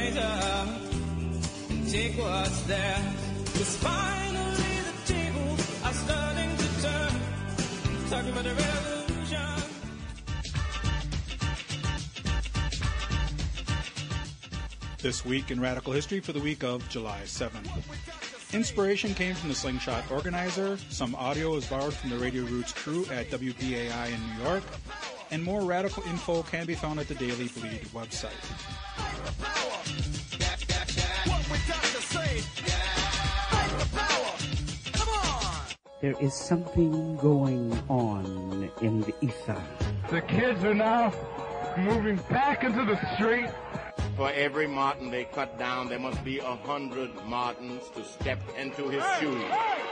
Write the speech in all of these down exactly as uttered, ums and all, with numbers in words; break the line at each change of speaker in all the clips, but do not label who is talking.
rise up and take what's theirs. 'Cause finally the tables are starting to turn. Talking about the revolution.
This week in Radical History for the week of July seventh. Inspiration came from the Slingshot organizer, some audio is borrowed from the Radio Roots crew at W B A I in New York, and more radical info can be found at the Daily Bleed website.
There is something going on in the ether.
The kids are now moving back into the street.
For every Martin they cut down, there must be a hundred Martins to step into his shoes.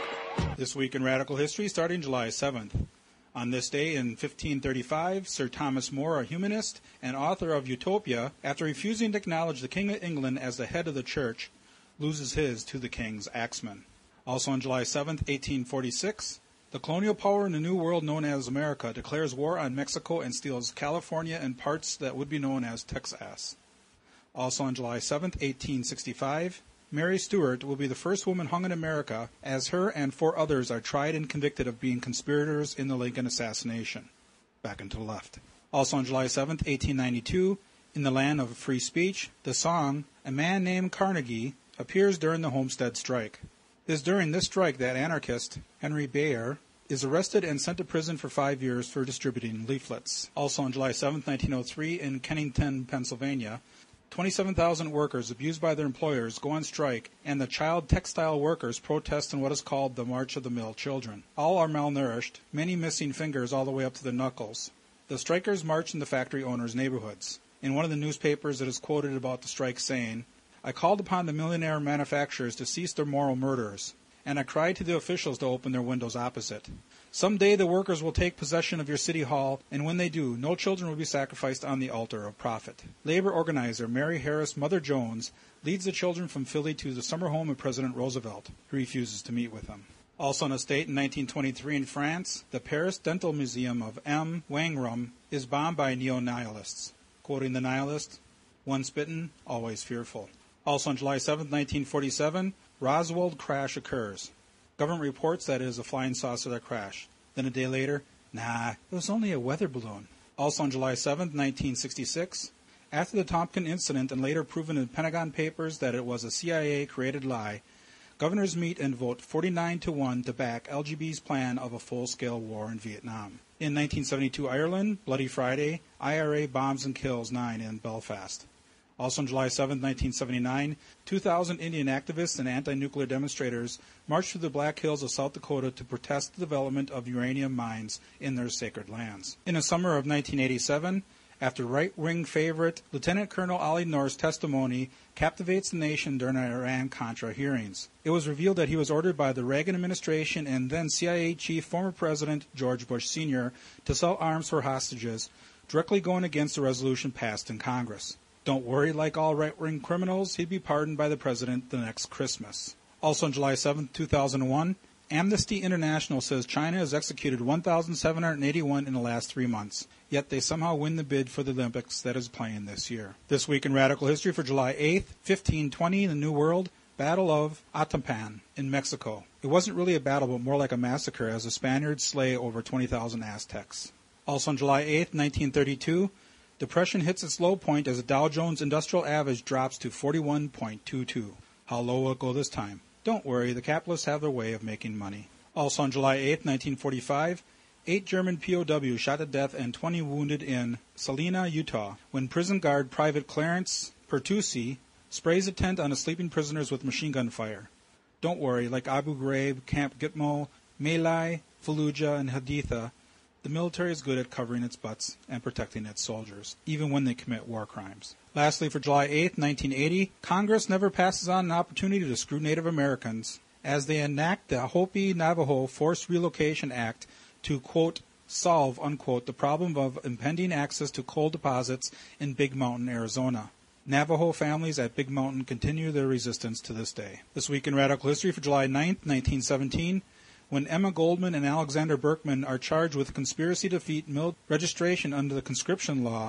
This week in Radical History, starting July seventh. On this day in fifteen thirty-five, Sir Thomas More, a humanist and author of Utopia, after refusing to acknowledge the King of England as the head of the church, loses his to the king's axeman. Also on July seventh, eighteen forty-six, the colonial power in the New World known as America declares war on Mexico and steals California and parts that would be known as Texas. Also on July seventh, eighteen sixty-five, Mary Stuart will be the first woman hung in America, as her and four others are tried and convicted of being conspirators in the Lincoln assassination. Back and to the left. Also on July seventh, eighteen ninety-two, in the land of free speech, the song "A Man Named Carnegie" appears during the Homestead Strike. It is during this strike that anarchist Henry Bayer is arrested and sent to prison for five years for distributing leaflets. Also on July seventh, nineteen oh three, in Kennington, Pennsylvania, twenty-seven thousand workers abused by their employers go on strike, and the child textile workers protest in what is called the March of the Mill Children. All are malnourished, many missing fingers all the way up to the knuckles. The strikers march in the factory owners' neighborhoods. In one of the newspapers it is quoted about the strike saying, "I called upon the millionaire manufacturers to cease their moral murders, and I cried to the officials to open their windows opposite. Someday the workers will take possession of your city hall, and when they do, no children will be sacrificed on the altar of profit." Labor organizer Mary Harris Mother Jones leads the children from Philly to the summer home of President Roosevelt, who refuses to meet with them. Also on a state in nineteen twenty-three in France, the Paris Dental Museum of M. Wangrum is bombed by neo-nihilists. Quoting the nihilist, "Once bitten, always fearful." Also on July seventh, nineteen forty-seven, Roswell crash occurs. Government reports that it is a flying saucer that crashed. Then a day later, nah, it was only a weather balloon. Also on July seventh, nineteen sixty-six, after the Tompkins incident and later proven in Pentagon Papers that it was a C I A-created lie, governors meet and vote forty-nine to one to back L G B's plan of a full-scale war in Vietnam. In nineteen seventy-two Ireland, Bloody Friday, I R A bombs and kills nine in Belfast. Also on July seventh, nineteen seventy-nine, two thousand Indian activists and anti-nuclear demonstrators marched through the Black Hills of South Dakota to protest the development of uranium mines in their sacred lands. In the summer of nineteen eighty-seven, after right-wing favorite Lieutenant Colonel Ollie North's testimony captivates the nation during the Iran-Contra hearings, it was revealed that he was ordered by the Reagan administration and then C I A chief former President George Bush Senior to sell arms for hostages, directly going against the resolution passed in Congress. Don't worry, like all right-wing criminals, he'd be pardoned by the president the next Christmas. Also on July seventh, two thousand one, Amnesty International says China has executed one thousand seven hundred eighty-one in the last three months, yet they somehow win the bid for the Olympics that is playing this year. This week in Radical History for July eighth, fifteen twenty, in the New World, Battle of Atapan in Mexico. It wasn't really a battle, but more like a massacre as the Spaniards slay over twenty thousand Aztecs. Also on July eighth, nineteen thirty-two, depression hits its low point as the Dow Jones Industrial Average drops to forty-one point two two. How low will it go this time? Don't worry, the capitalists have their way of making money. Also on July eighth, nineteen forty-five, eight German P O Ws shot to death and twenty wounded in Salina, Utah, when prison guard Private Clarence Pertusi sprays a tent on the sleeping prisoners with machine gun fire. Don't worry, like Abu Ghraib, Camp Gitmo, My Lai, Fallujah, and Haditha, the military is good at covering its butts and protecting its soldiers, even when they commit war crimes. Lastly, for July eighth, nineteen eighty, Congress never passes on an opportunity to screw Native Americans as they enact the Hopi-Navajo Forced Relocation Act to, quote, solve, unquote, the problem of impending access to coal deposits in Big Mountain, Arizona. Navajo families at Big Mountain continue their resistance to this day. This week in Radical History for July ninth, nineteen seventeen, when Emma Goldman and Alexander Berkman are charged with conspiracy to defeat military registration under the conscription law,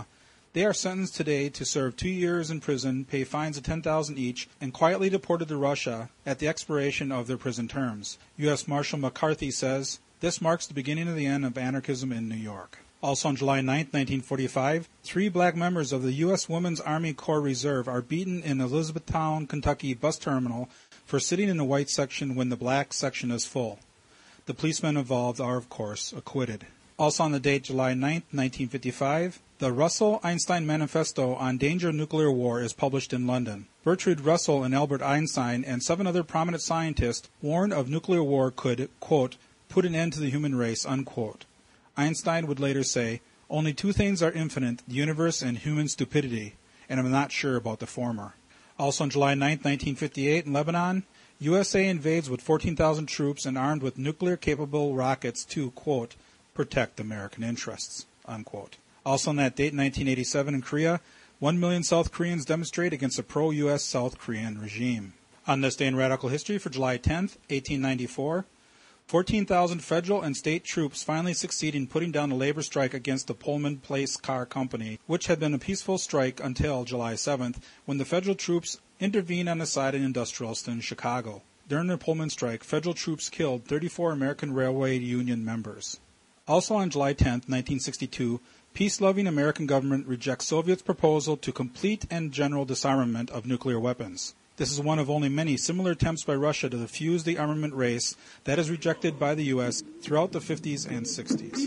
They are sentenced today to serve two years in prison, pay fines of ten thousand dollars each, and quietly deported to Russia at the expiration of their prison terms. U S Marshal McCarthy says, this marks the beginning of the end of anarchism in New York. Also on July ninth, nineteen forty-five, three black members of the U S Women's Army Corps Reserve are beaten in Elizabethtown, Kentucky bus terminal for sitting in the white section when the black section is full. The policemen involved are, of course, acquitted. Also on the date July ninth, nineteen fifty-five, the Russell-Einstein Manifesto on Danger of Nuclear War is published in London. Bertrand Russell and Albert Einstein and seven other prominent scientists warned of nuclear war could, quote, put an end to the human race, unquote. Einstein would later say, only two things are infinite, the universe and human stupidity, and I'm not sure about the former. Also on July ninth, nineteen fifty-eight, in Lebanon, U S A invades with fourteen thousand troops and armed with nuclear-capable rockets to, quote, protect American interests, unquote. Also on that date, nineteen eighty-seven, in Korea, one million South Koreans demonstrate against a pro-U S South Korean regime. On this day in radical history for July tenth, eighteen ninety-four, fourteen thousand federal and state troops finally succeed in putting down a labor strike against the Pullman Place Car Company, which had been a peaceful strike until July seventh, when the federal troops intervened on the side of industrialists in Chicago. During the Pullman strike, federal troops killed thirty-four American Railway Union members. Also on July tenth, nineteen sixty-two, peace-loving American government rejects Soviet's proposal to complete and general disarmament of nuclear weapons. This is one of only many similar attempts by Russia to defuse the armament race that is rejected by the U S throughout the fifties and sixties.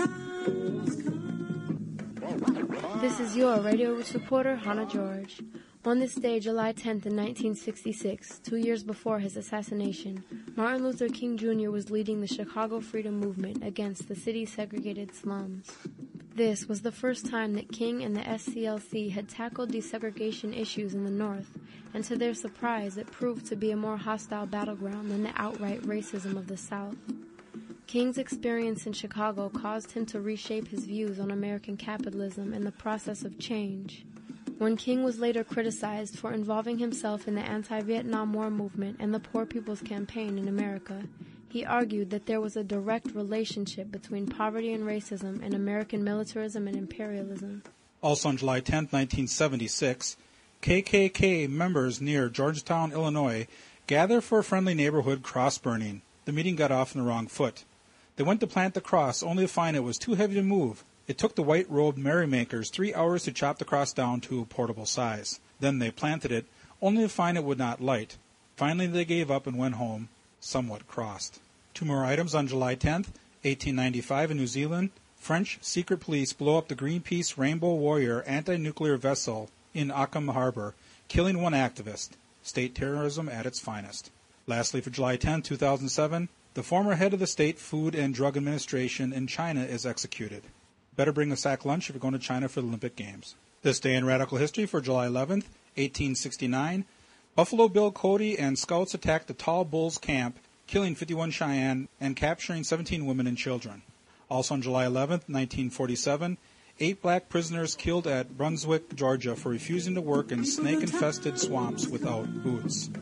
This is your Radio Roots reporter, Hannah George. On this day, July tenth in nineteen sixty-six, two years before his assassination, Martin Luther King Junior was leading the Chicago Freedom Movement against the city's segregated slums. This was the first time that King and the S C L C had tackled desegregation issues in the North, and to their surprise, it proved to be a more hostile battleground than the outright racism of the South. King's experience in Chicago caused him to reshape his views on American capitalism and the process of change. When King was later criticized for involving himself in the anti-Vietnam War movement and the Poor People's Campaign in America, he argued that there was a direct relationship between poverty and racism and American militarism and imperialism.
Also on July tenth, nineteen seventy-six, K K K members near Georgetown, Illinois, gather for a friendly neighborhood cross burning. The meeting got off on the wrong foot. They went to plant the cross, only to find it was too heavy to move. It took the white-robed merrymakers three hours to chop the cross down to a portable size. Then they planted it, only to find it would not light. Finally, they gave up and went home, somewhat crossed. Two more items on July tenth, eighteen ninety-five in New Zealand. French secret police blow up the Greenpeace Rainbow Warrior anti-nuclear vessel in Ockham Harbor, killing one activist. State terrorism at its finest. Lastly, for July tenth, two thousand seven, the former head of the State Food and Drug Administration in China is executed. Better bring a sack lunch if you're going to China for the Olympic Games. This day in radical history for July eleventh, eighteen sixty-nine, Buffalo Bill Cody and scouts attacked the Tall Bulls camp, killing fifty-one Cheyenne and capturing seventeen women and children. Also on July eleventh, nineteen forty-seven, eight black prisoners killed at Brunswick, Georgia for refusing to work in snake-infested swamps without boots.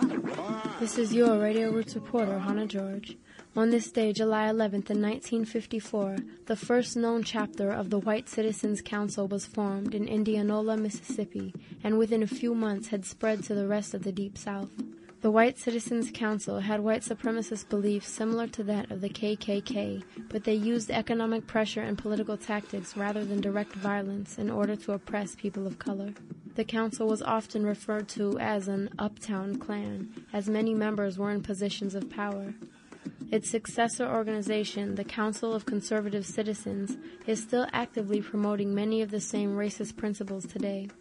This is your Radio Roots reporter, Hannah George. On this day, July eleventh in nineteen fifty-four, the first known chapter of the White Citizens Council was formed in Indianola, Mississippi, and within a few months had spread to the rest of the Deep South. The White Citizens Council had white supremacist beliefs similar to that of the K K K, but they used economic pressure and political tactics rather than direct violence in order to oppress people of color. The council was often referred to as an uptown Klan, as many members were in positions of power. Its successor organization, the Council of Conservative Citizens, is still actively promoting many of the same racist principles today.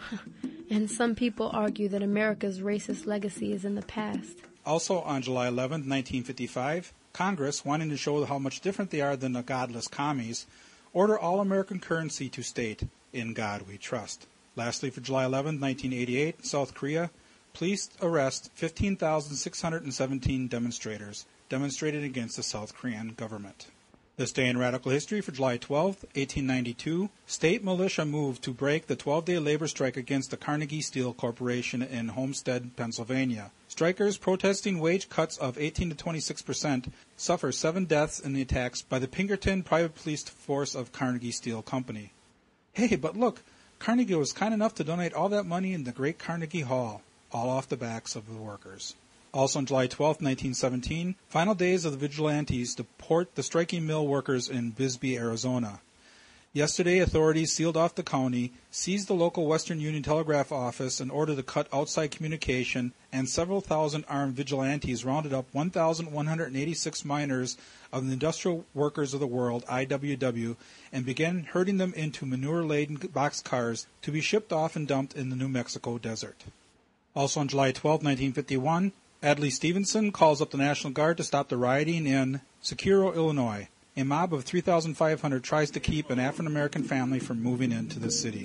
And some people argue that America's racist legacy is in the past.
Also on July eleventh, nineteen fifty-five, Congress, wanting to show how much different they are than the godless commies, order all American currency to state, "In God we trust." Lastly, for July eleventh, nineteen eighty-eight, South Korea, police arrest fifteen thousand six hundred seventeen demonstrators demonstrated against the South Korean government. This day in radical history for July twelfth, eighteen ninety-two, state militia moved to break the twelve-day labor strike against the Carnegie Steel Corporation in Homestead, Pennsylvania. Strikers protesting wage cuts of eighteen to twenty-six percent suffer seven deaths in the attacks by the Pinkerton Private Police Force of Carnegie Steel Company. Hey, but look, Carnegie was kind enough to donate all that money in the Great Carnegie Hall, all off the backs of the workers. Also on July twelfth, nineteen seventeen, final days of the vigilantes deport the striking mill workers in Bisbee, Arizona. Yesterday, authorities sealed off the county, seized the local Western Union Telegraph office in order to cut outside communication, and several thousand armed vigilantes rounded up one thousand one hundred eighty-six miners of the Industrial Workers of the World, I W W, and began herding them into manure-laden boxcars to be shipped off and dumped in the New Mexico desert. Also on July twelfth, nineteen fifty-one, Adlai Stevenson calls up the National Guard to stop the rioting in Securo, Illinois. A mob of three thousand five hundred tries to keep an African-American family from moving into the city.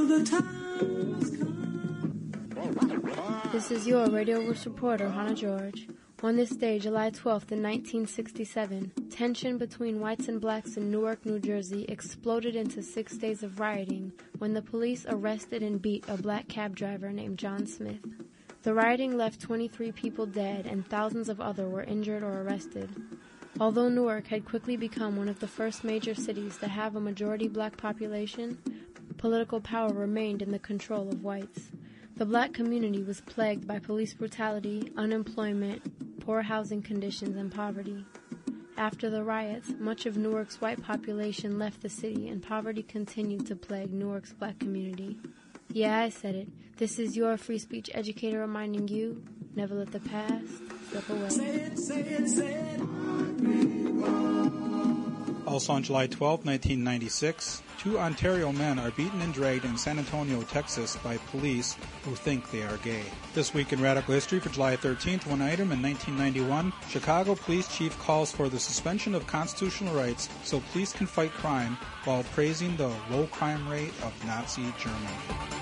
This is your Radio Roots reporter, Hannah George. On this day, July twelfth in nineteen sixty-seven, tension between whites and blacks in Newark, New Jersey exploded into six days of rioting when the police arrested and beat a black cab driver named John Smith. The rioting left twenty-three people dead and thousands of others were injured or arrested. Although Newark had quickly become one of the first major cities to have a majority black population, political power remained in the control of whites. The black community was plagued by police brutality, unemployment, poor housing conditions, and poverty. After the riots, much of Newark's white population left the city and poverty continued to plague Newark's black community. Yeah, I said it. This is your free speech educator reminding you, never let the past slip away. Say it, say it, say it.
Also on July twelfth, nineteen ninety-six, two Ontario men are beaten and dragged in San Antonio, Texas by police who think they are gay. This week in Radical History for July thirteenth, one item in nineteen ninety-one, Chicago police chief calls for the suspension of constitutional rights so police can fight crime while praising the low crime rate of Nazi Germany.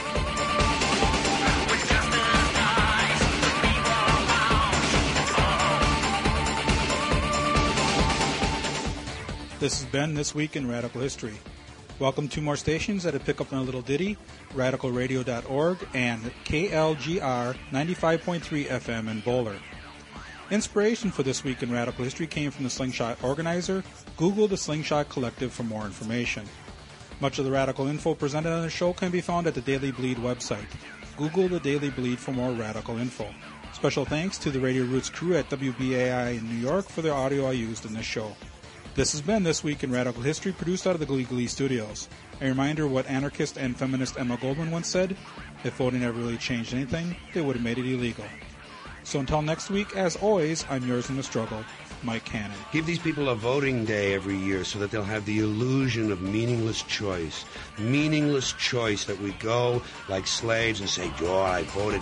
This has been This Week in Radical History. Welcome to more stations that have picked up on a little ditty, radical radio dot org and K L G R ninety-five point three F M in Bowler. Inspiration for This Week in Radical History came from the Slingshot organizer. Google the Slingshot Collective for more information. Much of the radical info presented on the show can be found at the Daily Bleed website. Google the Daily Bleed for more radical info. Special thanks to the Radio Roots crew at W B A I in New York for the audio I used in this show. This has been This Week in Radical History, produced out of the Glee Glee Studios. A reminder what anarchist and feminist Emma Goldman once said, if voting ever really changed anything, they would have made it illegal. So until next week, as always, I'm yours in the struggle, Mike Cannon.
Give these people a voting day every year so that they'll have the illusion of meaningless choice. Meaningless choice that we go like slaves and say, oh, I voted.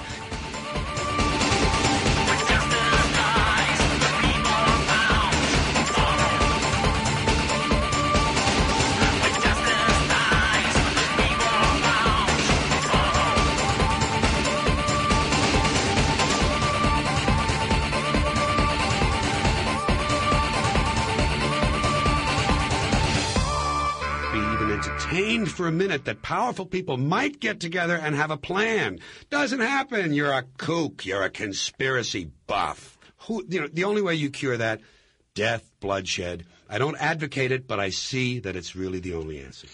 For a minute that powerful people might get together and have a plan. Doesn't happen. You're a kook. You're a conspiracy buff. Who, you know, the only way you cure that, death, bloodshed. I don't advocate it, but I see that it's really the only answer.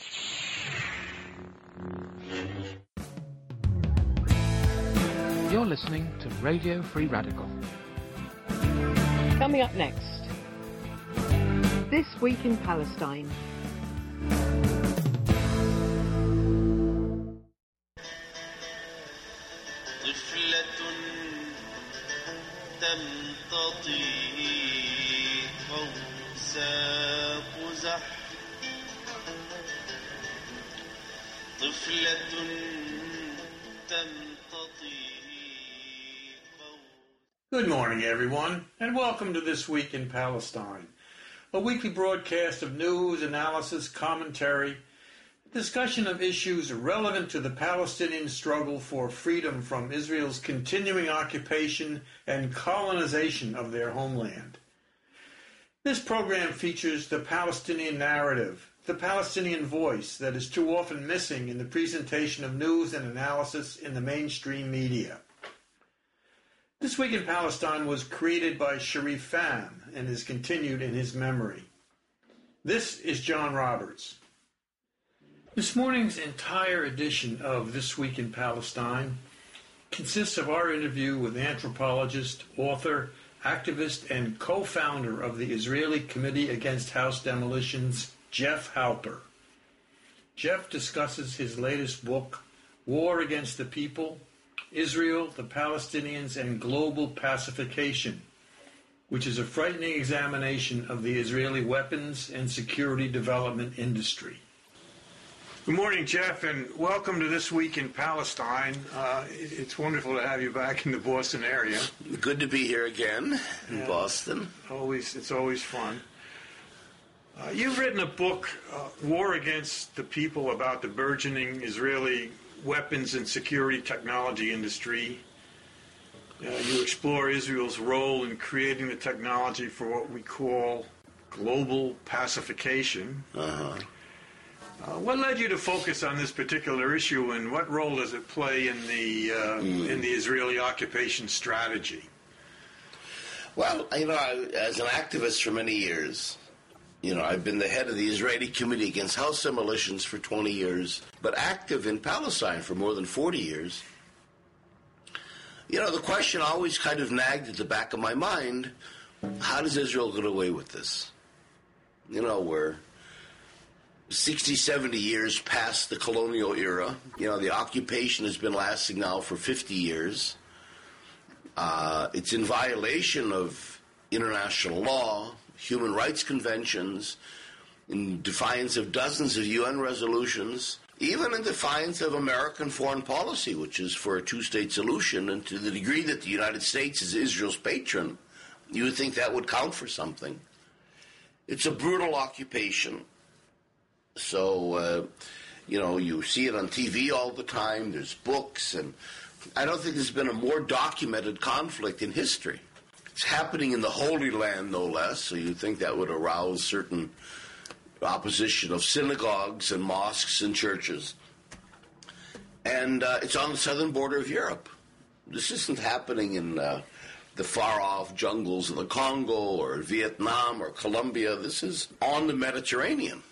You're listening to Radio Free Radical.
Coming up next, This Week in Palestine.
Good morning, everyone, and welcome to This Week in Palestine, a weekly broadcast of news, analysis, commentary, discussion of issues relevant to the Palestinian struggle for freedom from Israel's continuing occupation and colonization of their homeland. This program features the Palestinian narrative, the Palestinian voice that is too often missing in the presentation of news and analysis in the mainstream media. This Week in Palestine was created by Sharif Pham and is continued in his memory. This is John Roberts. This morning's entire edition of This Week in Palestine consists of our interview with anthropologist, author, activist, and co-founder of the Israeli Committee Against House Demolitions, Jeff Halper. Jeff discusses his latest book, War Against the People, Israel, the Palestinians, and Global Pacification, which is a frightening examination of the Israeli weapons and security development industry. Good morning, Jeff, and welcome to This Week in Palestine. Uh, it's wonderful to have you back in the Boston area.
Good to be here again in uh, Boston.
Always, it's always fun. Uh, you've written a book, uh, War Against the People, about the burgeoning Israeli weapons and security technology industry. Uh, you explore Israel's role in creating the technology for what we call global pacification.
Uh-huh.
Uh, what led you to focus on this particular issue, and what role does it play in the uh, mm. in the Israeli occupation strategy?
Well, you know, I, as an activist for many years, you know, I've been the head of the Israeli Committee Against House Demolitions for twenty years, but active in Palestine for more than forty years. You know, the question always kind of nagged at the back of my mind, how does Israel get away with this? You know, we're sixty, seventy years past the colonial era. You know, the occupation has been lasting now for fifty years. Uh, it's in violation of international law, human rights conventions, in defiance of dozens of U N resolutions, even in defiance of American foreign policy, which is for a two-state solution. And to the degree that the United States is Israel's patron, you would think that would count for something. It's a brutal occupation. So, uh, you know, you see it on T V all the time. There's books, and I don't think there's been a more documented conflict in history. It's happening in the Holy Land, no less, so you'd think that would arouse certain opposition of synagogues and mosques and churches. And uh, it's on the southern border of Europe. This isn't happening in uh, the far-off jungles of the Congo or Vietnam or Colombia. This is on the Mediterranean.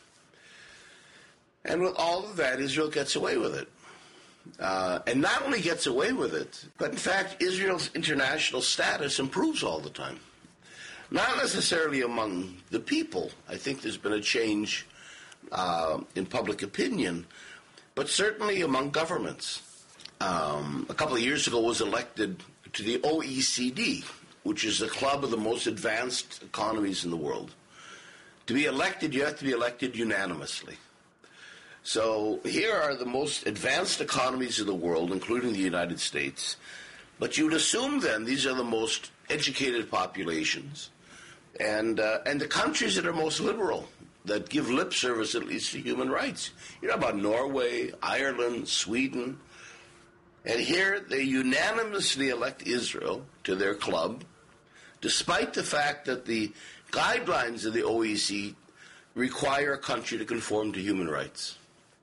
And with all of that, Israel gets away with it. Uh, and not only gets away with it, but in fact, Israel's international status improves all the time. Not necessarily among the people. I think there's been a change uh, in public opinion, but certainly among governments. Um, a couple of years ago was elected to the O E C D, which is the club of the most advanced economies in the world. To be elected, you have to be elected unanimously. So here are the most advanced economies of the world, including the United States. But you would assume then these are the most educated populations and uh, and the countries that are most liberal, that give lip service at least to human rights. You know about Norway, Ireland, Sweden. And here they unanimously elect Israel to their club, despite the fact that the guidelines of the O E C D require a country to conform to human rights.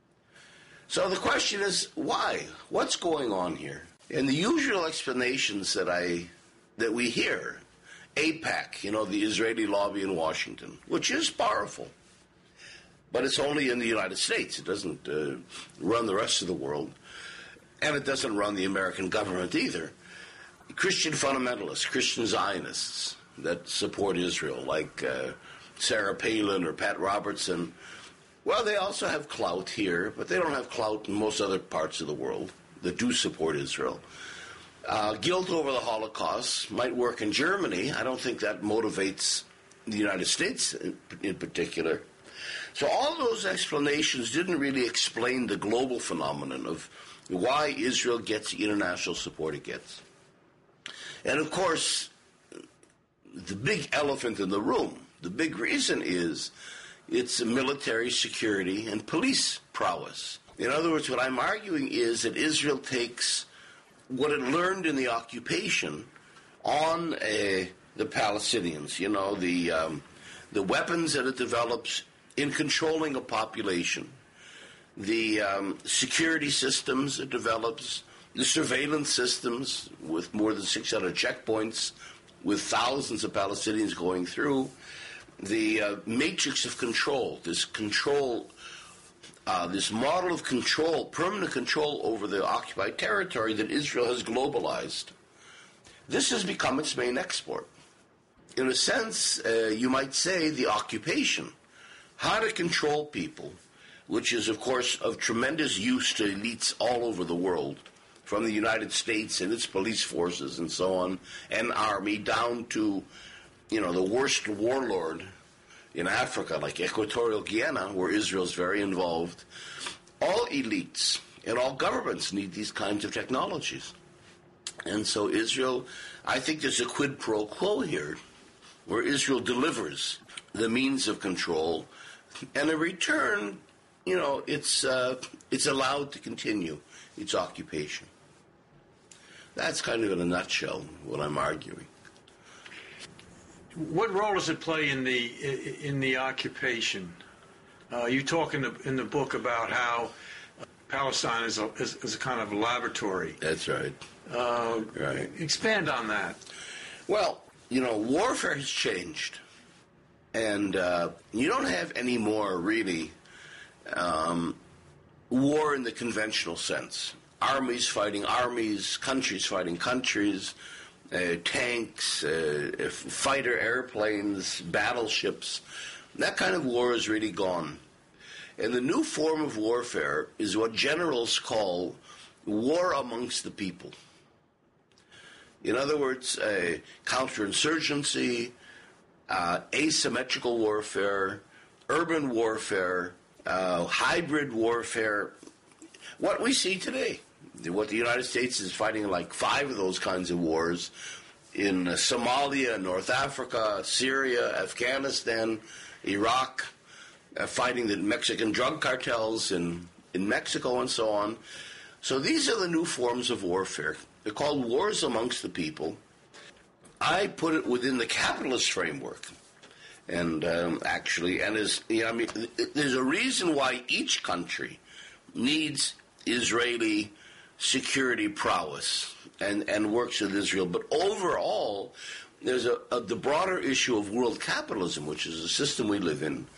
So the question is, why? What's going on here? And the usual explanations that I that we hear, AIPAC, you know, the Israeli lobby in Washington, which is powerful, but it's only in the United States. It doesn't uh, run the rest of the world, and it doesn't run the American government either. Christian fundamentalists, Christian Zionists that support Israel, like uh, Sarah Palin or Pat Robertson, well, they also have clout here, but they don't have clout in most other parts of the world that do support Israel. Uh, guilt over the Holocaust might work in Germany. I don't think that motivates the United States in, in particular. So all those explanations didn't really explain the global phenomenon of why Israel gets the international support it gets. And of course, the big elephant in the room, the big reason is it's military security and police prowess. In other words, what I'm arguing is that Israel takes what it learned in the occupation on uh, the Palestinians, you know, the, um, the weapons that it develops in controlling a population, the um, security systems it develops, the surveillance systems with more than six hundred checkpoints, with thousands of Palestinians going through, the uh, matrix of control, this control uh, this model of control, permanent control over the occupied territory that Israel has globalized, this has become its main export. In a sense, uh, you might say the occupation, how to control people, which is, of course, of tremendous use to elites all over the world, from the United States and its police forces and so on, and army, down to, you know, the worst warlord in Africa, like Equatorial Guinea, where Israel's very involved. All elites and all governments need these kinds of technologies. And so Israel, I think there's a quid pro quo here, where Israel delivers the means of control, and in return, you know, it's uh, it's allowed to continue its occupation. That's kind of in a nutshell what I'm arguing.
What role does it play in the in the occupation? Uh, you talk in the in the book about how Palestine is a, is, is a kind of laboratory.
That's right.
Uh,
right.
Expand on that.
Well, you know, warfare has changed, and uh, you don't have any more really um, war in the conventional sense. Armies fighting armies, countries fighting countries, uh, tanks, uh, fighter airplanes, battleships. That kind of war is really gone. And the new form of warfare is what generals call war amongst the people. In other words, uh, counterinsurgency, uh, asymmetrical warfare, urban warfare, uh, hybrid warfare. What we see today, what the United States is fighting like five of those kinds of wars in uh, Somalia, North Africa, Syria, Afghanistan, Iraq, uh, fighting the Mexican drug cartels in, in Mexico and so on. So these are the new forms of warfare. They're called wars amongst the people. I put it within the capitalist framework. And um, actually, and as, you know, I mean, there's a reason why each country needs Israeli security prowess and, and works with Israel. But overall, there's a, a, the broader issue of world capitalism, which is a system we live in,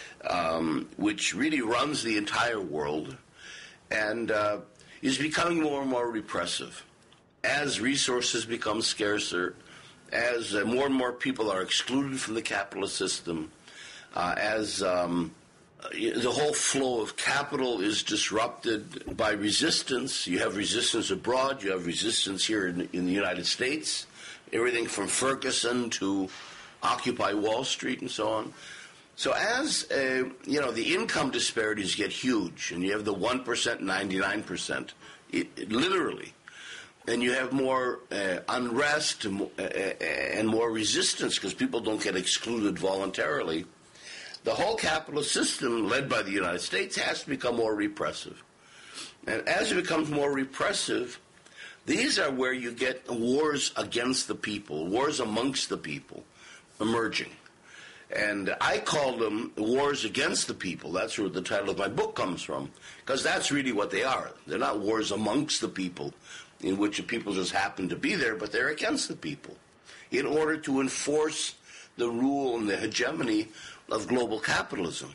um, which really runs the entire world and uh, is becoming more and more repressive. As resources become scarcer, as uh, more and more people are excluded from the capitalist system, uh, as um, the whole flow of capital is disrupted by resistance. You have resistance abroad, you have resistance here in, in the United States, everything from Ferguson to Occupy Wall Street and so on. So as, uh, you know, the income disparities get huge, and you have the one percent, ninety-nine percent, it, it, literally, and you have more uh, unrest and, uh, and more resistance because people don't get excluded voluntarily, the whole capitalist system led by the United States has to become more repressive. And as it becomes more repressive, these are where you get wars against the people, wars amongst the people emerging. And I call them wars against the people. That's where the title of my book comes from, because that's really what they are. They're not wars amongst the people, in which the people just happen to be there, but they're against the people in order to enforce the rule and the hegemony of global capitalism.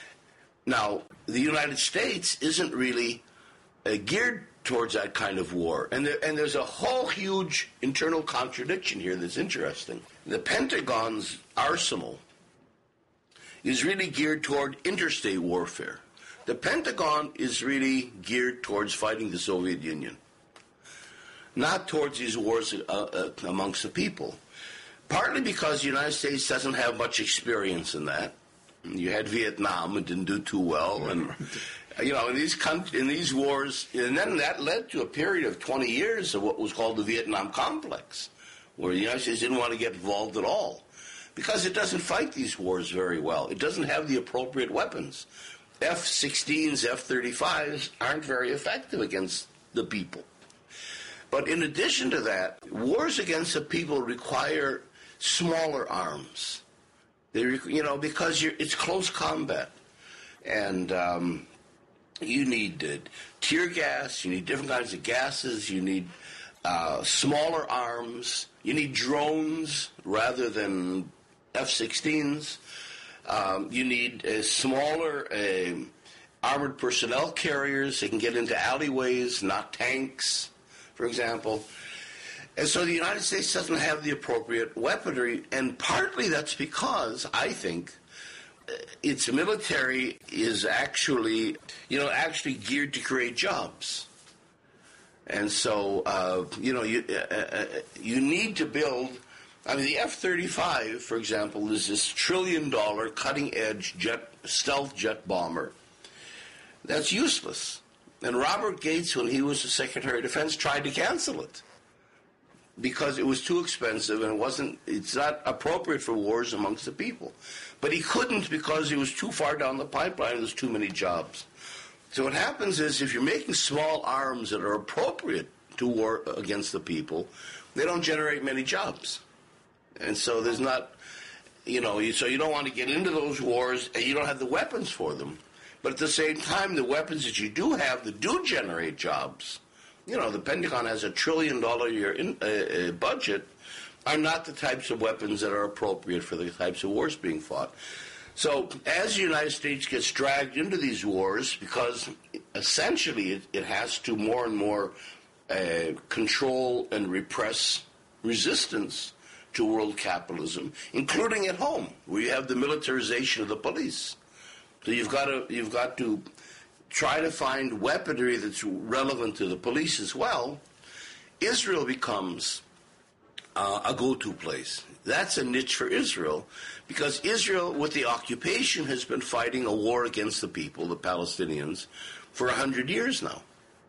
Now, the United States isn't really uh, geared towards that kind of war. And, there, and there's a whole huge internal contradiction here that's interesting. The Pentagon's arsenal is really geared toward interstate warfare. The Pentagon is really geared towards fighting the Soviet Union, not towards these wars uh, uh, amongst the people. Partly because the United States doesn't have much experience in that. You had Vietnam and didn't do too well, and you know in these countries, in these wars, and then that led to a period of twenty years of what was called the Vietnam complex, where the United States didn't want to get involved at all, because it doesn't fight these wars very well. It doesn't have the appropriate weapons. F sixteens, F thirty-fives aren't very effective against the people. But in addition to that, wars against the people require smaller arms. They, you know, because you're, it's close combat, and um, you need uh, tear gas, you need different kinds of gases, you need uh, smaller arms, you need drones rather than F sixteens, um, you need uh, smaller uh, armored personnel carriers. They can get into alleyways, not tanks, for example. And so the United States doesn't have the appropriate weaponry, and partly that's because, I think, its military is actually, you know, actually geared to create jobs. And so, uh, you know, you, uh, you need to build, I mean, the F thirty-five, for example, is this trillion-dollar cutting-edge jet, stealth jet bomber that's useless. And Robert Gates, when he was the Secretary of Defense, tried to cancel it because it was too expensive and it wasn't, it's not appropriate for wars amongst the people. But he couldn't because he was too far down the pipeline and there's too many jobs. So what happens is if you're making small arms that are appropriate to war against the people, they don't generate many jobs. And so there's not, you know, so you don't want to get into those wars and you don't have the weapons for them. But at the same time, the weapons that you do have that do generate jobs, you know, the Pentagon has a trillion dollar a year in, uh, uh, budget, are not the types of weapons that are appropriate for the types of wars being fought. So as the United States gets dragged into these wars, because essentially it, it has to more and more uh, control and repress resistance to world capitalism, including at home, where you have the militarization of the police. So you've got to you've got to try to find weaponry that's relevant to the police as well. Israel becomes uh, a go-to place. That's a niche for Israel, because Israel, with the occupation, has been fighting a war against the people, the Palestinians, for a hundred years now.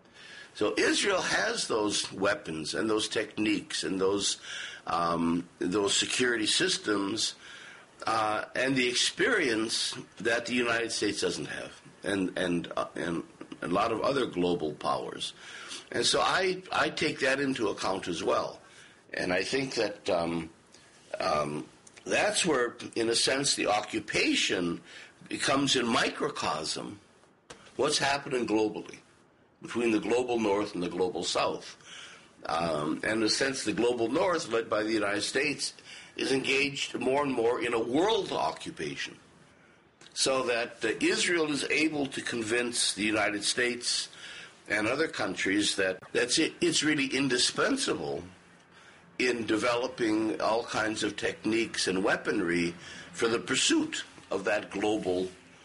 So Israel has those weapons and those techniques and those um, those security systems uh, and the experience that the United States doesn't have, and and uh, and a lot of other global powers. And so I I take that into account as well, and I think that. Um, Um, that's where, in a sense, the occupation becomes in microcosm what's happening globally between the global north and the global south. Um, and in a sense, the global north, led by the United States, is engaged more and more in a world occupation, so that uh, Israel is able to convince the United States and other countries that that's it, it's really indispensable in developing all kinds of techniques and weaponry for the pursuit of that global,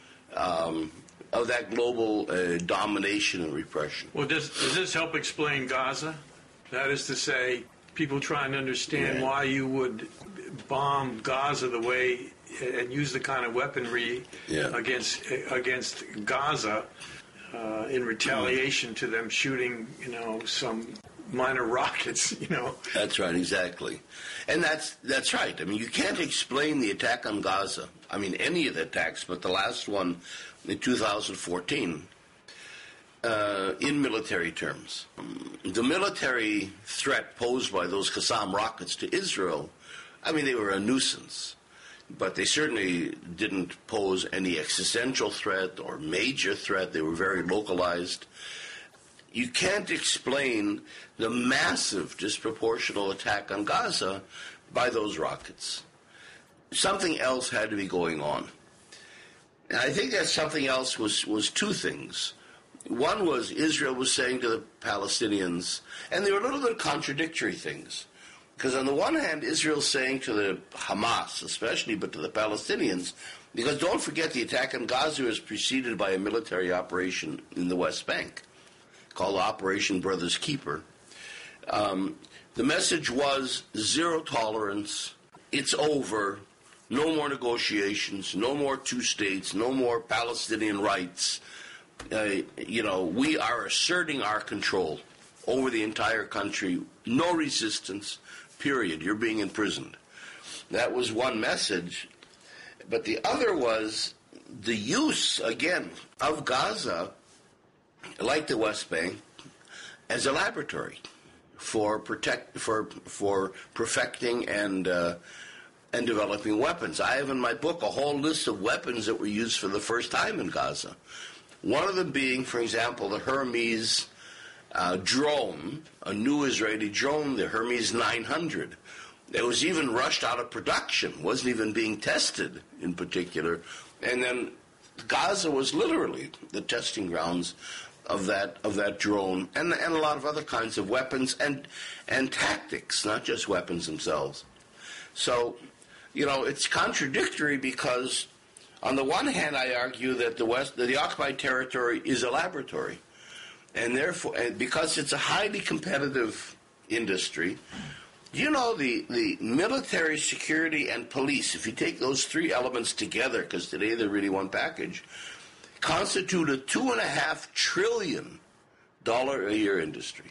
um, of that global uh, domination and repression.
Well, does, does this help explain Gaza? That is to say, people trying to understand yeah. why you would bomb Gaza the way and use the kind of weaponry yeah. against against Gaza uh, in retaliation mm. to them shooting, you know, some minor rockets, you know.
That's right, exactly. And that's that's right. I mean, you can't explain the attack on Gaza, I mean, any of the attacks, but the last one in two thousand fourteen, uh, in military terms. The military threat posed by those Qassam rockets to Israel, I mean, they were a nuisance, but they certainly didn't pose any existential threat or major threat. They were very localized. You can't explain the massive disproportional attack on Gaza by those rockets. Something else had to be going on. And I think that something else was, was two things. One was Israel was saying to the Palestinians, and they were a little bit contradictory things. Because on the one hand, Israel's saying to the Hamas especially, but to the Palestinians, because don't forget the attack on Gaza was preceded by a military operation in the West Bank called Operation Brother's Keeper. Um, the message was zero tolerance, it's over, no more negotiations, no more two states, no more Palestinian rights. Uh, you know, we are asserting our control over the entire country, no resistance, period, you're being imprisoned. That was one message. But the other was the use, again, of Gaza, like the West Bank, as a laboratory for protect for for perfecting and uh, and developing weapons. I have in my book a whole list of weapons that were used for the first time in Gaza. One of them being, for example, the Hermes uh, drone, a new Israeli drone, the Hermes nine hundred. It was even rushed out of production, wasn't even being tested in particular, and then Gaza was literally the testing grounds of that of that drone and and a lot of other kinds of weapons and and tactics, not just weapons themselves. So, you know, it's contradictory because on the one hand I argue that the West that the occupied territory is a laboratory. And therefore, and because it's a highly competitive industry, you know, the, the military, security, and police, if you take those three elements together, because today they're really one package, constitute a two and a half trillion dollar a year industry.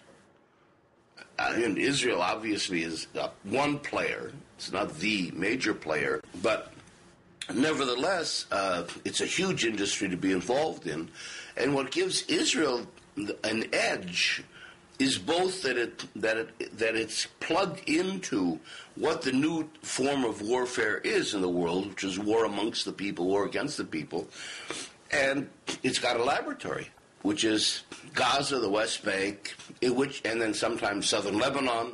I mean, Israel obviously is uh, one player. It's not the major player, but nevertheless, uh, it's a huge industry to be involved in. And what gives Israel an edge is both that it that it that it's plugged into what the new form of warfare is in the world, which is war amongst the people, war against the people, and it's got a laboratory, which is Gaza, the West Bank, in which, and then sometimes southern Lebanon,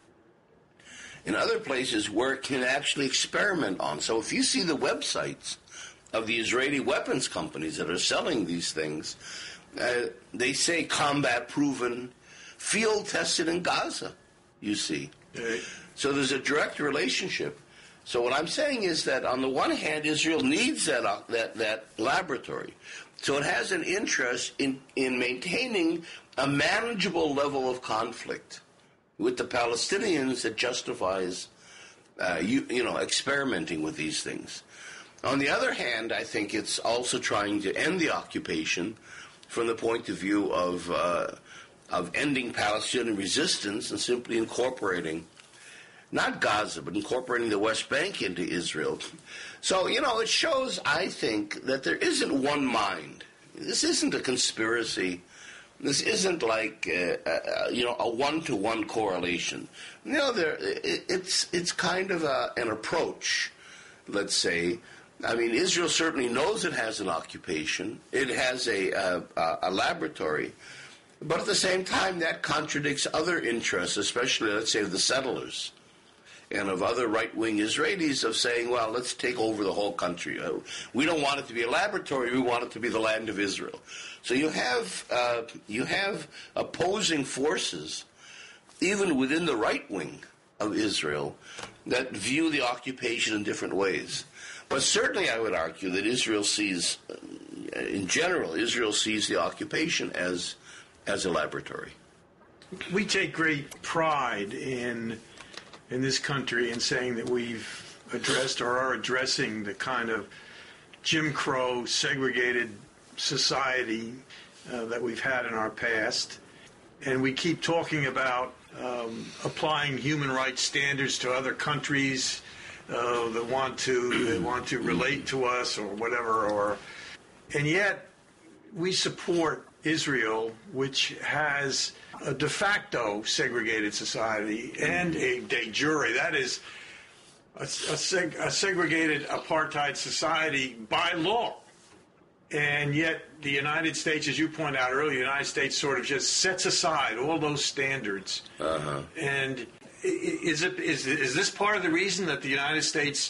and other places where it can actually experiment on. So if you see the websites of the Israeli weapons companies that are selling these things, uh, they say combat proven, field tested in Gaza, you see. Right. So there's a direct relationship. So what I'm saying is that on the one hand, Israel needs that uh, that, that laboratory. So it has an interest in, in maintaining a manageable level of conflict with the Palestinians that justifies, uh, you, you know, experimenting with these things. On the other hand, I think it's also trying to end the occupation from the point of view of uh, of ending Palestinian resistance and simply incorporating, not Gaza, but incorporating the West Bank into Israel. So, you know, it shows, I think, that there isn't one mind. This isn't a conspiracy. This isn't like, uh, uh, you know, a one-to-one correlation. You know, there, it, it's, it's kind of a, an approach, let's say. I mean, Israel certainly knows it has an occupation. It has a, a, a laboratory. But at the same time, that contradicts other interests, especially, let's say, of the settlers and of other right-wing Israelis of saying, well, let's take over the whole country. Uh, we don't want it to be a laboratory. We want it to be the land of Israel. So you have uh, you have opposing forces, even within the right wing of Israel, that view the occupation in different ways. But certainly I would argue that Israel sees, uh, in general, Israel sees the occupation as as a laboratory.
We take great pride in in this country in saying that we've addressed or are addressing the kind of Jim Crow segregated society uh, that we've had in our past. And we keep talking about um, applying human rights standards to other countries uh, that want to that want to relate to us or whatever. Or and yet we support Israel, which has a de facto segregated society and a de jure, that is, a, a, seg, a segregated apartheid society by law. And yet the United States, as you pointed out earlier, the United States sort of just sets aside all those standards. Uh-huh. And is it is is this part of the reason that the United States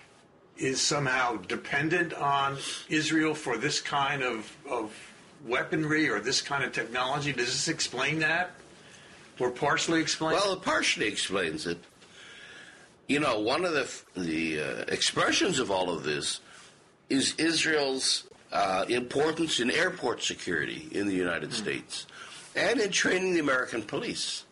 is somehow dependent on Israel for this kind of of weaponry or this kind of technology? Does this explain that? Or partially explain
Well, it partially explains it. You know, one of the the uh, expressions of all of this is Israel's uh, importance in airport security in the United mm. States and in training the American police.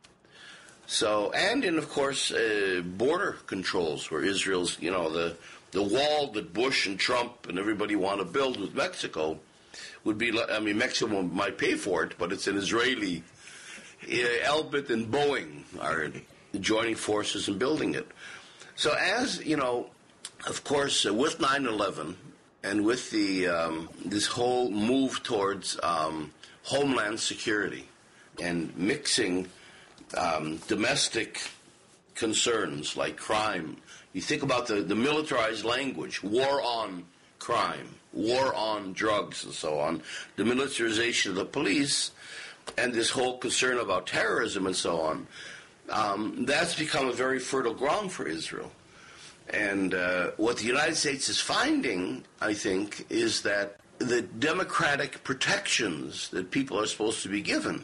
So, and in, of course, uh, border controls where Israel's, you know, the, the wall that Bush and Trump and everybody want to build with Mexico would be, I mean, Mexico might pay for it, but it's an Israeli, uh, Elbit and Boeing are joining forces in building it. So as, you know, of course, uh, with nine eleven and with the um, this whole move towards um, homeland security and mixing um, domestic concerns like crime, you think about the, the militarized language, war on crime, war on drugs and so on, the militarization of the police, and this whole concern about terrorism and so on, um, that's become a very fertile ground for Israel. And uh, what the United States is finding, I think, is that the democratic protections that people are supposed to be given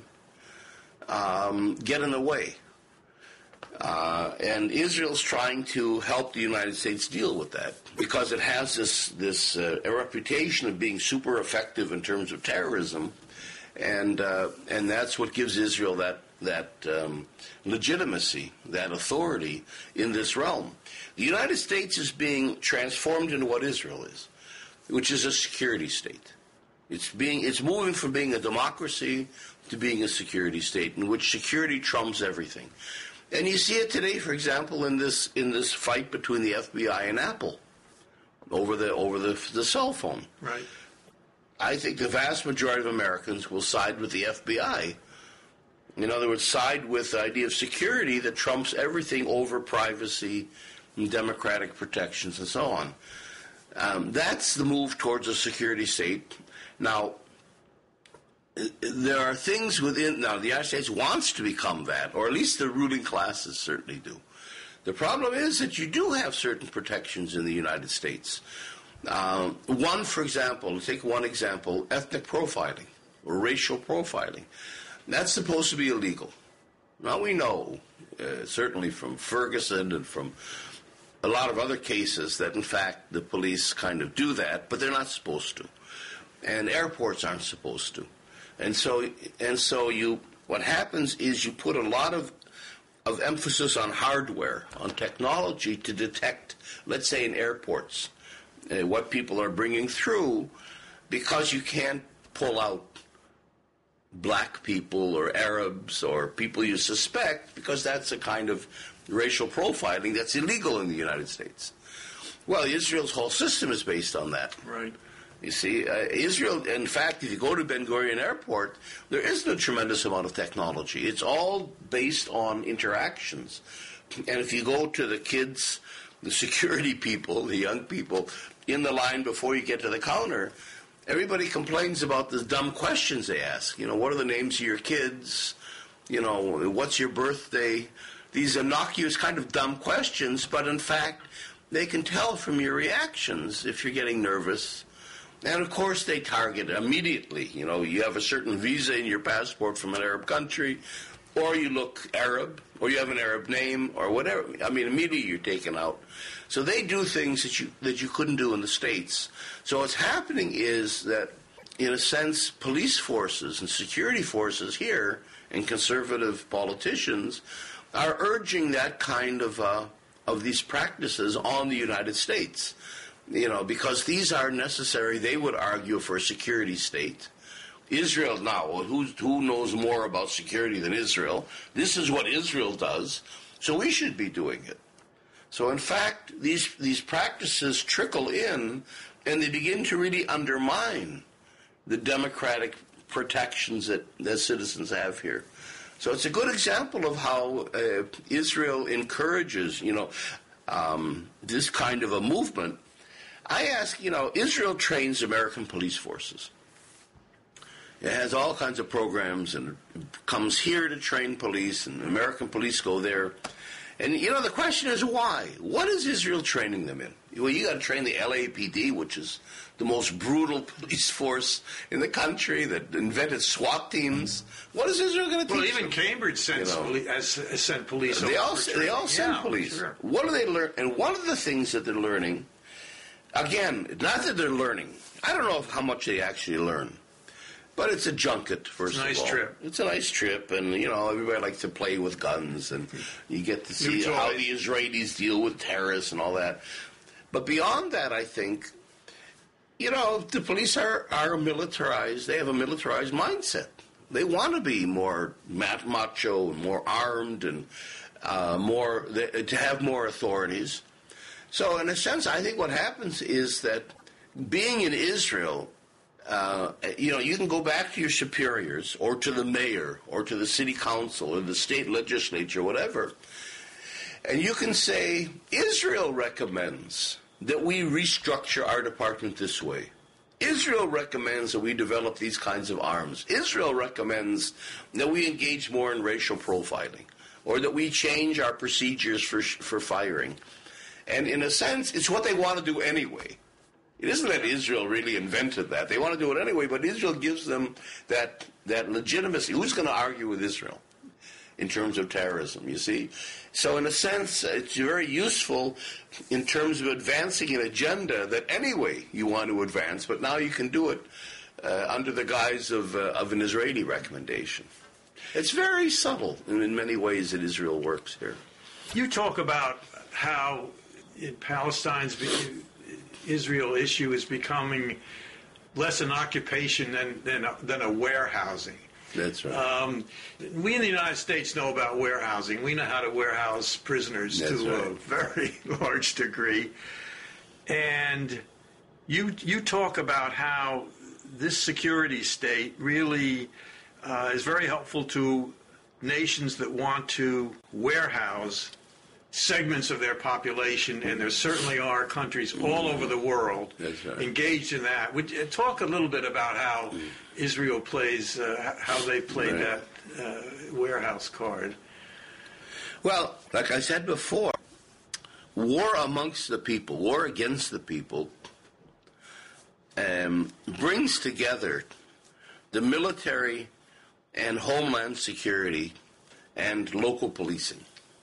um, get in the way. Uh, and Israel's trying to help the United States deal with that because it has this this uh, a reputation of being super effective in terms of terrorism, and uh, and that's what gives Israel that that um, legitimacy, that authority in this realm. The United States is being transformed into what Israel is, which is a security state. It's being it's moving from being a democracy to being a security state in which security trumps everything. And you see it today, for example, in this in this fight between the F B I and Apple over the over the the cell phone.
Right.
I think the vast majority of Americans will side with the F B I. In other words, side with the idea of security that trumps everything over privacy and democratic protections and so on. Um, that's the move towards a security state. Now, there are things within, now the United States wants to become that, or at least the ruling classes certainly do. The problem is that you do have certain protections in the United States. Um, one, for example, take one example, ethnic profiling or racial profiling. That's supposed to be illegal. Now we know, uh, certainly from Ferguson and from a lot of other cases, that in fact the police kind of do that, but they're not supposed to. And airports aren't supposed to. And so, and so you, what happens is you put a lot of, of emphasis on hardware, on technology to detect, let's say in airports, uh, what people are bringing through, because you can't pull out black people or Arabs or people you suspect, because that's a kind of racial profiling that's illegal in the United States. Well, Israel's whole system is based on that.
Right.
You see, uh, Israel, in fact, if you go to Ben Gurion Airport, there isn't a tremendous amount of technology. It's all based on interactions. And if you go to the kids, the security people, the young people, in the line before you get to the counter, everybody complains about the dumb questions they ask. You know, what are the names of your kids? You know, what's your birthday? These innocuous kind of dumb questions, but in fact, they can tell from your reactions if you're getting nervous. And, of course, they target immediately. You know, you have a certain visa in your passport from an Arab country, or you look Arab, or you have an Arab name, or whatever. I mean, immediately you're taken out. So they do things that you that you couldn't do in the States. So what's happening is that, in a sense, police forces and security forces here and conservative politicians are urging that kind of uh, of these practices on the United States. You know, because these are necessary, they would argue, for a security state. Israel now, well, who, who knows more about security than Israel? This is what Israel does, so we should be doing it. So, in fact, these these practices trickle in, and they begin to really undermine the democratic protections that, that citizens have here. So it's a good example of how uh, Israel encourages, you know, um, this kind of a movement. I ask, you know, Israel trains American police forces. It has all kinds of programs and comes here to train police, and American police go there. And, you know, the question is why? What is Israel training them in? Well, you got to train the L A P D, which is the most brutal police force in the country that invented SWAT teams. What is Israel going to teach
Well, even
them?
Cambridge sends
You know,
poli- has, has sent police.
They
over
all,
for
they all
training.
send
Yeah,
police.
Sure.
What do they learn? And one of the things that they're learning, again, not that they're learning. I don't know how much they actually learn. But it's a junket, first
It's a nice
of all.
trip.
It's a nice trip, and, you know, everybody likes to play with guns, and you get to see
New
how
toys.
the Israelis deal with terrorists and all that. But beyond that, I think, you know, the police are, are militarized. They have a militarized mindset. They want to be more macho and more armed and uh, more to have more authorities. So, in a sense, I think what happens is that being in Israel, Uh, you know, you can go back to your superiors or to the mayor or to the city council or the state legislature, whatever, and you can say, Israel recommends that we restructure our department this way. Israel recommends that we develop these kinds of arms. Israel recommends that we engage more in racial profiling or that we change our procedures for for firing. And in a sense, it's what they want to do anyway. It isn't that Israel really invented that. They want to do it anyway, but Israel gives them that, that legitimacy. Who's going to argue with Israel in terms of terrorism, you see? So in a sense, it's very useful in terms of advancing an agenda that anyway you want to advance, but now you can do it uh, under the guise of, uh, of an Israeli recommendation. It's very subtle in, in many ways that Israel works here.
You talk about how in Palestine's Israel issue is becoming less an occupation than, than, a, than a warehousing.
That's right. Um,
we in the United States know about warehousing. We know how to warehouse prisoners
That's
to
right.
a very large degree. And you you talk about how this security state really uh, is very helpful to nations that want to warehouse segments of their population, and there certainly are countries all over the world
right.
engaged in that. Would you talk a little bit about how Israel plays, uh, how they played
right.
that uh, warehouse card?
Well, like I said before, war amongst the people, war against the people, um, brings together the military and homeland security and local policing.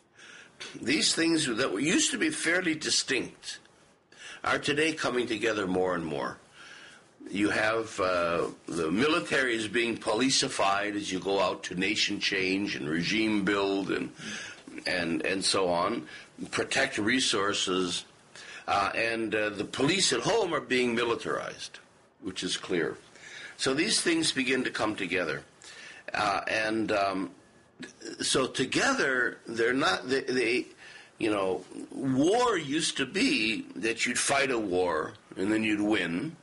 These things that used to be fairly distinct are today coming together more and more. You have uh, the military is being policified as you go out to nation change and regime build and and and so on, protect resources, uh, and uh, the police at home are being militarized, which is clear. So these things begin to come together, uh, and. Um, So together, they're not, they, they, you know, war used to be that you'd fight a war and then you'd win,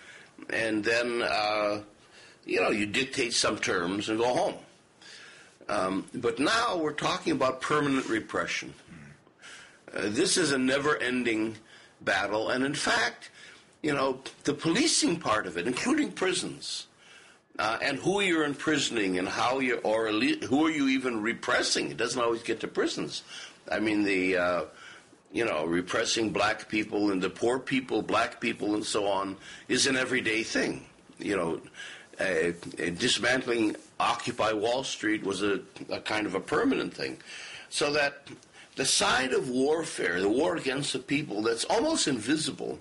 and then, uh, you know, you dictate some terms and go home. Um, but now we're talking about permanent repression. Uh, this is a never-ending battle, and in fact, you know, the policing part of it, including prisons, Uh, and who you're imprisoning and how you or who are you even repressing? It doesn't always get to prisons. I mean, the uh, you know repressing black people and the poor people, black people, and so on is an everyday thing. You know, uh, uh, dismantling Occupy Wall Street was a, a kind of a permanent thing. So that the side of warfare, the war against the people, that's almost invisible,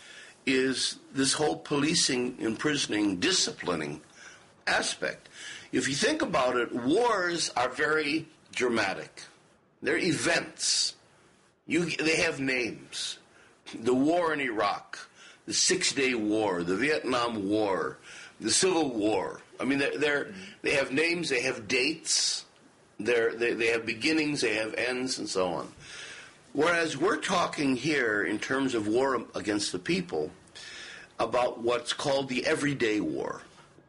is this whole policing, imprisoning, disciplining aspect. If you think about it, wars are very dramatic. They're events. You, they have names. The war in Iraq, the Six-Day War, the Vietnam War, the Civil War. I mean, they're, they're, they have names, they have dates, they're, they, they have beginnings, they have ends, and so on. Whereas we're talking here, in terms of war against the people, about what's called the everyday war.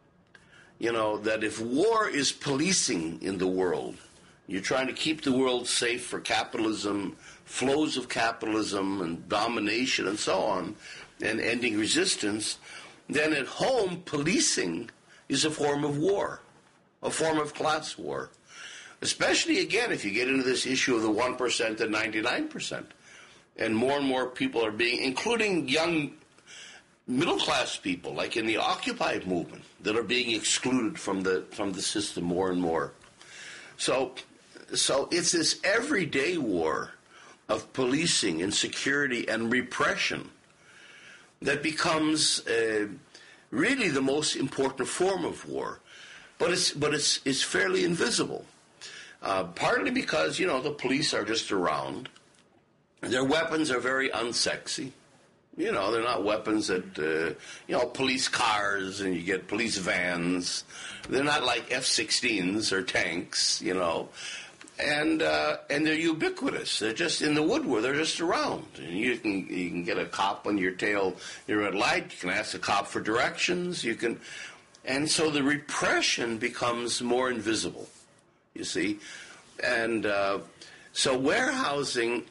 You know, that if war is policing in the world, you're trying to keep the world safe for capitalism, flows of capitalism and domination and so on, and ending resistance, then at home, policing is a form of war, a form of class war. Especially, again, if you get into this issue of the one percent and ninety-nine percent. And more and more people are being, including young middle-class people, like in the Occupy movement, that are being excluded from the from the system more and more. So, so it's this everyday war of policing and security and repression that becomes uh, really the most important form of war. But it's but it's it's fairly invisible, uh, partly because you know the police are just around. Their weapons are very unsexy. You know, they're not weapons that, uh, you know, police cars and you get police vans. They're not like F sixteens or tanks, you know. And uh, and they're ubiquitous. They're just in the woodwork. They're just around. And you can you can get a cop on your tail, your red light. You can ask the cop for directions. You can, and so the repression becomes more invisible, you see. And uh, so warehousing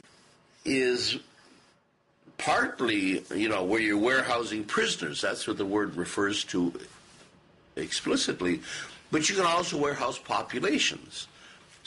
is partly, you know, where you're warehousing prisoners. That's what the word refers to explicitly. But you can also warehouse populations.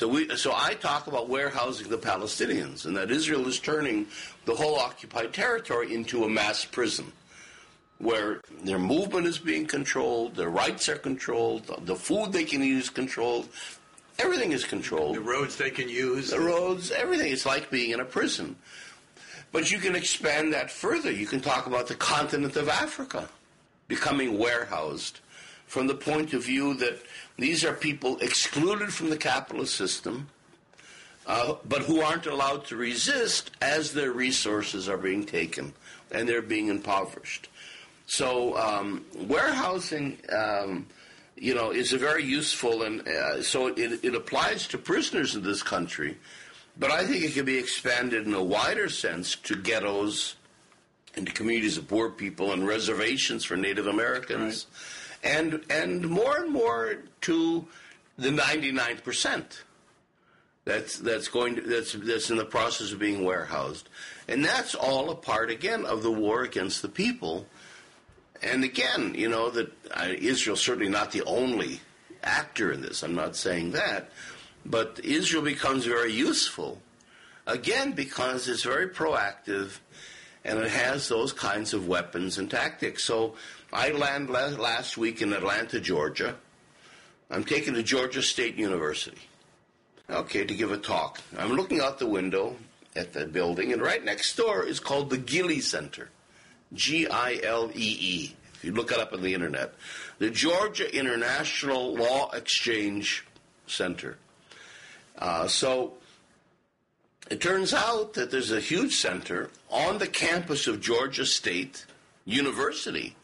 So we, so I talk about warehousing the Palestinians, and that Israel is turning the whole occupied territory into a mass prison, where their movement is being controlled, their rights are controlled, the food they can eat is controlled, everything is controlled.
The roads they can use.
The roads, everything. It's like being in a prison. But you can expand that further. You can talk about the continent of Africa becoming warehoused from the point of view that these are people excluded from the capitalist system, uh, but who aren't allowed to resist as their resources are being taken and they're being impoverished. So um, warehousing, um, you know, is a very useful, and uh, so it, it applies to prisoners in this country, but I think it can be expanded in a wider sense to ghettos and to communities of poor people and reservations for Native Americans. Right. And and more and more to the ninety-nine percent that's that's going to, that's that's in the process of being warehoused, and that's all a part again of the war against the people. And again, you know that uh, Israel's certainly not the only actor in this. I'm not saying that, but Israel becomes very useful again because it's very proactive, and it has those kinds of weapons and tactics. So I land last week in Atlanta, Georgia. I'm taken to Georgia State University, okay, to give a talk. I'm looking out the window at the building, and right next door is called the Gilley Center, G I L E E, if you look it up on the internet, the Georgia International Law Exchange Center. Uh, so it turns out that there's a huge center on the campus of Georgia State University,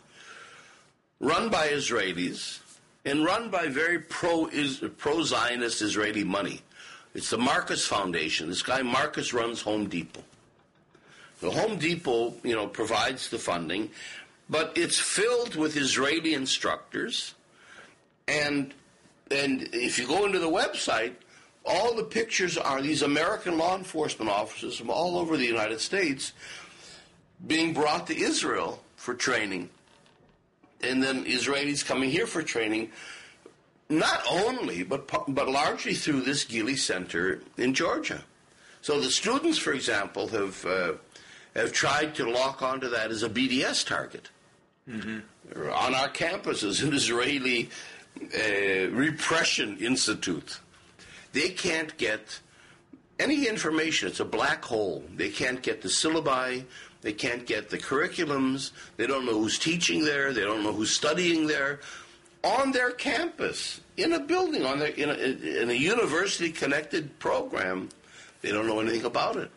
run by Israelis, and run by very pro, pro-Zionist Israeli money. It's the Marcus Foundation. This guy Marcus runs Home Depot. The Home Depot, you know, provides the funding, but it's filled with Israeli instructors, and and if you go into the website, all the pictures are these American law enforcement officers from all over the United States being brought to Israel for training. And then Israelis coming here for training, not only, but but largely through this Gilley Center in Georgia. So the students, for example, have uh, have tried to lock onto that as a B D S target. Mm-hmm. On our campuses, an Israeli uh, repression institute. They can't get any information. It's a black hole. They can't get the syllabi. They can't get the curriculums. They don't know who's teaching there. They don't know who's studying there. On their campus, in a building, on their, in, a, in a university-connected program, they don't know anything about it.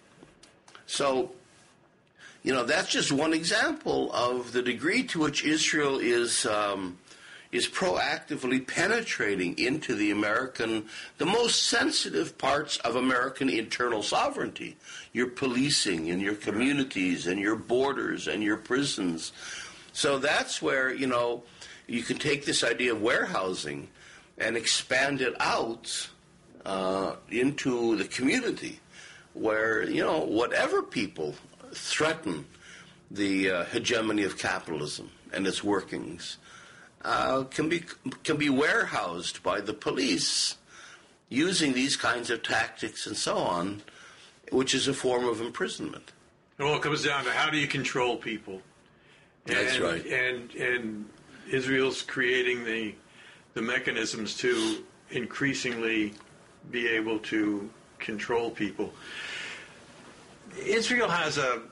So, you know, that's just one example of the degree to which Israel is um, is proactively penetrating into the American, the most sensitive parts of American internal sovereignty, your policing and your communities and your borders and your prisons. So that's where, you know, you can take this idea of warehousing and expand it out uh, into the community where, you know, whatever people threaten the uh, hegemony of capitalism and its workings, Uh, can be can be warehoused by the police using these kinds of tactics and so on, which is a form of imprisonment.
It all comes down to how do you control people.
That's
and,
right.
And and Israel's creating the the mechanisms to increasingly be able to control people. Israel has a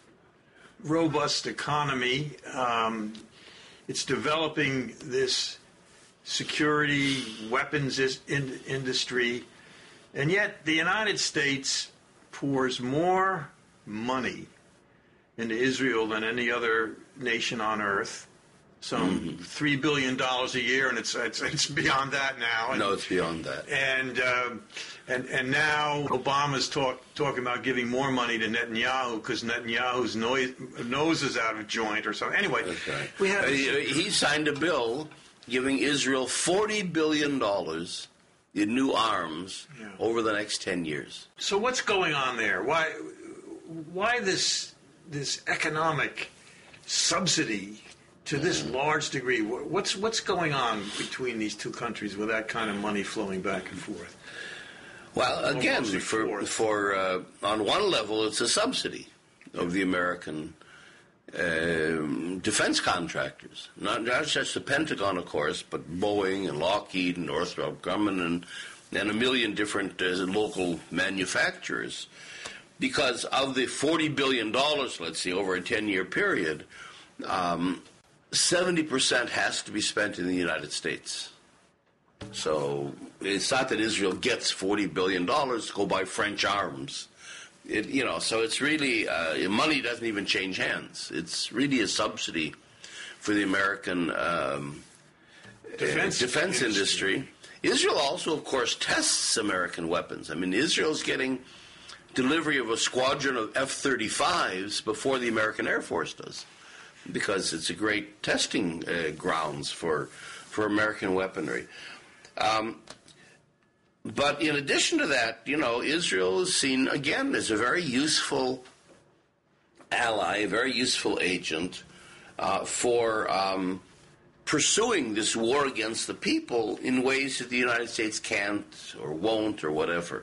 robust economy. Um, It's developing this security weapons in, industry, and yet the United States pours more money into Israel than any other nation on earth. Some mm-hmm. three billion dollars a year, and it's, it's it's beyond that now. And,
no, it's beyond that.
And um, and and now Obama's talk, talking about giving more money to Netanyahu because Netanyahu's noise, nose is out of joint or something. Anyway,
that's right.
we have
uh, he, he signed a bill giving Israel forty billion dollars in new arms yeah. over the next ten years.
So what's going on there? Why why this this economic subsidy to this large degree? What's what's going on between these two countries with that kind of money flowing back and forth?
Well, again, for for uh, on one level, it's a subsidy of the American uh, defense contractors, not, not just the Pentagon, of course, but Boeing and Lockheed and Northrop Grumman and and a million different uh, local manufacturers. Because of the forty billion dollars, let's see, over a ten-year period, um, seventy percent has to be spent in the United States. So it's not that Israel gets forty billion dollars to go buy French arms. It, you know, so it's really, uh, money doesn't even change hands. It's really a subsidy for the American um, defense, uh, defense industry. industry. Israel also, of course, tests American weapons. I mean, Israel's getting delivery of a squadron of F thirty-fives before the American Air Force does, because it's a great testing uh, grounds for for American weaponry. Um, but in addition to that, you know, Israel is seen, again, as a very useful ally, a very useful agent uh, for um, pursuing this war against the people in ways that the United States can't or won't or whatever.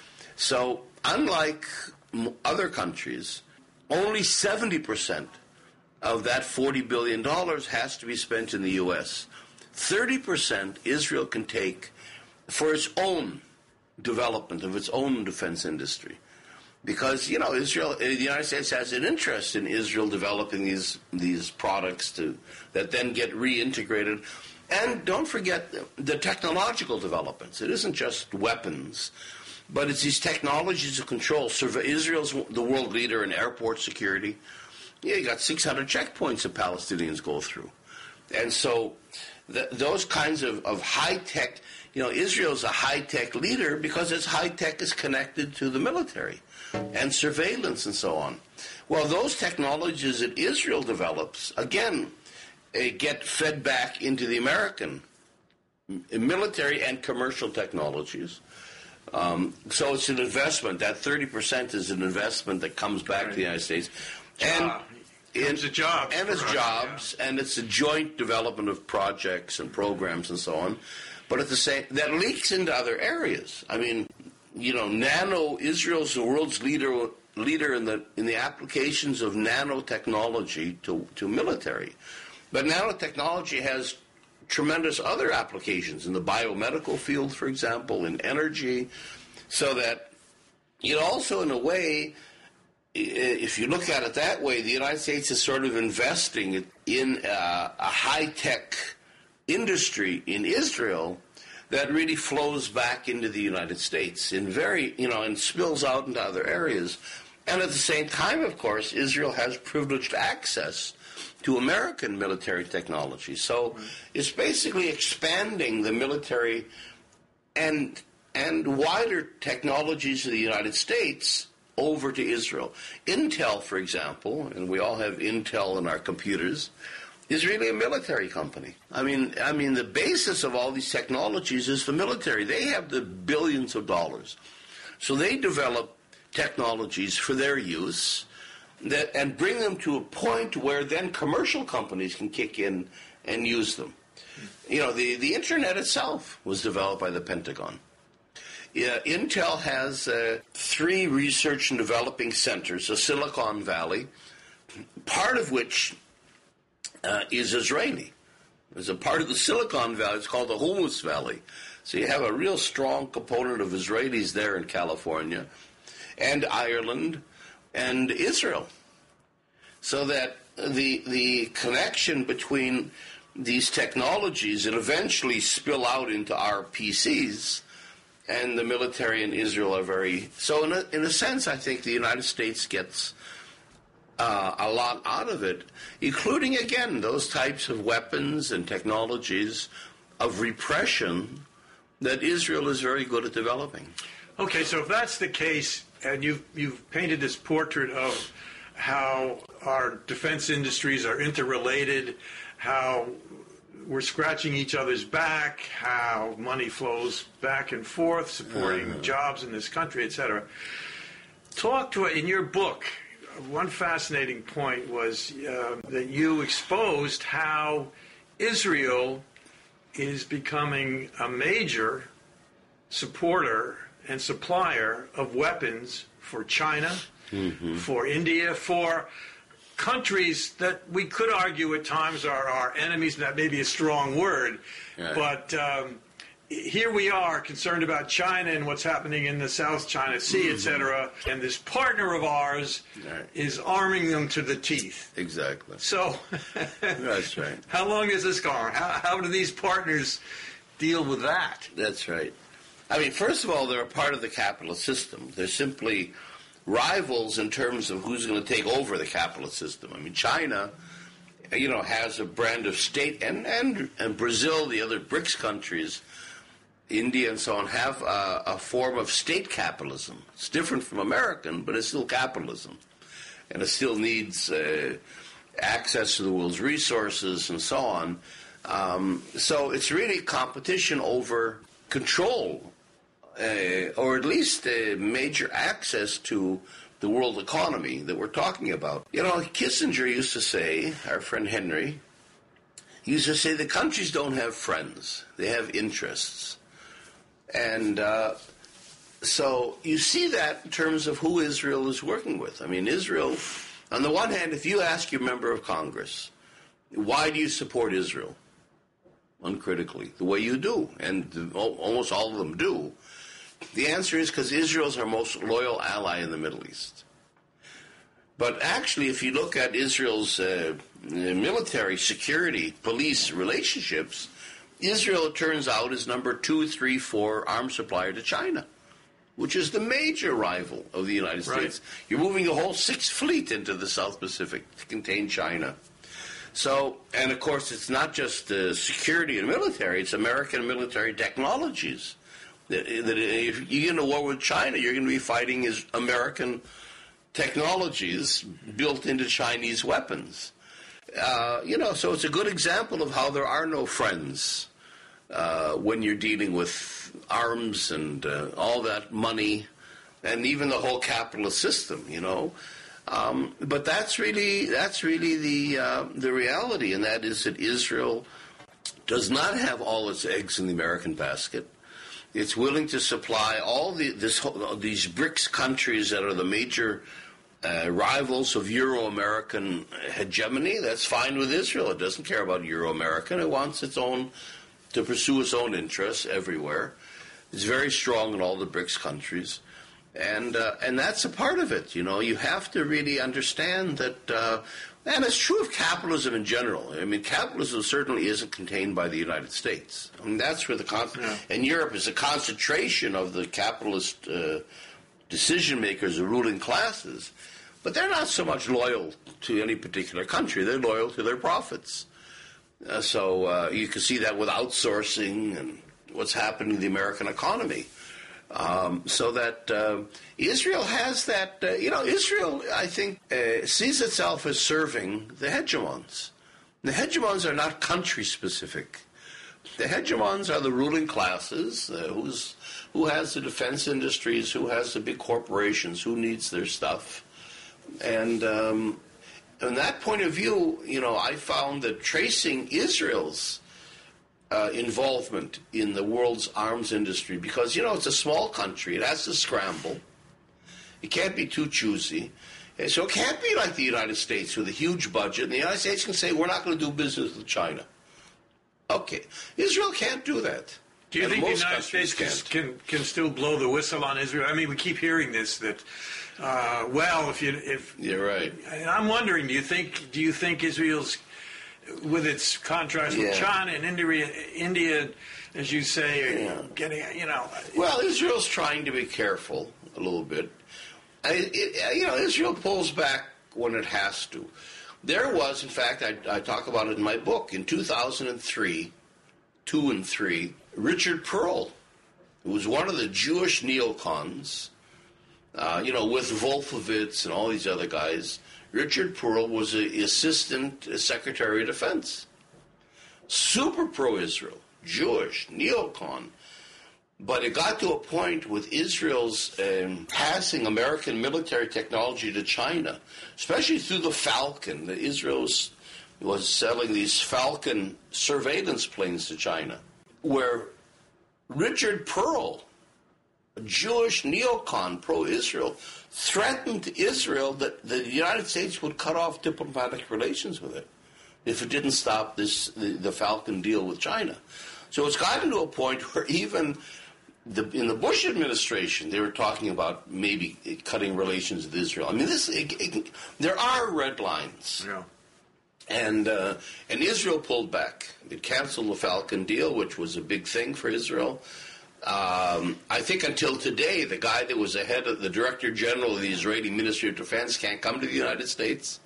So, unlike other countries, only seventy percent of that forty billion dollars has to be spent in the U S thirty percent Israel can take for its own development of its own defense industry. Because, you know, Israel, the United States has an interest in Israel developing these these products to that then get reintegrated. And don't forget the, the technological developments. It isn't just weapons, but it's these technologies of control. Israel's the world leader in airport security. Yeah, you got six hundred checkpoints that Palestinians go through. And so the, those kinds of, of high-tech, you know, Israel's a high-tech leader because its high-tech is connected to the military and surveillance and so on. Well, those technologies that Israel develops, again, uh, get fed back into the American military and commercial technologies. Um, so it's an investment. That thirty percent is an investment that comes back right. to the United States. And
it's a job.
And it's jobs, yeah. and it's a joint development of projects and programs and so on. But at the same, that leaks into other areas. I mean, you know, nano, Israel's the world's leader leader in the in the applications of nanotechnology to, to military. But nanotechnology has tremendous other applications in the biomedical field, for example, in energy, so that it also, in a way, if you look at it that way, the United States is sort of investing in uh, a high-tech industry in Israel that really flows back into the United States in very, you know, and spills out into other areas. And at the same time, of course, Israel has privileged access to American military technology. So it's basically expanding the military and and wider technologies of the United States over to Israel. Intel, for example, and we all have Intel in our computers, is really a military company. I mean, I mean, the basis of all these technologies is the military. They have the billions of dollars. So they develop technologies for their use that and bring them to a point where then commercial companies can kick in and use them. You know, the, the Internet itself was developed by the Pentagon. Yeah, Intel has uh, three research and developing centers, a Silicon Valley, part of which uh, is Israeli. There's a part of the Silicon Valley, it's called the Hummus Valley. So you have a real strong component of Israelis there in California, and Ireland, and Israel. So that the the connection between these technologies that eventually spill out into our P Cs and the military in Israel are very... So in a, in a sense, I think the United States gets uh, a lot out of it, including, again, those types of weapons and technologies of repression that Israel is very good at developing.
Okay, so if that's the case, and you've, you've painted this portrait of how our defense industries are interrelated, how we're scratching each other's back, how money flows back and forth, supporting uh, jobs in this country, et cetera. Talk to, in your book, one fascinating point was uh, that you exposed how Israel is becoming a major supporter and supplier of weapons for China, mm-hmm. for India, for countries that we could argue at times are our enemies. That may be a strong word, right. but um, here we are concerned about China and what's happening in the South China Sea, mm-hmm. et cetera. And this partner of ours right. is arming them to the teeth.
Exactly.
So,
that's right.
How long is this going? How, how do these partners deal with that?
That's right. I mean, first of all, they're a part of the capitalist system. They're simply rivals in terms of who's going to take over the capitalist system. I mean, China, you know, has a brand of state, and, and, and Brazil, the other BRICS countries, India and so on, have a, a form of state capitalism. It's different from American, but it's still capitalism. And it still needs uh, access to the world's resources and so on. Um, so it's really competition over control, uh, or at least uh, major access to the world economy that we're talking about. You know, Kissinger used to say, our friend Henry, he used to say the countries don't have friends, they have interests. And uh, so you see that in terms of who Israel is working with. I mean, Israel, on the one hand, if you ask your member of Congress, why do you support Israel? Uncritically, the way you do, and the, almost all of them do, the answer is because Israel is our most loyal ally in the Middle East. But actually, if you look at Israel's uh, military, security, police relationships, Israel, it turns out, is number two, three, four arms supplier to China, which is the major rival of the United States. Right. You're moving the whole Sixth Fleet into the South Pacific to contain China. So, and of course, it's not just uh, security and military, it's American military technologies. That, that if you get in a war with China, you're going to be fighting is American technologies built into Chinese weapons. Uh, you know, so it's a good example of how there are no friends uh, when you're dealing with arms and uh, all that money and even the whole capitalist system, you know. Um, but that's really that's really the uh, the reality, and that is that Israel does not have all its eggs in the American basket. It's willing to supply all the this whole, these BRICS countries that are the major uh, rivals of Euro-American hegemony. That's fine with Israel. It doesn't care about Euro-American. It wants its own to pursue its own interests everywhere. It's very strong in all the BRICS countries. And uh, and that's a part of it, you know. You have to really understand that, uh, and it's true of capitalism in general. I mean, capitalism certainly isn't contained by the United States. I mean, that's where the con- yeah. and Europe is a concentration of the capitalist uh, decision makers, the ruling classes. But they're not so much loyal to any particular country; they're loyal to their profits. Uh, so uh, you can see that with outsourcing and what's happening in the American economy. Um, so that uh, Israel has that, uh, you know, Israel, I think, uh, sees itself as serving the hegemons. The hegemons are not country-specific. The hegemons are the ruling classes, uh, who's, who has the defense industries, who has the big corporations, who needs their stuff. And um, from that point of view, you know, I found that tracing Israel's Uh, involvement in the world's arms industry, because, you know, it's a small country. It has to scramble. It can't be too choosy. And so it can't be like the United States with a huge budget. And the United States can say, we're not going to do business with China. Okay. Israel can't do that.
Do you and think the United States can, can can still blow the whistle on Israel? I mean, we keep hearing this, that, uh, well, if you... if
You're right.
I'm wondering, do you think do you think Israel's, with its contrast yeah. with China and India, India, as you say, yeah. getting, you know...
Well, Israel's trying to be careful a little bit. I, it, you know, Israel pulls back when it has to. There was, in fact, I, I talk about it in my book, in two thousand three, two and three, Richard Pearl, who was one of the Jewish neocons, uh, you know, with Wolfowitz and all these other guys. Richard Pearl was the Assistant Secretary of Defense. Super pro-Israel, Jewish, neocon. But it got to a point with Israel's um, passing American military technology to China, especially through the Falcon. That Israel was, was selling these Falcon surveillance planes to China, where Richard Pearl, Jewish neocon, pro-Israel, threatened Israel that the United States would cut off diplomatic relations with it if it didn't stop this the, the Falcon deal with China. So it's gotten to a point where even the, in the Bush administration, they were talking about maybe cutting relations with Israel. I mean, this it, it, there are red lines.
Yeah.
And uh, and Israel pulled back. It canceled the Falcon deal, which was a big thing for Israel. Um, I think until today, the guy that was ahead of the Director General of the Israeli Ministry of Defense can't come to the United States.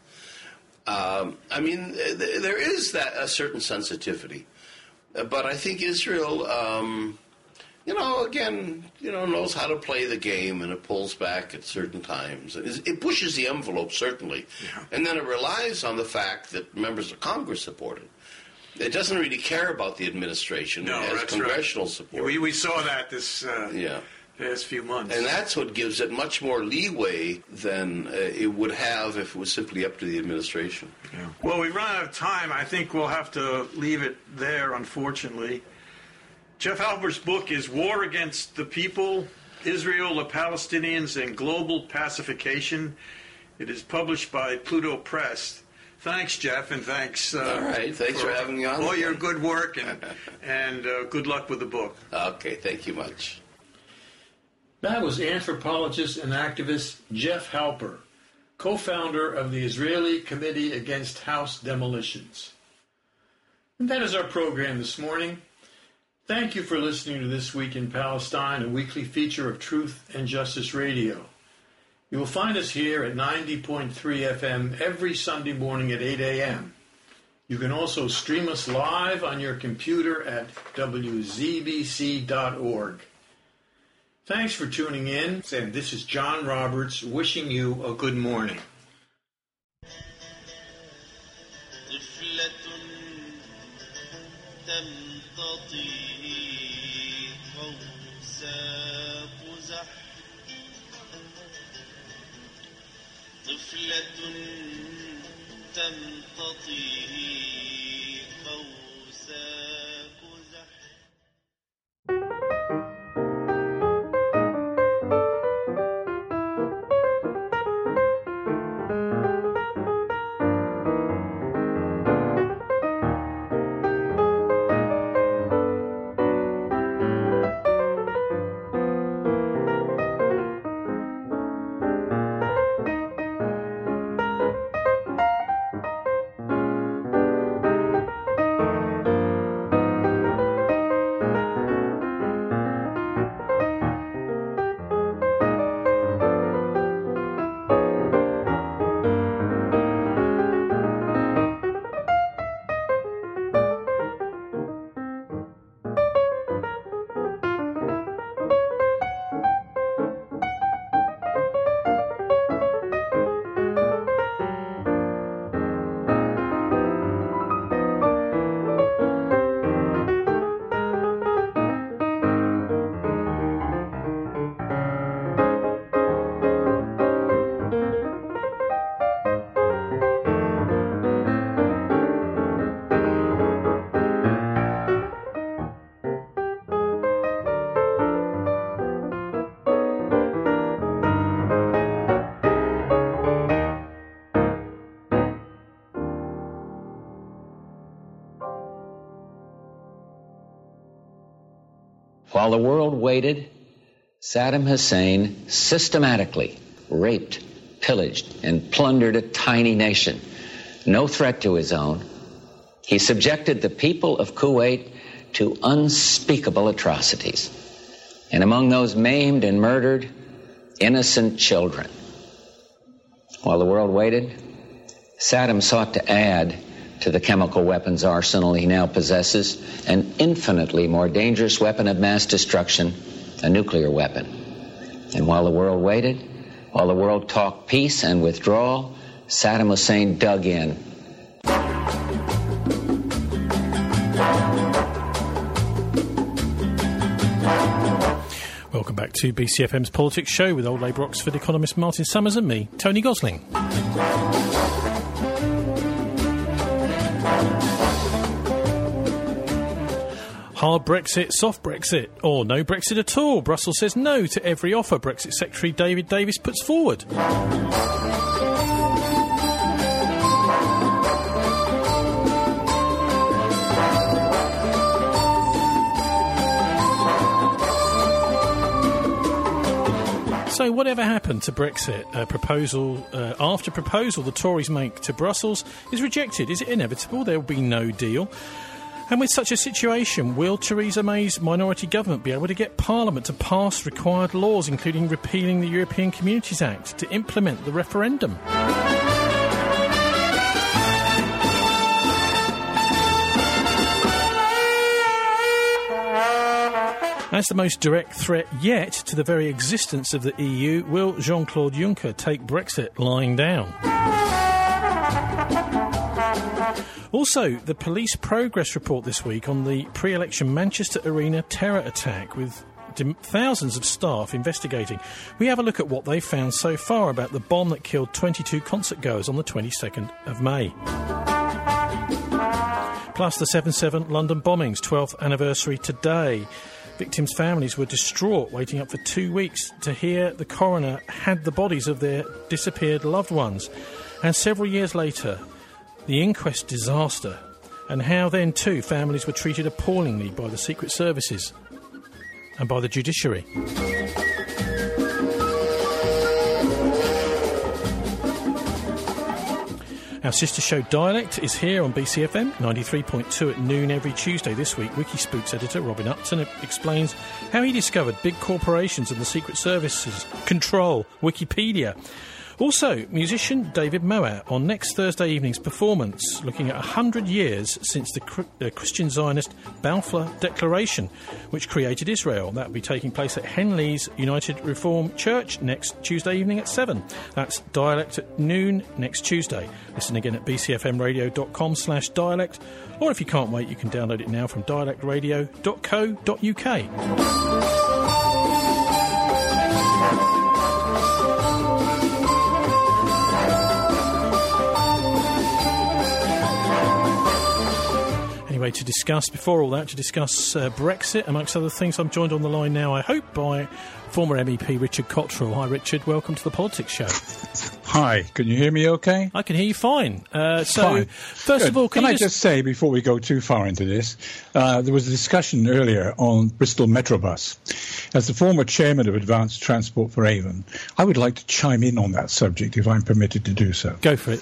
Um, I mean, th- there is that a certain sensitivity, uh, but I think Israel, um, you know, again, you know, knows how to play the game, and it pulls back at certain times. It, it pushes the envelope, certainly, yeah. And then it relies on the fact that members of Congress support it. It doesn't really care about the administration.
No,
it has
that's
congressional
right.
support.
We, we saw that this uh,
yeah.
past few months.
And that's what gives it much more leeway than uh, it would have if it was simply up to the administration.
Yeah. Well, we run out of time. I think we'll have to leave it there, unfortunately. Jeff Halper's book is War Against the People, Israel, the Palestinians, and Global Pacification. It is published by Pluto Press. Thanks, Jeff, and thanks. Uh,
all right, thanks for, for having me on.
All your good work, and and uh, good luck with the book.
Okay, thank you much.
That was anthropologist and activist Jeff Halper, co-founder of the Israeli Committee Against House Demolitions. And that is our program this morning. Thank you for listening to This Week in Palestine, a weekly feature of Truth and Justice Radio. You will find us here at ninety point three F M every Sunday morning at eight a.m. You can also stream us live on your computer at w z b c dot org. Thanks for tuning in, and this is John Roberts wishing you a good morning.
طفلة تمتطي قوسا قزح.
While the world waited, Saddam Hussein systematically raped, pillaged, and plundered a tiny nation, no threat to his own. He subjected the people of Kuwait to unspeakable atrocities, and among those maimed and murdered, innocent children. While the world waited, Saddam sought to add to the chemical weapons arsenal he now possesses an infinitely more dangerous weapon of mass destruction, a nuclear weapon. And while the world waited, while the world talked peace and withdrawal, Saddam Hussein dug in.
Welcome back to B C F M's Politics Show with Old Labour Oxford economist Martin Summers and me, Tony Gosling. Hard Brexit, soft Brexit, or no Brexit at all. Brussels says no to every offer Brexit Secretary David Davis puts forward. So whatever happened to Brexit? A proposal, uh, after proposal the Tories make to Brussels is rejected. Is it inevitable there will be no deal? And with such a situation, will Theresa May's minority government be able to get Parliament to pass required laws, including repealing the European Communities Act, to implement the referendum? As the most direct threat yet to the very existence of the E U, will Jean-Claude Juncker take Brexit lying down? Also, the police progress report this week on the pre-election Manchester Arena terror attack, with thousands of staff investigating. We have a look at what they've found so far about the bomb that killed twenty-two concert goers on the twenty-second of May. Plus the seven seven London bombings, twelfth anniversary today. Victims' families were distraught, waiting up for two weeks to hear the coroner had the bodies of their disappeared loved ones. And several years later, the inquest disaster, and how then too families were treated appallingly by the secret services and by the judiciary. Our sister show Dialect is here on B C F M ninety-three point two at noon every Tuesday. This week, Wikispooks editor Robin Upton explains how he discovered big corporations and the Secret Services control Wikipedia. Also, musician David Moat on next Thursday evening's performance, looking at one hundred years since the uh, Christian Zionist Balfour Declaration, which created Israel. That will be taking place at Henley's United Reformed Church next Tuesday evening at seven. That's Dialect at noon next Tuesday. Listen again at bcfmradio.com slash dialect, or if you can't wait, you can download it now from dialect radio dot co dot uk. Anyway, to discuss, before all that, to discuss uh, Brexit, amongst other things, I'm joined on the line now, I hope, by former M E P Richard Cottrell. Hi, Richard. Welcome to the Politics Show.
Hi. Can you hear me okay?
I can hear you fine. Uh, so,
fine.
first
Good.
of all, can,
can
you
I just... just say, before we go too far into this, uh, there was a discussion earlier on Bristol Metrobus. As the former chairman of Advanced Transport for Avon, I would like to chime in on that subject, if I'm permitted to do so.
Go for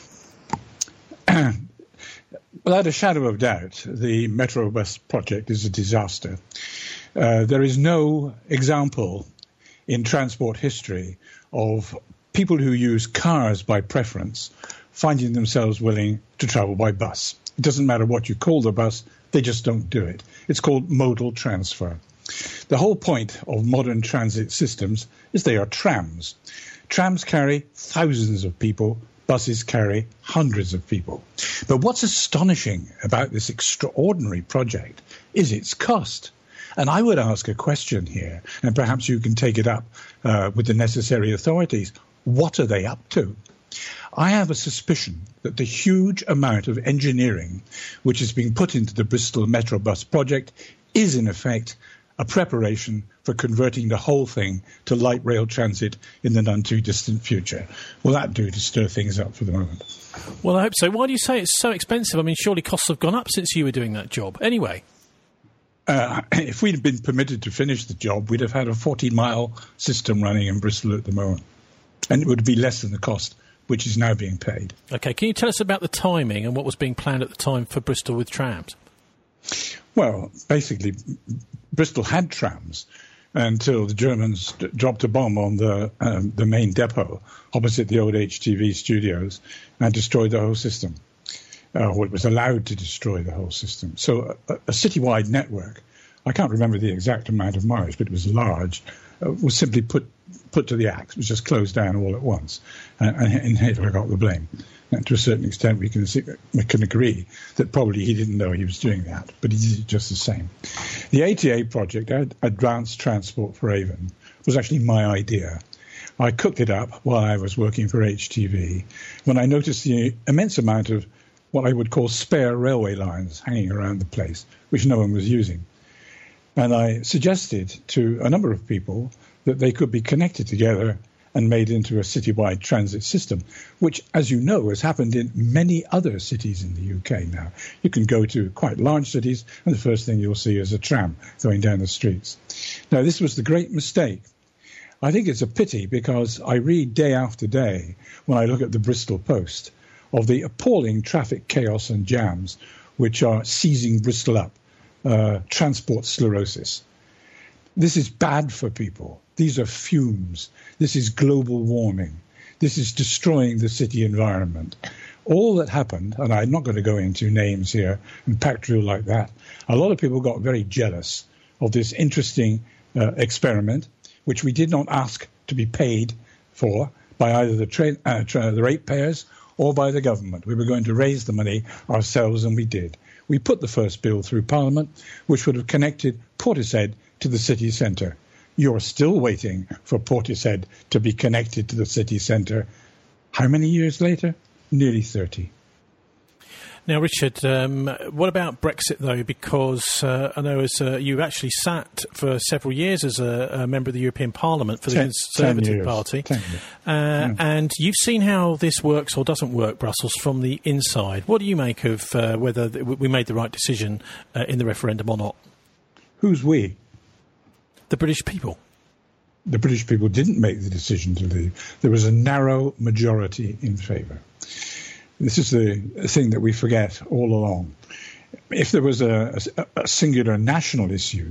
it.
Without a shadow of doubt, the Metrobus project is a disaster. Uh, there is no example in transport history of people who use cars by preference finding themselves willing to travel by bus. It doesn't matter what you call the bus, they just don't do it. It's called modal transfer. The whole point of modern transit systems is they are trams. Trams carry thousands of people. Buses carry hundreds of people. But what's astonishing about this extraordinary project is its cost. And I would ask a question here, and perhaps you can take it up uh, with the necessary authorities. What are they up to? I have a suspicion that the huge amount of engineering which is being put into the Bristol Metrobus project is, in effect, a preparation for converting the whole thing to light rail transit in the none-too-distant future. Will that do to stir things up for the moment?
Well, I hope so. Why do you say it's so expensive? I mean, surely costs have gone up since you were doing that job. Anyway.
Uh, if we'd been permitted to finish the job, we'd have had a forty-mile system running in Bristol at the moment. And it would be less than the cost, which is now being paid.
OK, can you tell us about the timing and what was being planned at the time for Bristol with trams?
Well, basically, Bristol had trams until the Germans d- dropped a bomb on the um, the main depot opposite the old H T V studios and destroyed the whole system. Uh, or it was allowed to destroy the whole system. So a, a citywide network, I can't remember the exact amount of miles, but it was large, uh, was simply put put to the axe. It was just closed down all at once, uh, and, and Hitler got the blame. And to a certain extent, we can see, we can agree that probably he didn't know he was doing that, but he did it just the same. The A T A project, Advanced Transport for Avon, was actually my idea. I cooked it up while I was working for H T V when I noticed the immense amount of what I would call spare railway lines hanging around the place, which no one was using. And I suggested to a number of people that they could be connected together and made into a citywide transit system, which, as you know, has happened in many other cities in the U K now. You can go to quite large cities, and the first thing you'll see is a tram going down the streets. Now, this was the great mistake. I think it's a pity because I read day after day, when I look at the Bristol Post, of the appalling traffic chaos and jams which are seizing Bristol up, uh, transport sclerosis. This is bad for people. These are fumes. This is global warming. This is destroying the city environment. All that happened, and I'm not going to go into names here and pack drill like that, a lot of people got very jealous of this interesting uh, experiment, which we did not ask to be paid for by either the, tra- uh, tra- the ratepayers or by the government. We were going to raise the money ourselves, and we did. We put the first bill through Parliament, which would have connected Portishead to the city centre. You're still waiting for Portishead to be connected to the city centre. How many years later? Nearly thirty.
Now, Richard, um, what about Brexit, though? Because uh, I know as uh, you actually sat for several years as a, a member of the European Parliament for the
ten,
Conservative
ten years,
Party.
ten years.
Uh,
yeah.
And you've seen how this works or doesn't work, Brussels, from the inside. What do you make of uh, whether th- we made the right decision uh, in the referendum or not?
Who's we?
The British people.
The British people didn't make the decision to leave. There was a narrow majority in favour. This is the thing that we forget all along. If there was a, a, a singular national issue,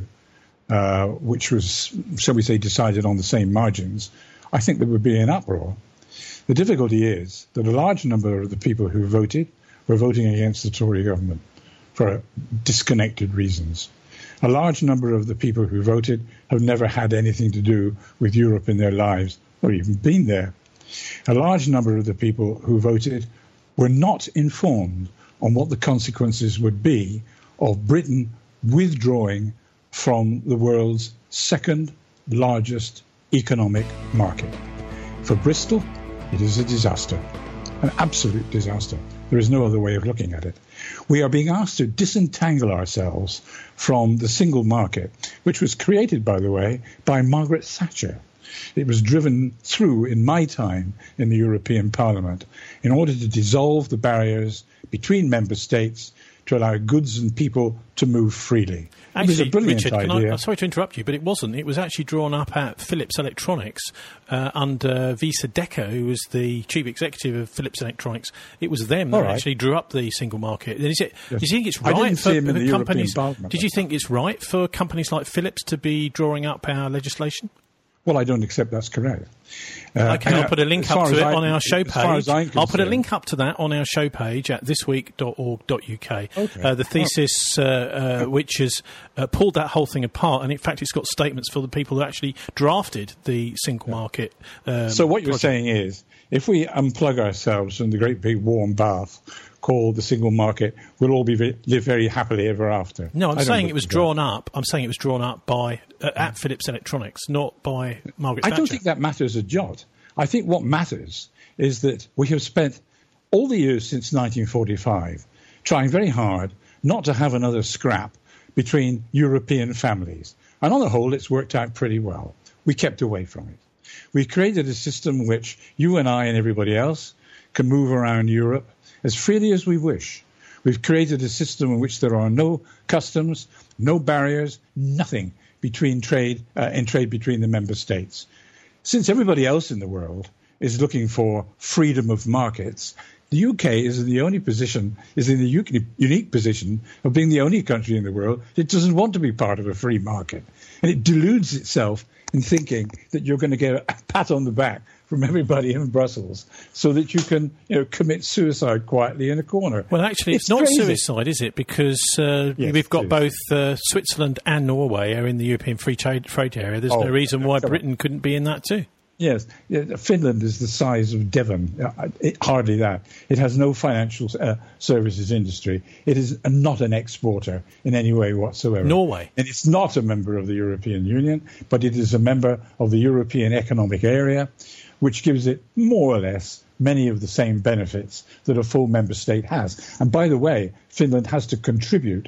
uh, which was, shall we say, decided on the same margins, I think there would be an uproar. The difficulty is that a large number of the people who voted were voting against the Tory government for disconnected reasons. A large number of the people who voted have never had anything to do with Europe in their lives or even been there. A large number of the people who voted were not informed on what the consequences would be of Britain withdrawing from the world's second largest economic market. For Bristol, it is a disaster, an absolute disaster. There is no other way of looking at it. We are being asked to disentangle ourselves from the single market, which was created, by the way, by Margaret Thatcher. It was driven through in my time in the European Parliament in order to dissolve the barriers between member states to allow goods and people to move freely.
Actually,
it was a brilliant
Richard, can
idea.
I, I'm sorry to interrupt you, but it wasn't. It was actually drawn up at Philips Electronics uh, under Visa Deco, who was the chief executive of Philips Electronics. It was them that
right.
actually drew up the single market. Is it,
Yes.
Do you think it's
I
right
didn't
for
see him in the
companies?
European Parliament.
Did you think it's right for companies like Philips to be drawing up our legislation?
Well, I don't accept that's correct.
Uh, okay, I'll put a link up to it I, on our show page. I'll put a link up to that on our show page at this week dot org dot U K.
Okay.
Uh, the thesis, uh, uh, which has uh, pulled that whole thing apart, and in fact, it's got statements for the people who actually drafted the single yeah. market. Um,
so what you're
project.
saying is, if we unplug ourselves from the great big warm bath called the single market, we'll all be very, live very happily ever after.
No, I'm saying it was drawn that. up. I'm saying it was drawn up by uh, at Philips Electronics, not by Margaret Thatcher.
I don't think that matters a jot. I think what matters is that we have spent all the years since nineteen forty-five trying very hard not to have another scrap between European families. And on the whole, it's worked out pretty well. We kept away from it. We created a system which you and I and everybody else can move around Europe as freely as we wish. We've created a system in which there are no customs, no barriers, nothing between trade uh, in trade between the member states. Since everybody else in the world is looking for freedom of markets, the U K is in the only position, is in the u- unique position of being the only country in the world that doesn't want to be part of a free market. And it deludes itself in thinking that you're going to get a pat on the back from everybody in Brussels so that you can, you know, commit suicide quietly in a corner.
Well, actually, it's, it's not crazy. Suicide, is it? Because uh, yes, we've got both uh, Switzerland and Norway are in the European Free Trade, trade area. There's oh, no reason why Britain on. couldn't be in that too.
Yes, Finland is the size of Devon, it, hardly that. It has no financial uh, services industry. It is not an exporter in any way whatsoever.
Norway.
And it's not a member of the European Union, but it is a member of the European Economic Area, which gives it more or less many of the same benefits that a full member state has. And by the way, Finland has to contribute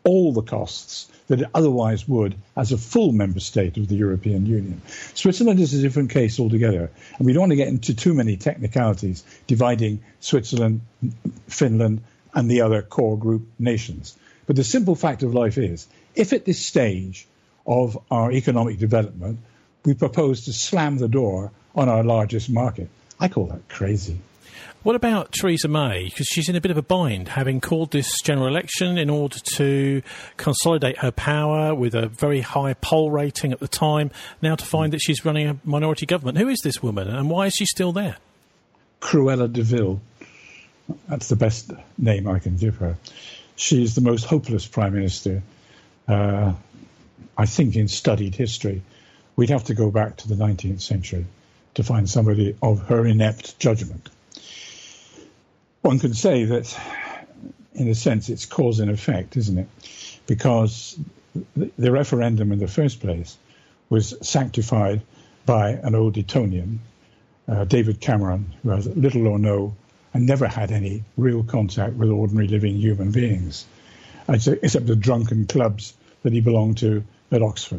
all the costs that it otherwise would as a full member state of the European Union. Switzerland is a different case altogether, and we don't want to get into too many technicalities dividing Switzerland, Finland, and the other core group nations. But the simple fact of life is, if at this stage of our economic development we propose to slam the door on our largest market, I call that crazy.
What about Theresa May? Because she's in a bit of a bind, having called this general election in order to consolidate her power with a very high poll rating at the time, now to find that she's running a minority government. Who is this woman, and why is she still there?
Cruella de Vil. That's the best name I can give her. She's the most hopeless prime minister, uh, I think, in studied history. We'd have to go back to the nineteenth century to find somebody of her inept judgment. One can say that, in a sense, it's cause and effect, isn't it? Because the, the referendum in the first place was sanctified by an old Etonian, uh, David Cameron, who has little or no and never had any real contact with ordinary living human beings, except the drunken clubs that he belonged to at Oxford.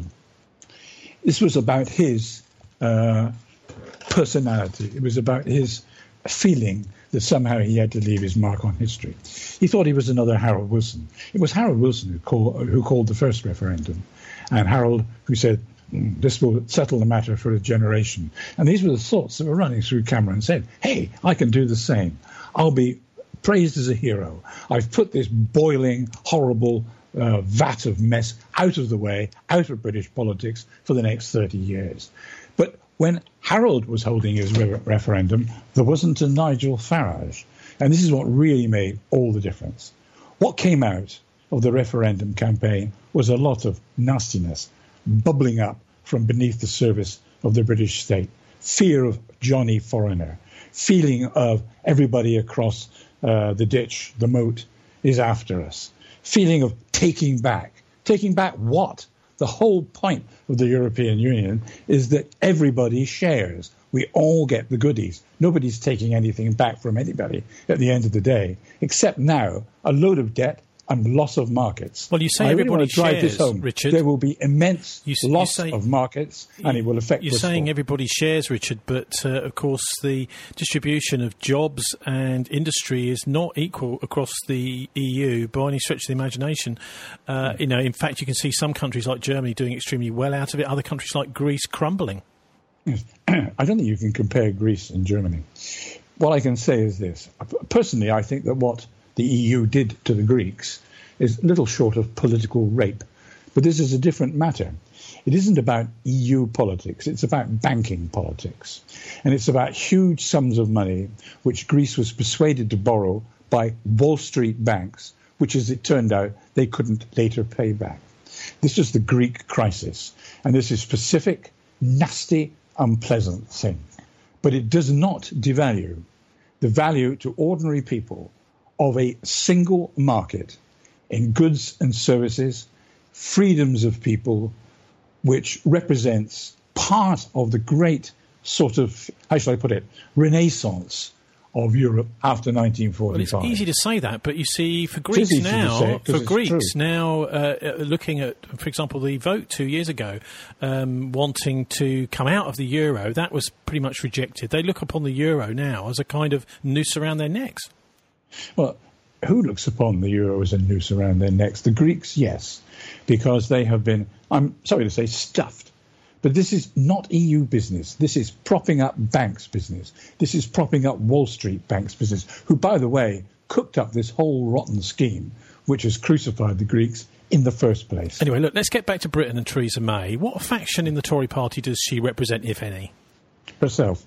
This was about his uh, personality. It was about his feeling that somehow he had to leave his mark on history. He thought he was another Harold Wilson. It was Harold Wilson who, call, who called the first referendum, and Harold who said, mm, this will settle the matter for a generation. And these were the thoughts that were running through Cameron, said, hey, I can do the same. I'll be praised as a hero. I've put this boiling, horrible uh, vat of mess out of the way, out of British politics for the next thirty years. But when Harold was holding his re- referendum, there wasn't a Nigel Farage. And this is what really made all the difference. What came out of the referendum campaign was a lot of nastiness bubbling up from beneath the surface of the British state. Fear of Johnny Foreigner. Feeling of everybody across uh, the ditch, the moat, is after us. Feeling of taking back. Taking back what? The whole point of the European Union is that everybody shares. We all get the goodies. Nobody's taking anything back from anybody at the end of the day, except now a load of debt and loss of markets.
Well, you say
I really
everybody
want to drive
shares,
this home.
Richard.
There will be immense
you, you
loss
say,
of markets, and it will affect
You're
Bristol.
saying everybody shares, Richard, but, uh, of course, the distribution of jobs and industry is not equal across the E U by any stretch of the imagination. Uh, you know, in fact, you can see some countries like Germany doing extremely well out of it, other countries like Greece crumbling.
Yes. I don't think you can compare Greece and Germany. What I can say is this. Personally, I think that what the E U did to the Greeks is little short of political rape. But this is a different matter. It isn't about E U politics. It's about banking politics. And it's about huge sums of money which Greece was persuaded to borrow by Wall Street banks, which, as it turned out, they couldn't later pay back. This is the Greek crisis. And this is specific, nasty, unpleasant thing. But it does not devalue the value to ordinary people of a single market in goods and services, freedoms of people, which represents part of the great sort of, how shall I put it, renaissance of Europe after nineteen forty-five.
Well, it's easy to say that, but you see, for Greeks now, for Greeks now, uh, looking at, for example, the vote two years ago, um, wanting to come out of the euro, that was pretty much rejected. They look upon the euro now as a kind of noose around their necks.
Well, who looks upon the euro as a noose around their necks? The Greeks, yes, because they have been, I'm sorry to say, stuffed. But this is not E U business. This is propping up banks' business. This is propping up Wall Street banks' business, who, by the way, cooked up this whole rotten scheme, which has crucified the Greeks in the first place.
Anyway, look, let's get back to Britain and Theresa May. What faction in the Tory party does she represent, if any?
Herself.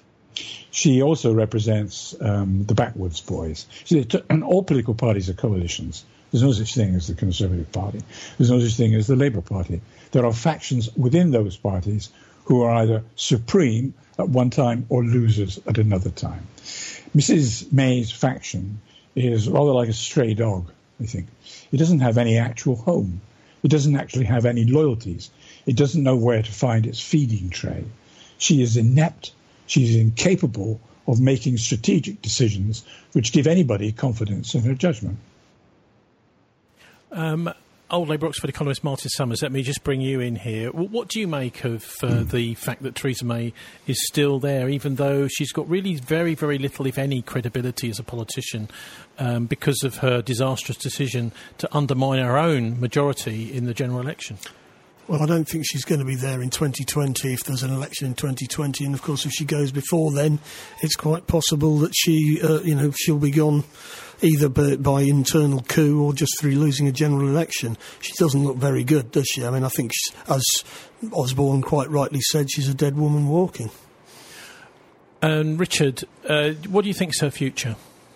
She also represents um, the backwoods boys. See, and all political parties are coalitions. There's no such thing as the Conservative Party. There's no such thing as the Labour Party. There are factions within those parties who are either supreme at one time or losers at another time. Missus May's faction is rather like a stray dog, I think. It doesn't have any actual home. It doesn't actually have any loyalties. It doesn't know where to find its feeding tray. She is inept. She is incapable of making strategic decisions which give anybody confidence in her judgment.
Um, Old Labour Oxford economist Martin Summers, let me just bring you in here. What, what do you make of uh, mm. the fact that Theresa May is still there, even though she's got really very, very little, if any, credibility as a politician um, because of her disastrous decision to undermine her own majority in the general election?
Well, I don't think she's going to be there in twenty twenty if there's an election in twenty twenty. And, of course, if she goes before then, it's quite possible that she, uh, you know, she'll be gone either by, by internal coup or just through losing a general election. She doesn't look very good, does she? I mean, I think, she's, as Osborne quite rightly said, she's a dead woman walking.
And, Richard, uh, what do you think's her future?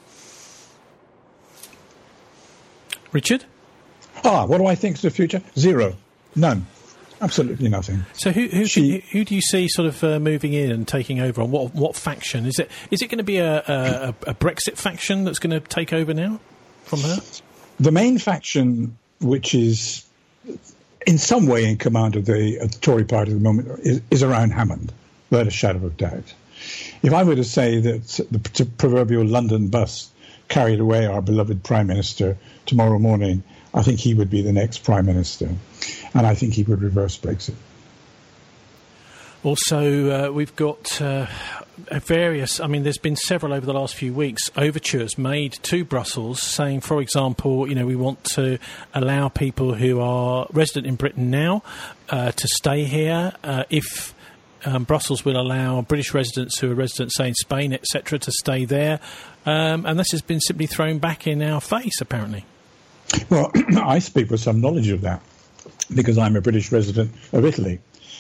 Richard?
Ah, what do I think's the future? Zero. None. Absolutely nothing.
So who who,
she,
who, who do you see sort of uh, moving in and taking over on what what faction? Is it is it going to be a, a, a Brexit faction that's going to take over now from her?
The main faction, which is in some way in command of the, of the Tory party at the moment, is, is around Hammond, without a shadow of doubt. If I were to say that the p- proverbial London bus carried away our beloved Prime Minister tomorrow morning, I think he would be the next Prime Minister, and I think he would reverse Brexit.
Also, uh, we've got uh, various, I mean, there's been several over the last few weeks, overtures made to Brussels saying, for example, you know, we want to allow people who are resident in Britain now uh, to stay here uh, if um, Brussels will allow British residents who are residents, say, in Spain, et cetera, to stay there. Um, and this has been simply thrown back in our face, apparently.
Well, I speak with some knowledge of that because I'm a British resident of Italy,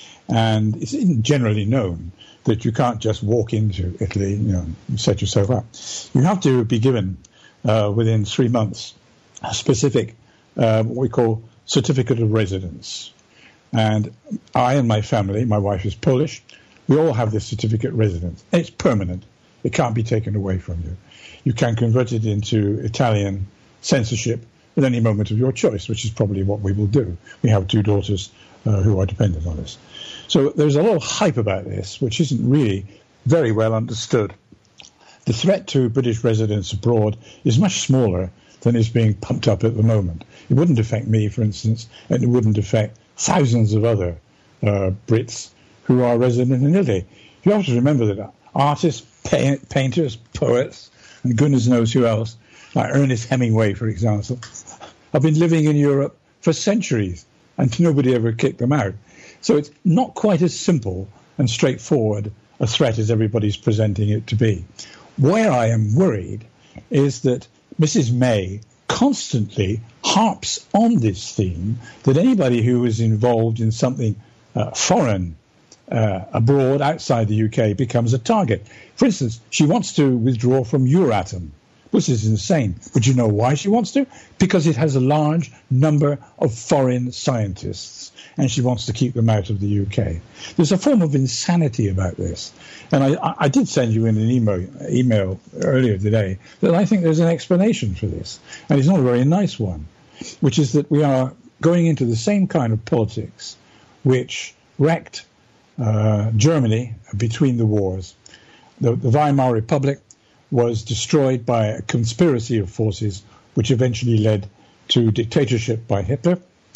and it's generally known that you can't just walk into Italy, you know, and set yourself up. You have to be given uh, within three months a specific, uh, what we call certificate of residence. And I and my family, my wife is Polish, we all have this certificate of residence. It's permanent. It can't be taken away from you. You can convert it into Italian censorship at any moment of your choice, which is probably what we will do. We have two daughters uh, who are dependent on us. So there's a lot of hype about this, which isn't really very well understood. The threat to British residents abroad is much smaller than is being pumped up at the moment. It wouldn't affect me, for instance, and it wouldn't affect thousands of other uh, Brits who are resident in Italy. You have to remember that artists, pay- painters, poets, and goodness knows who else, like Ernest Hemingway, for example, have been living in Europe for centuries, and nobody ever kicked them out. So it's not quite as simple and straightforward a threat as everybody's presenting it to be. Where I am worried is that Missus May constantly harps on this theme, that anybody who is involved in something uh, foreign, uh, abroad, outside the U K, becomes a target. For instance, she wants to withdraw from Euratom. This is insane. But you know why she wants to? Because it has a large number of foreign scientists, and she wants to keep them out of the U K. There's a form of insanity about this. And I, I did send you in an email, email earlier today that I think there's an explanation for this, and it's not a very nice one, which is that we are going into the same kind of politics which wrecked uh, Germany between the wars. The, the Weimar Republic was destroyed by a conspiracy of forces which eventually led to dictatorship by Hitler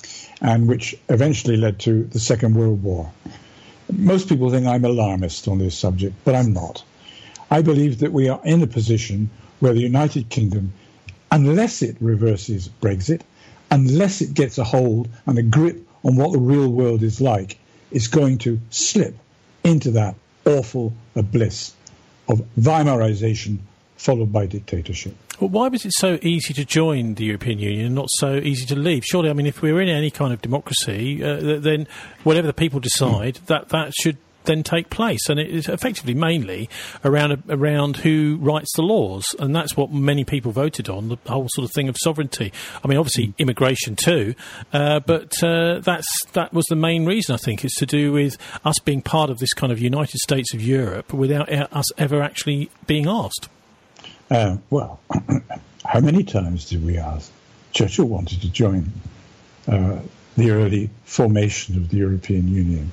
and which eventually led to the Second World War. Most people think I'm alarmist on this subject, but I'm not. I believe that we are in a position where the United Kingdom, unless it reverses Brexit, unless it gets a hold and a grip on what the real world is like, is going to slip into that awful abyss of Weimarization followed by dictatorship.
Well, why was it so easy to join the European Union and not so easy to leave? Surely, I mean, if we're in any kind of democracy, uh, then whatever the people decide, mm. that, that should then take place. And it is effectively mainly around around who writes the laws. And that's what many people voted on, the whole sort of thing of sovereignty. I mean, obviously, mm. immigration too. Uh, but uh, that's that was the main reason, I think, is to do with us being part of this kind of United States of Europe without us ever actually being asked.
Uh, well, how many times did we ask? Churchill wanted to join uh, the early formation of the European Union.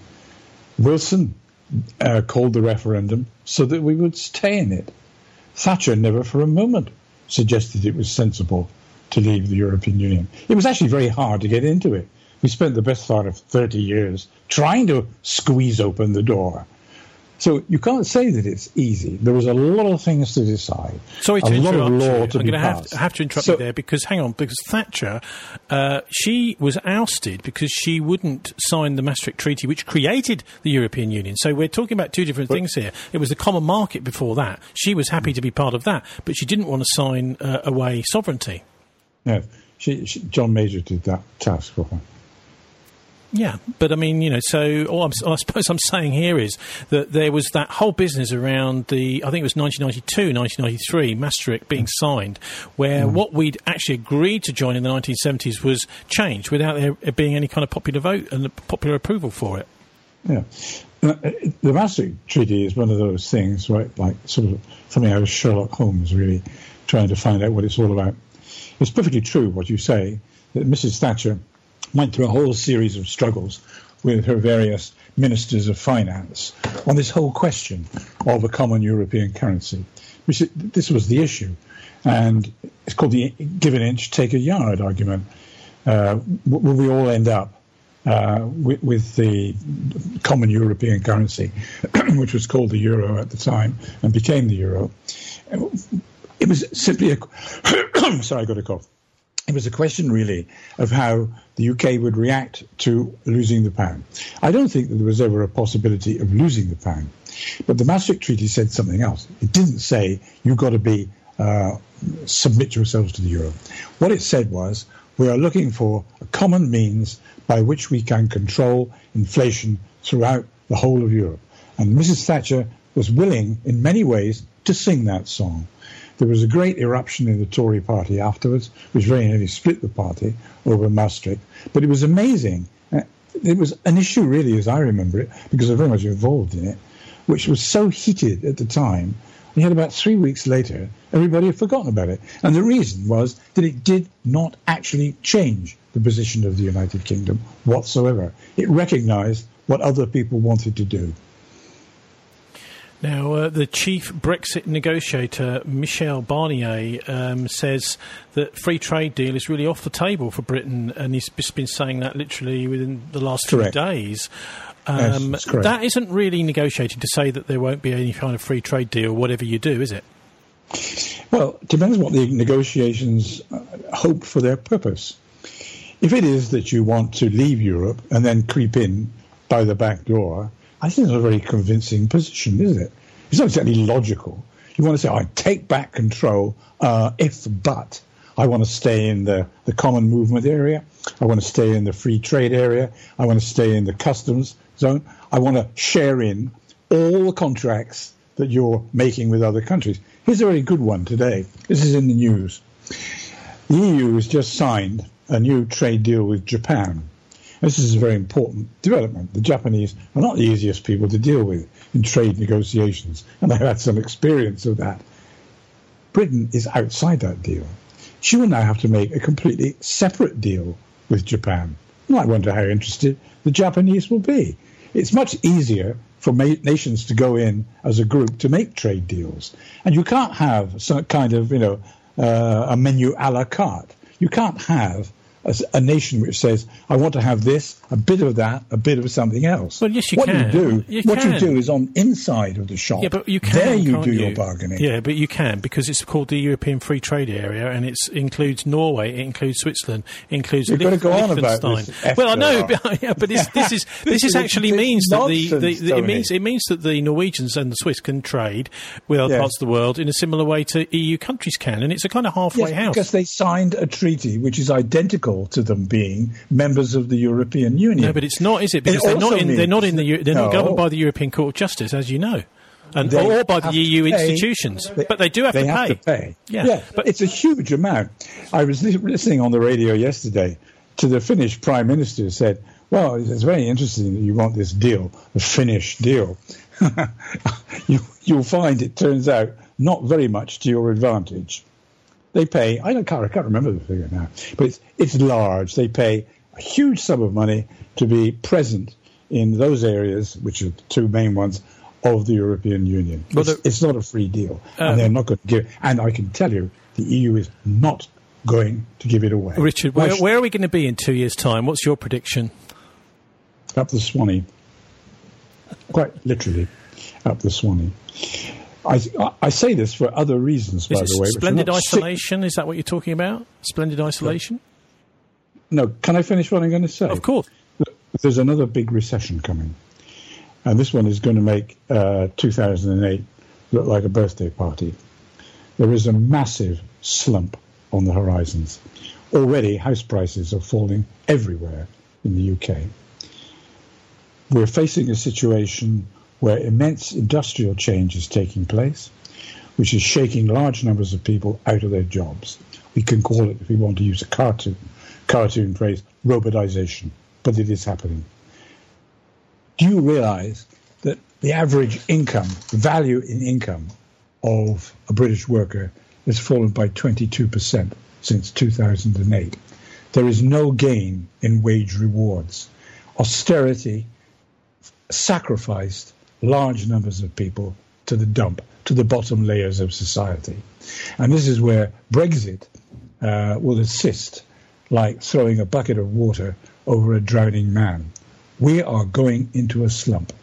Wilson uh, called the referendum so that we would stay in it. Thatcher never for a moment suggested it was sensible to leave the European Union. It was actually very hard to get into it. We spent the best part of thirty years trying to squeeze open the door. So you can't say that it's easy. There was a lot of things to decide.
Sorry to
a
interrupt
lot of law
you.
to
I'm
be
going to have,
passed.
have to interrupt
so,
you there because, hang on, because Thatcher, uh, she was ousted because she wouldn't sign the Maastricht Treaty, which created the European Union. So we're talking about two different but, things here. It was the common market before that. She was happy to be part of that, but she didn't want to sign uh, away sovereignty.
No, she, she, John Major did that task for her.
Yeah, but I mean, you know, so all I'm, I suppose I'm saying here is that there was that whole business around the, I think it was nineteen ninety-two, nineteen ninety-three, Maastricht being signed, where mm. what we'd actually agreed to join in the nineteen seventies was changed without there being any kind of popular vote and popular approval for it.
Yeah. The Maastricht Treaty is one of those things, right, like sort of something out of Sherlock Holmes, really, trying to find out what it's all about. It's perfectly true what you say, that Missus Thatcher went through a whole series of struggles with her various ministers of finance on this whole question of a common European currency. Which, this was the issue. And it's called the give an inch, take a yard argument. Uh, will we all end up uh, with, with the common European currency, which was called the euro at the time and became the euro? It was simply a... Sorry, I got a cough. It was a question, really, of how the U K would react to losing the pound. I don't think that there was ever a possibility of losing the pound. But the Maastricht Treaty said something else. It didn't say, you've got to be uh, submit yourselves to the euro. What it said was, we are looking for a common means by which we can control inflation throughout the whole of Europe. And Missus Thatcher was willing, in many ways, to sing that song. There was a great eruption in the Tory party afterwards, which very nearly split the party over Maastricht. But it was amazing. Uh, it was an issue, really, as I remember it, because I was very much involved in it, which was so heated at the time. And yet about three weeks later, everybody had forgotten about it. And the reason was that it did not actually change the position of the United Kingdom whatsoever. It recognised what other people wanted to do.
Now, uh, the chief Brexit negotiator, Michel Barnier, um, says that free trade deal is really off the table for Britain, and he's just been saying that literally within the last
Correct.
few days. Um,
yes, correct.
That isn't really negotiating to say that there won't be any kind of free trade deal, whatever you do, is it?
Well, it depends what the negotiations uh, hope for their purpose. If it is that you want to leave Europe and then creep in by the back door, I think it's a very convincing position, isn't it? It's not exactly logical. You want to say, I take back control uh, if but. I want to stay in the, the common movement area. I want to stay in the free trade area. I want to stay in the customs zone. I want to share in all the contracts that you're making with other countries. Here's a very good one today. This is in the news. The E U has just signed a new trade deal with Japan. This is a very important development. The Japanese are not the easiest people to deal with in trade negotiations, and I've had some experience of that. Britain is outside that deal. She will now have to make a completely separate deal with Japan. And I wonder how interested the Japanese will be. It's much easier for ma- nations to go in as a group to make trade deals. And you can't have some kind of, you know, uh, a menu a la carte. You can't have a, a nation which says, I want to have this, a bit of that, a bit of something else.
Well, yes, you
what
can.
You do,
you
what
can.
you do is on inside of the shop.
Yeah, but you can,
there you
can't
do
you?
your bargaining.
Yeah, but you can, because it's called the European Free Trade Area, and it includes Norway, it includes Switzerland, it includes
You've got to go on about
Liechtenstein.
this
Well, I know, but, yeah, but this, this is this is actually means that the, the, the it means it means that the Norwegians and the Swiss can trade with other
yes.
parts of the world in a similar way to E U countries can, and it's a kind of halfway
yes,
house.
Because they signed a treaty which is identical to them being members of the European Union.
No, but it's not, is it? Because
it
they're not in
means,
they're not in the they're
no,
not governed by the European Court of Justice, as you know. And, or by the E U
pay,
institutions,
they,
but they do have
they
to pay.
Have to pay.
Yeah,
yeah,
but
it's a huge amount. I was li- listening on the radio yesterday to the Finnish Prime Minister who said, well, it's very interesting that you want this deal, the Finnish deal. you, you'll find it turns out not very much to your advantage. They pay, I don't I can't remember the figure now, but it's, it's large. They pay a huge sum of money to be present in those areas, which are the two main ones, of the European Union. It's, it's not a free deal, um, and they're not going to give. And I can tell you, the E U is not going to give it away.
Richard, where, where are we going to be in two years' time? What's your prediction?
Up the Swanee. Quite literally, up the Swanee. I, I say this for other reasons, by the way.
Splendid isolation, sick. Is that what you're talking about? Splendid isolation?
No, can I finish what I'm going to say?
Of course.
There's another big recession coming. And this one is going to make uh, two thousand eight look like a birthday party. There is a massive slump on the horizons. Already, house prices are falling everywhere in the U K. We're facing a situation where immense industrial change is taking place, which is shaking large numbers of people out of their jobs. We can call it, if we want to use a cartoon, cartoon phrase, robotization, but it is happening. Do you realize that the average income, the value in income of a British worker has fallen by twenty-two percent since two thousand eight? There is no gain in wage rewards. Austerity sacrificed large numbers of people to the dump, to the bottom layers of society. And this is where Brexit uh, will assist, like throwing a bucket of water over a drowning man. We are going into a slump.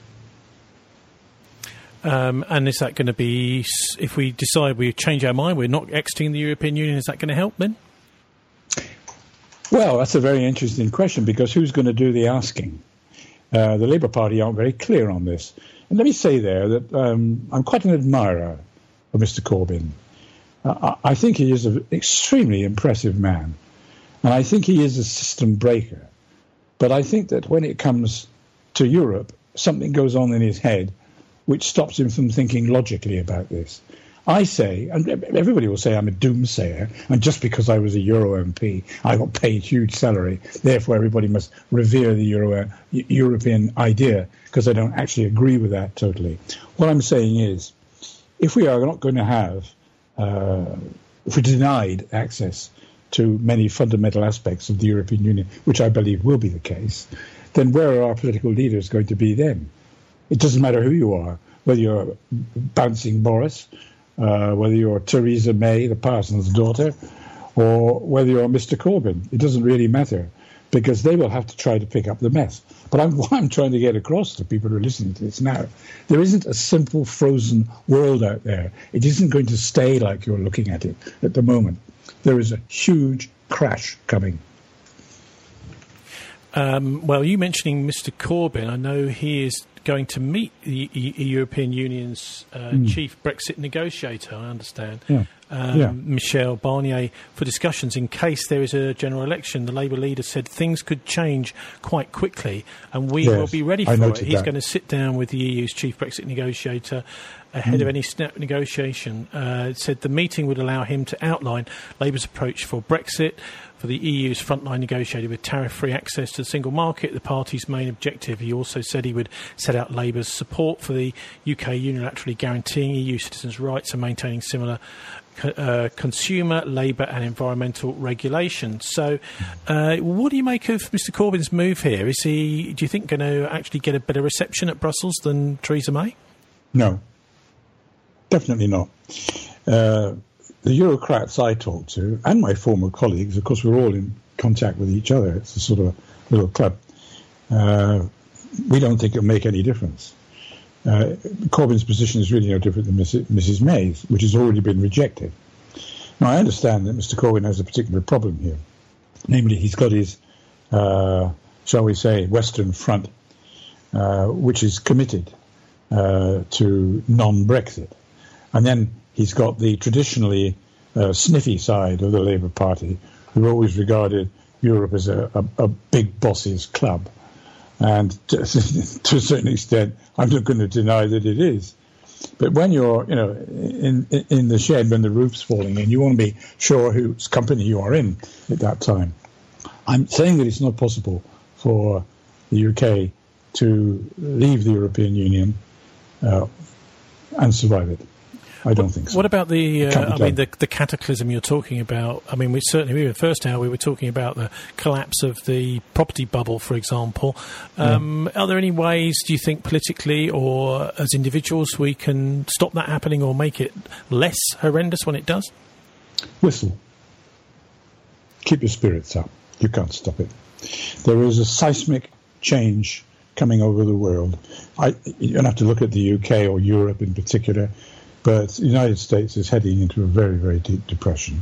Um, and is that going to be, if we decide we change our mind, we're not exiting the European Union, is that going to help then?
Well, that's a very interesting question, because who's going to do the asking? Uh, the Labour Party aren't very clear on this. And let me say there that um, I'm quite an admirer of Mister Corbyn. Uh, I think he is an extremely impressive man. And I think he is a system breaker. But I think that when it comes to Europe, something goes on in his head which stops him from thinking logically about this. I say, and everybody will say I'm a doomsayer, and just because I was a Euro M P, I got paid huge salary, therefore everybody must revere the Euro, European idea, because I don't actually agree with that totally. What I'm saying is, if we are not going to have, uh, if we're denied access to many fundamental aspects of the European Union, which I believe will be the case, then where are our political leaders going to be then? It doesn't matter who you are, whether you're bouncing Boris, uh, whether you're Theresa May, the Parson's daughter, or whether you're Mister Corbyn. It doesn't really matter, because they will have to try to pick up the mess. But I'm, what I'm trying to get across to people who are listening to this now, there isn't a simple frozen world out there. It isn't going to stay like you're looking at it at the moment. There is a huge crash coming.
Um, well, you mentioning Mister Corbyn, I know he is going to meet the e- European Union's uh, mm. chief Brexit negotiator, I understand,
yeah.
Um,
yeah.
Michel Barnier, for discussions in case there is a general election. The Labour leader said things could change quite quickly, and we
yes,
will be ready
I
for it. He's
that.
going to sit down with the E U's chief Brexit negotiator ahead mm. of any snap negotiation. Uh, it said the meeting would allow him to outline Labour's approach for Brexit, for the E U's frontline negotiator with tariff-free access to the single market, the party's main objective. He also said he would set out Labour's support for the U K unilaterally guaranteeing E U citizens' rights and maintaining similar uh, consumer, labour and environmental regulations. So uh, what do you make of Mister Corbyn's move here? Is he, do you think, going to actually get a better reception at Brussels than Theresa May?
No, definitely not. Uh, The Eurocrats I talk to, and my former colleagues, of course, we're all in contact with each other. It's a sort of little club. Uh, we don't think it'll make any difference. Uh, Corbyn's position is really no different than Missus May's, which has already been rejected. Now, I understand that Mister Corbyn has a particular problem here. Namely, he's got his, uh, shall we say, Western Front, uh, which is committed uh, to non-Brexit. And then he's got the traditionally uh, sniffy side of the Labour Party, who always regarded Europe as a, a, a big boss's club. And to, to a certain extent, I'm not going to deny that it is. But when you're, you know, in, in in the shed when the roof's falling in, you want to be sure whose company you are in at that time. I'm saying that it's not possible for the U K to leave the European Union uh, and survive it. I don't think so.
What about the, uh, I mean, the, the cataclysm you're talking about? I mean, we certainly, we were the first hour, we were talking about the collapse of the property bubble, for example. Um, yeah. Are there any ways, do you think, politically or as individuals, we can stop that happening or make it less horrendous when it does?
Whistle. keep your spirits up. You can't stop it. There is a seismic change coming over the world. I, you don't have to look at the U K or Europe in particular, but the United States is heading into a very, very deep depression.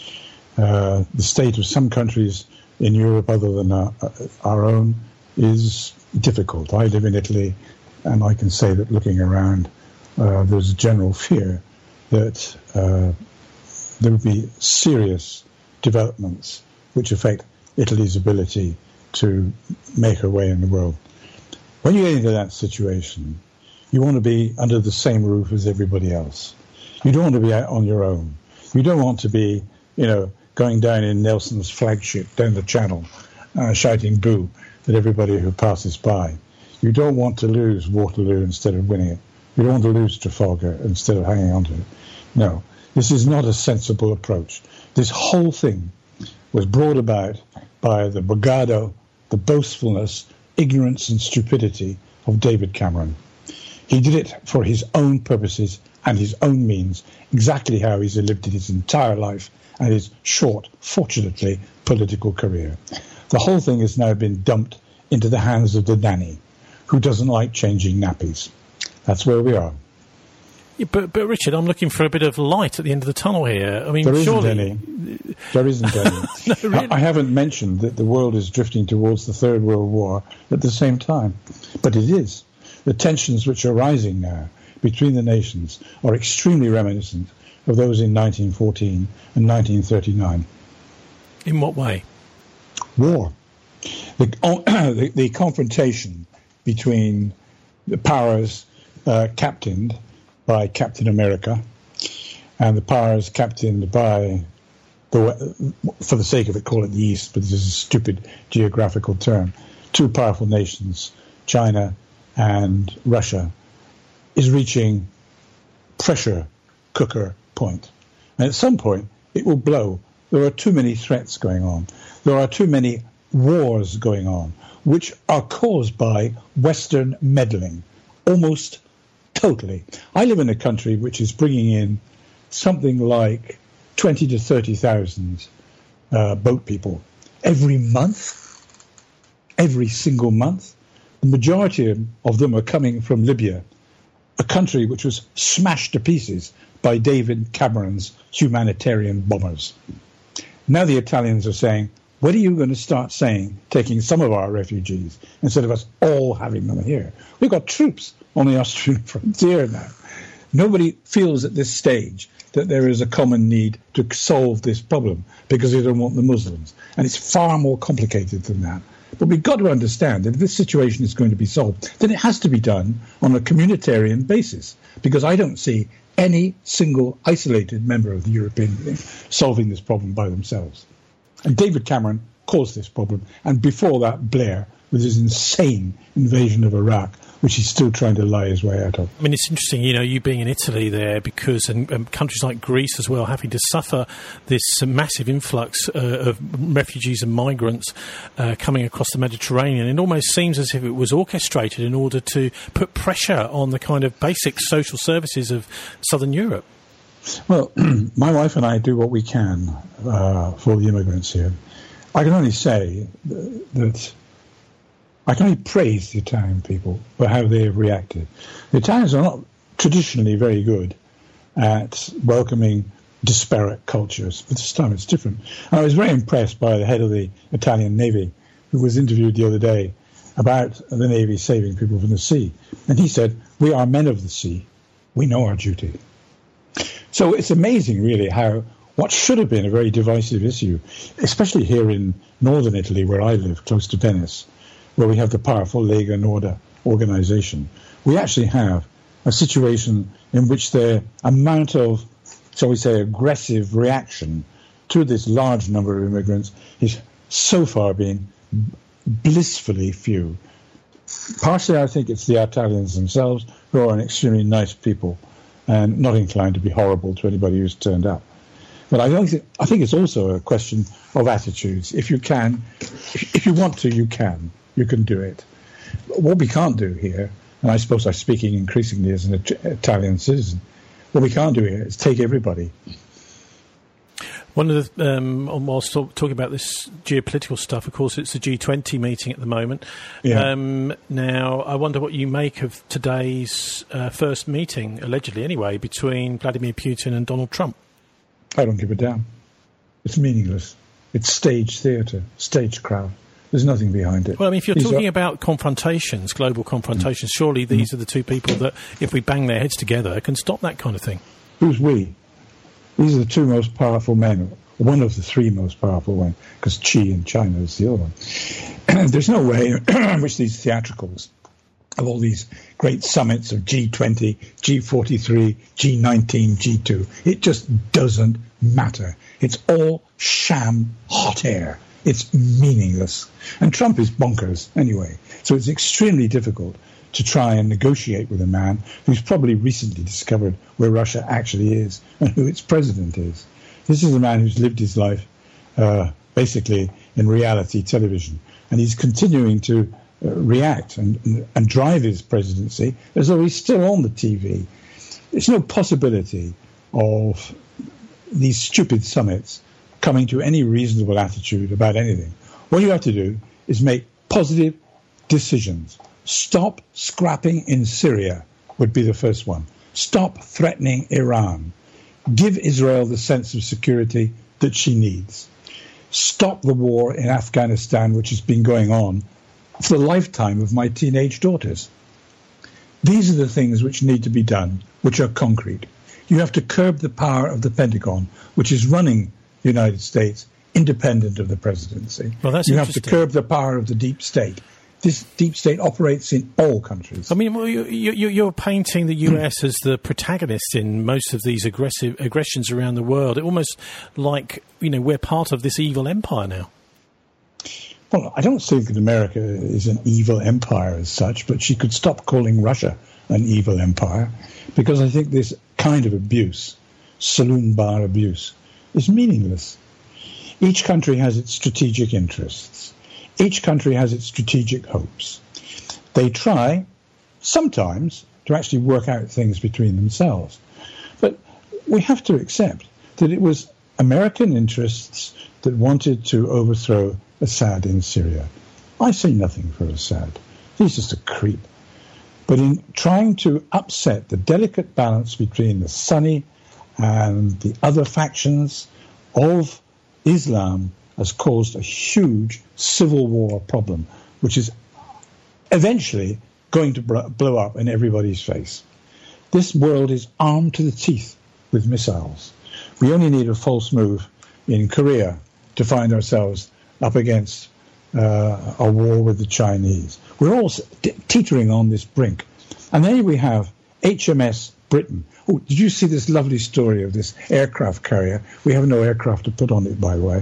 Uh, the state of some countries in Europe other than our, our own is difficult. I live in Italy, and I can say that looking around, uh, there's a general fear that uh, there will be serious developments which affect Italy's ability to make her way in the world. When you get into that situation, you want to be under the same roof as everybody else. You don't want to be out on your own. You don't want to be, you know, going down in Nelson's flagship down the channel, uh, shouting boo at everybody who passes by. You don't want to lose Waterloo instead of winning it. You don't want to lose Trafalgar instead of hanging on to it. No, this is not a sensible approach. This whole thing was brought about by the bravado, the boastfulness, ignorance and stupidity of David Cameron. He did it for his own purposes and his own means, exactly how he's lived his entire life and his short, fortunately, political career. The whole thing has now been dumped into the hands of the nanny, who doesn't like changing nappies. That's where we are.
Yeah, but, but Richard, I'm looking for a bit of light at the end of the tunnel here. I mean,
there isn't
surely...
any. There isn't any.
No, really?
I, I haven't mentioned that the world is drifting towards the Third World War at the same time, but it is. The tensions which are rising now between the nations are extremely reminiscent of those in nineteen fourteen and nineteen thirty-nine.
In what way?
War. The, the, the confrontation between the powers uh, captained by Captain America and the powers captained by, the, for the sake of it, call it the East, but this is a stupid geographical term, two powerful nations, China and Russia, is reaching pressure cooker point. And at some point, it will blow. There are too many threats going on. There are too many wars going on, which are caused by Western meddling, almost totally. I live in a country which is bringing in something like twenty to thirty thousand uh, boat people every month, every single month. The majority of them are coming from Libya, a country which was smashed to pieces by David Cameron's humanitarian bombers. Now the Italians are saying, when are you going to start saying, taking some of our refugees, instead of us all having them here? We've got troops on the Austrian frontier now. Nobody feels at this stage that there is a common need to solve this problem because they don't want the Muslims. And it's far more complicated than that. But we've got to understand that if this situation is going to be solved, then it has to be done on a communitarian basis, because I don't see any single isolated member of the European Union solving this problem by themselves. And David Cameron caused this problem, and before that, Blair, with his insane invasion of Iraq, which he's still trying to lie his way out of.
I mean, it's interesting, you know, you being in Italy there, because, and, and countries like Greece as well, having to suffer this uh, massive influx uh, of refugees and migrants uh, coming across the Mediterranean. It almost seems as if it was orchestrated in order to put pressure on the kind of basic social services of southern Europe.
Well, my wife and I do what we can uh, for the immigrants here. I can only say that I can only praise the Italian people for how they have reacted. The Italians are not traditionally very good at welcoming disparate cultures, but this time it's different. And I was very impressed by the head of the Italian Navy, who was interviewed the other day about the Navy saving people from the sea. And he said, "We are men of the sea. We know our duty." So it's amazing, really, how what should have been a very divisive issue, especially here in northern Italy, where I live, close to Venice, where we have the powerful Lega Nord organization, we actually have a situation in which the amount of, shall we say, aggressive reaction to this large number of immigrants is so far being blissfully few. Partially, I think it's the Italians themselves, who are an extremely nice people and not inclined to be horrible to anybody who's turned up. But I don't think, I think it's also a question of attitudes. If you can, if, if you want to, you can. You can do it. What we can't do here, and I suppose I'm speaking increasingly as an Italian citizen, what we can't do here is take everybody.
One of the, um, whilst talking about this geopolitical stuff, of course, it's the G twenty meeting at the moment.
Yeah.
Um, now, I wonder what you make of today's uh, first meeting, allegedly anyway, between Vladimir Putin and Donald Trump.
I don't give a damn. It's meaningless. It's stage theatre, stagecraft. There's nothing behind it.
Well, I mean, if you're
These
talking
are...
about confrontations, global confrontations, mm. surely these mm. are the two people that, if we bang their heads together, can stop that kind of thing.
Who's we? These are the two most powerful men, one of the three most powerful men, because Xi in China is the other one. There's no way in which these theatricals of all these great summits of G twenty, G forty-three, G nineteen, G two, it just doesn't matter. It's all sham hot air. It's meaningless. And Trump is bonkers anyway. So it's extremely difficult to try and negotiate with a man who's probably recently discovered where Russia actually is and who its president is. This is a man who's lived his life uh, basically in reality television. And he's continuing to uh, react and, and, and drive his presidency as though he's still on the T V. There's no possibility of these stupid summits coming to any reasonable attitude about anything. What you have to do is make positive decisions. Stop scrapping in Syria would be the first one. Stop threatening Iran. Give Israel the sense of security that she needs. Stop the war in Afghanistan, which has been going on for the lifetime of my teenage daughters. These are the things which need to be done, which are concrete. You have to curb the power of the Pentagon, which is running the United States independent of the presidency.
Well, that's
you have to curb the power of the deep state. This deep state operates in all countries.
I mean, well, you, you, you're painting the U S as the protagonist in most of these aggressive aggressions around the world. It almost like, you know, we're part of this evil empire now.
Well, I don't think that America is an evil empire as such, but she could stop calling Russia an evil empire, because I think this kind of abuse, saloon bar abuse, is meaningless. Each country has its strategic interests. Each country has its strategic hopes. They try, sometimes, to actually work out things between themselves. But we have to accept that it was American interests that wanted to overthrow Assad in Syria. I say nothing for Assad. He's just a creep. But in trying to upset the delicate balance between the Sunni and the other factions of Islam has caused a huge civil war problem, which is eventually going to blow up in everybody's face. This world is armed to the teeth with missiles. We only need a false move in Korea to find ourselves up against uh, a war with the Chinese. We're all teetering on this brink. And then we have H M S Britain. Oh, did you see this lovely story of this aircraft carrier? We have no aircraft to put on it, by the way.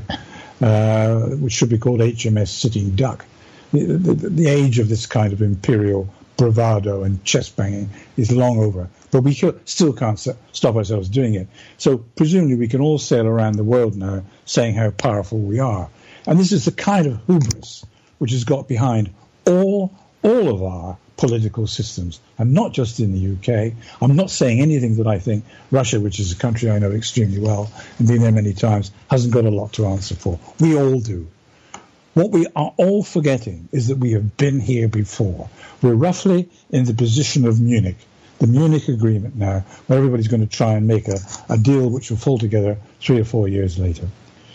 Uh, which should be called H M S Sitting Duck. The, the, the age of this kind of imperial bravado and chest banging is long over, but we still can't stop ourselves doing it. So presumably we can all sail around the world now saying how powerful we are. And this is the kind of hubris which has got behind all all of our political systems, and not just in the U K. I'm not saying anything that I think Russia, which is a country I know extremely well and been there many times, hasn't got a lot to answer for. We all do. What we are all forgetting is that we have been here before. We're roughly in the position of Munich, the Munich Agreement now, where everybody's going to try and make a, a deal which will fall together three or four years later.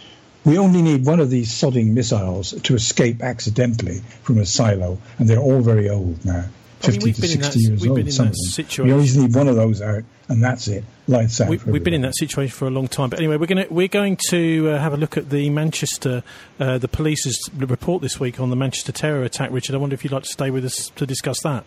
We only need one of these sodding missiles to escape accidentally from a silo, and they're all very old now, fifty I mean, to sixty that, years old. Something. We always need one of those out, and that's it. Lights out.
We, we've been in that situation for a long time. But anyway, we're going to we're going to uh, have a look at the Manchester, uh, the police's report this week on the Manchester terror attack. Richard, I wonder if you'd like to stay with us to discuss that.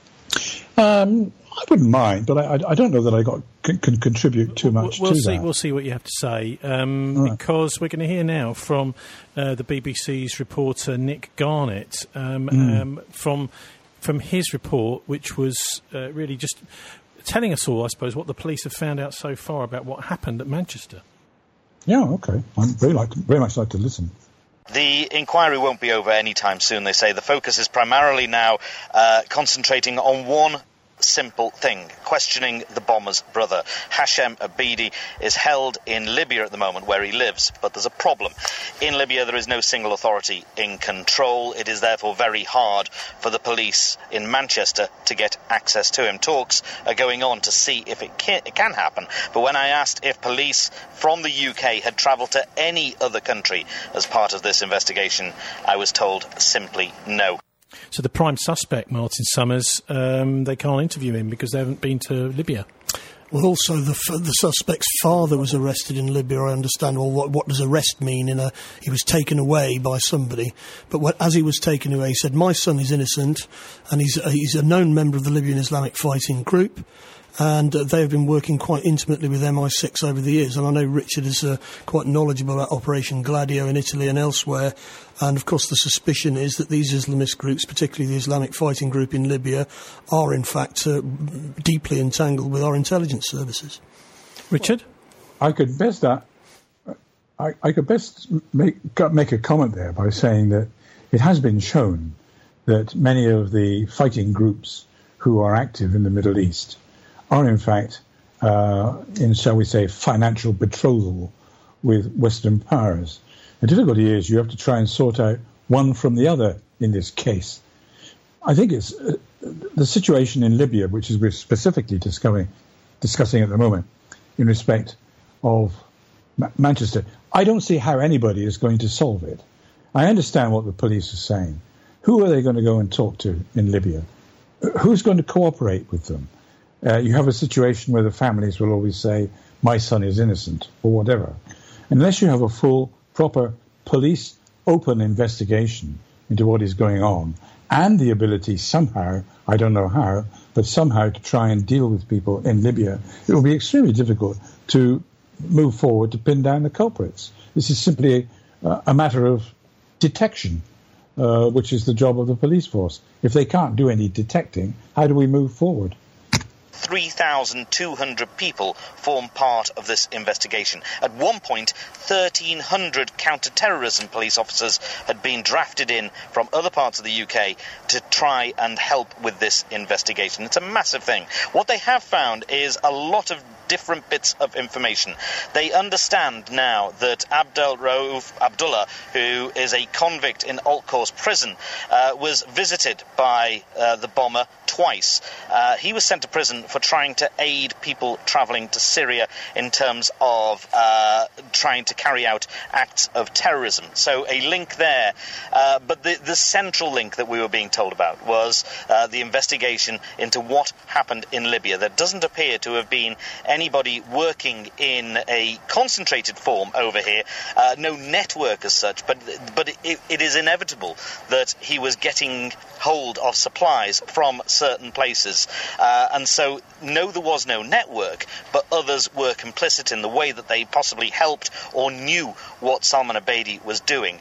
Um, I wouldn't mind, but I, I don't know that I got can, can contribute too much
we'll
to
see,
that.
We'll see what you have to say, um, right. because we're going to hear now from uh, the B B C's reporter Nick Garnett um, mm. um, from from his report, which was uh, really just telling us all, I suppose, what the police have found out so far about what happened at Manchester.
Yeah, okay. I'd very, like to, very much like to listen.
The inquiry won't be over anytime soon, they say. The focus is primarily now uh, concentrating on one simple thing, questioning the bomber's brother. Hashem Abidi is held in Libya at the moment where he lives, but there's a problem. In Libya there is no single authority in control. It is therefore very hard for the police in Manchester to get access to him. Talks are going on to see if it can, it can happen, but when I asked if police from the U K had travelled to any other country as part of this investigation, I was told simply no.
So the prime suspect, Martin Summers, um, they can't interview him because they haven't been to Libya.
Well, also the f- the suspect's father was arrested in Libya. I understand. Well, what what does arrest mean? In a he was taken away by somebody, but what, as he was taken away, he said, "My son is innocent, and he's uh, he's a known member of the Libyan Islamic Fighting Group." And uh, they have been working quite intimately with M I six over the years. And I know Richard is uh, quite knowledgeable about Operation Gladio in Italy and elsewhere. And, of course, the suspicion is that these Islamist groups, particularly the Islamic Fighting Group in Libya, are, in fact, uh, deeply entangled with our intelligence services.
Richard?
I could best that. I, I could best make, make a comment there by saying that it has been shown that many of the fighting groups who are active in the Middle East are in fact uh, in, shall we say, financial betrothal with Western powers. The difficulty is you have to try and sort out one from the other in this case. I think it's uh, the situation in Libya, which is we're specifically discussing, discussing at the moment in respect of Ma- Manchester. I don't see how anybody is going to solve it. I understand what the police are saying. Who are they going to go and talk to in Libya? Who's going to cooperate with them? Uh, you have a situation where the families will always say, my son is innocent, or whatever. Unless you have a full, proper police open investigation into what is going on, and the ability somehow, I don't know how, but somehow to try and deal with people in Libya, it will be extremely difficult to move forward to pin down the culprits. This is simply a, a matter of detection, uh, which is the job of the police force. If they can't do any detecting, how do we move forward?
three thousand two hundred people form part of this investigation. At one point, thirteen hundred counter-terrorism police officers had been drafted in from other parts of the U K to try and help with this investigation. It's a massive thing. What they have found is a lot of different bits of information. They understand now that Abdel Rauf Abdullah, who is a convict in Alt Course prison, uh, was visited by uh, the bomber twice. Uh, he was sent to prison for trying to aid people travelling to Syria in terms of uh, trying to carry out acts of terrorism. So a link there. Uh, but the, the central link that we were being told about was uh, the investigation into what happened in Libya. There doesn't appear to have been anybody working in a concentrated form over here, uh, no network as such, but but it, it is inevitable that he was getting hold of supplies from certain places. Uh, and so, no, there was no network, but others were complicit in the way that they possibly helped or knew what Salman Abedi was doing.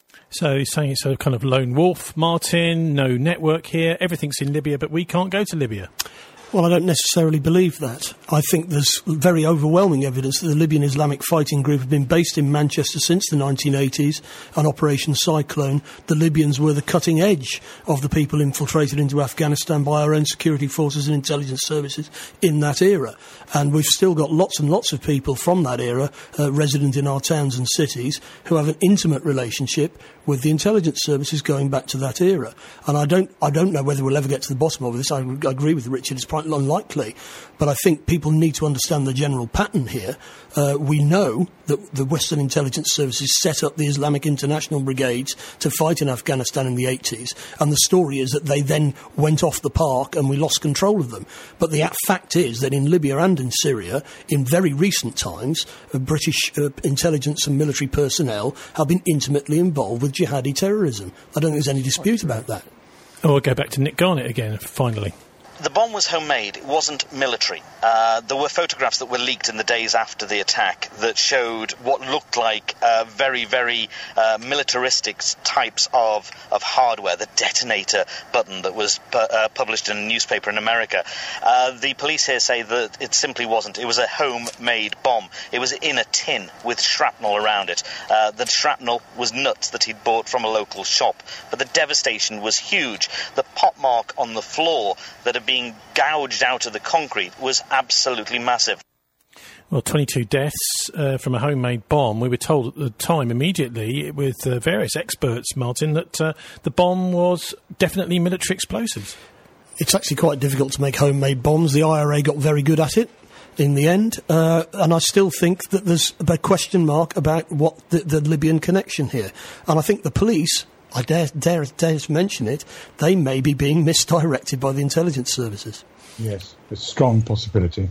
So he's saying it's a kind of lone wolf, Martin, no network here, everything's in Libya, but we can't go to Libya.
Well, I don't necessarily believe that. I think there's very overwhelming evidence that the Libyan Islamic Fighting Group have been based in Manchester since the nineteen eighties on Operation Cyclone. The Libyans were the cutting edge of the people infiltrated into Afghanistan by our own security forces and intelligence services in that era. And we've still got lots and lots of people from that era uh, resident in our towns and cities who have an intimate relationship with the intelligence services going back to that era. And I don't I don't know whether we'll ever get to the bottom of this. I, I agree with Richard, it's quite unlikely. But I think people need to understand the general pattern here. Uh, we know that the Western intelligence services set up the Islamic International Brigades to fight in Afghanistan in the eighties. And the story is that they then went off the park and we lost control of them. But the fact is that in Libya and in Syria, in very recent times, uh, British uh, intelligence and military personnel have been intimately involved with jihadi terrorism. I don't think there's any dispute about that.
Oh, we'll go back to Nick Garnett again, finally.
The bomb was homemade. It wasn't military. Uh, there were photographs that were leaked in the days after the attack that showed what looked like uh, very, very uh, militaristic types of, of hardware, the detonator button that was pu- uh, published in a newspaper in America. Uh, the police here say that it simply wasn't. It was a homemade bomb. It was in a tin with shrapnel around it. Uh, the shrapnel was nuts that he'd bought from a local shop. But the devastation was huge. The pot mark on the floor that had being gouged out of the concrete was absolutely massive.
Well, twenty-two deaths uh, from a homemade bomb. We were told at the time, immediately, with uh, various experts, Martin, that uh, the bomb was definitely military explosives.
It's actually quite difficult to make homemade bombs. The I R A got very good at it in the end, uh, and I still think that there's a question mark about what the, the Libyan connection here. And I think the police, I dare, dare, dare to mention it, they may be being misdirected by the intelligence services.
Yes, a strong possibility.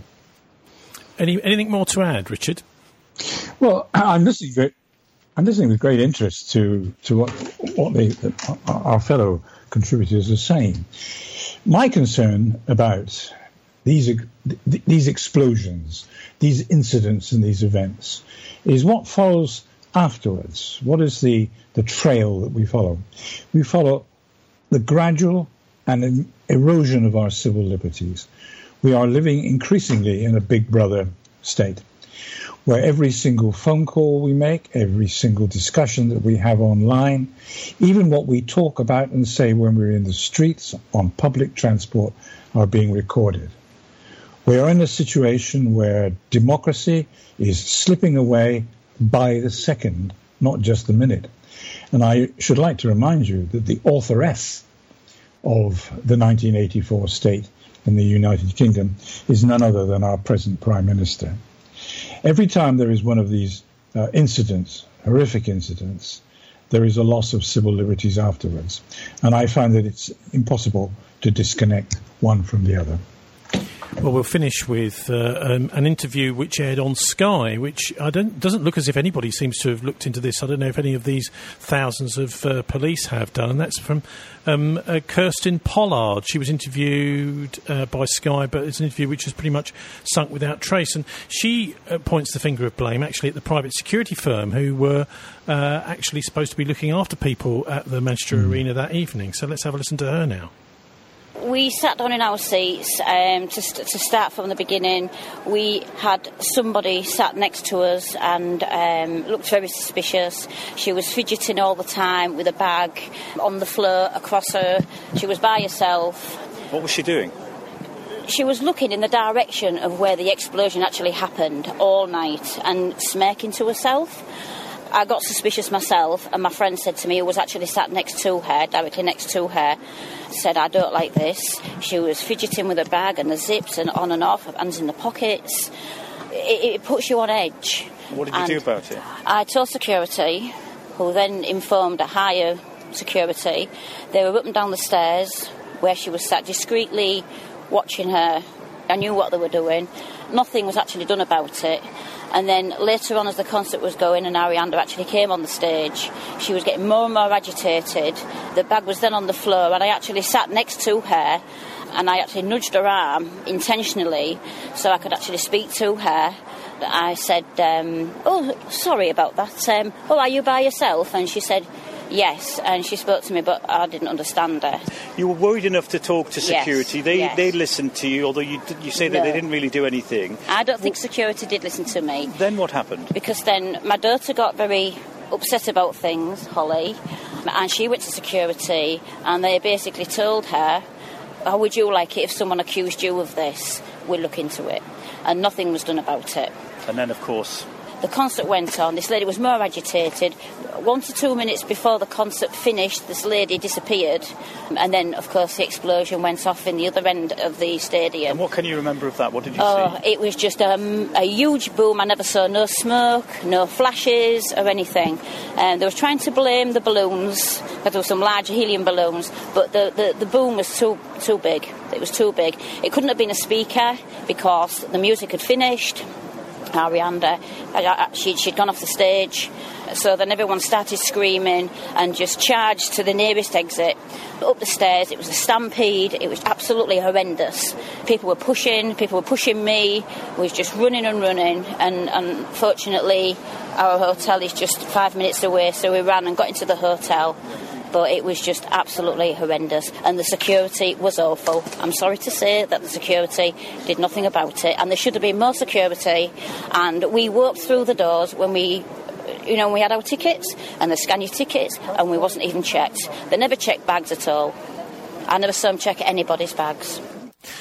Any, anything more to add, Richard?
Well, I'm listening. Great, I'm listening with great interest to to what what they, the, our fellow contributors are saying. My concern about these these explosions, these incidents, and these events is what follows afterwards. What is the the trail that we follow? We follow the gradual and erosion of our civil liberties. We are living increasingly in a Big Brother state, where every single phone call we make, every single discussion that we have online, even what we talk about and say when we're in the streets, on public transport, are being recorded. We are in a situation where democracy is slipping away by the second, not just the minute. And I should like to remind you that the authoress of the nineteen eighty-four state in the United Kingdom is none other than our present Prime Minister. Every time there is one of these uh, incidents, horrific incidents, there is a loss of civil liberties afterwards. And I find that it's impossible to disconnect one from the other.
Well, we'll finish with uh, um, an interview which aired on Sky, which I don't doesn't look as if anybody seems to have looked into this. I don't know if any of these thousands of uh, police have done. And that's from um, uh, Kirsten Pollard. She was interviewed uh, by Sky, but it's an interview which has pretty much sunk without trace. And she uh, points the finger of blame, actually, at the private security firm who were uh, actually supposed to be looking after people at the Manchester mm. Arena that evening. So let's have a listen to her now.
We sat down in our seats um, to, st- to start from the beginning. We had somebody sat next to us and um, looked very suspicious. She was fidgeting all the time with a bag on the floor across her. She was by herself.
What was she doing?
She was looking in the direction of where the explosion actually happened all night and smirking to herself. I got suspicious myself, and my friend said to me, who was actually sat next to her, directly next to her, said, I don't like this. She was fidgeting with her bag and the zips and on and off, hands in the pockets. It, it puts you on edge.
What did you
and
do about it?
I told security, who then informed a higher security. They were up and down the stairs where she was sat discreetly watching her. I knew what they were doing. Nothing was actually done about it. And then later on, as the concert was going and Arianda actually came on the stage, she was getting more and more agitated. The bag was then on the floor, and I actually sat next to her, and I actually nudged her arm intentionally so I could actually speak to her. I said, um, oh, sorry about that. Um, oh, are you by yourself? And she said, yes, and she spoke to me, but I didn't understand her.
You were worried enough to talk to security.
Yes,
they
yes.
they listened to you, although you you say that
No.
they didn't really do anything.
I don't think security did listen to me.
Then what happened?
Because then my daughter got very upset about things, Holly, and she went to security, and they basically told her, how would you like it if someone accused you of this? We'll look into it. And nothing was done about it.
And then, of course...
The concert went on. This lady was more agitated. One to two minutes before the concert finished, this lady disappeared. And then, of course, the explosion went off in the other end of the stadium.
And what can you remember of that? What did you
oh,
see?
It was just um, a huge boom. I never saw no smoke, no flashes or anything. And they were trying to blame the balloons, because there were some large helium balloons, but the, the, the boom was too too big. It was too big. It couldn't have been a speaker because the music had finished. Arianda, she, she'd gone off the stage, so then everyone started screaming and just charged to the nearest exit. Up the stairs, it was a stampede, it was absolutely horrendous. People were pushing, people were pushing me, we was just running and running, and unfortunately our hotel is just five minutes away, so we ran and got into the hotel. But it was just absolutely horrendous, and the security was awful. I'm sorry to say that the security did nothing about it, and there should have been more security. And we walked through the doors when we, you know, when we had our tickets, and they scanned your tickets, and we wasn't even checked. They never checked bags at all. I never saw them check anybody's bags.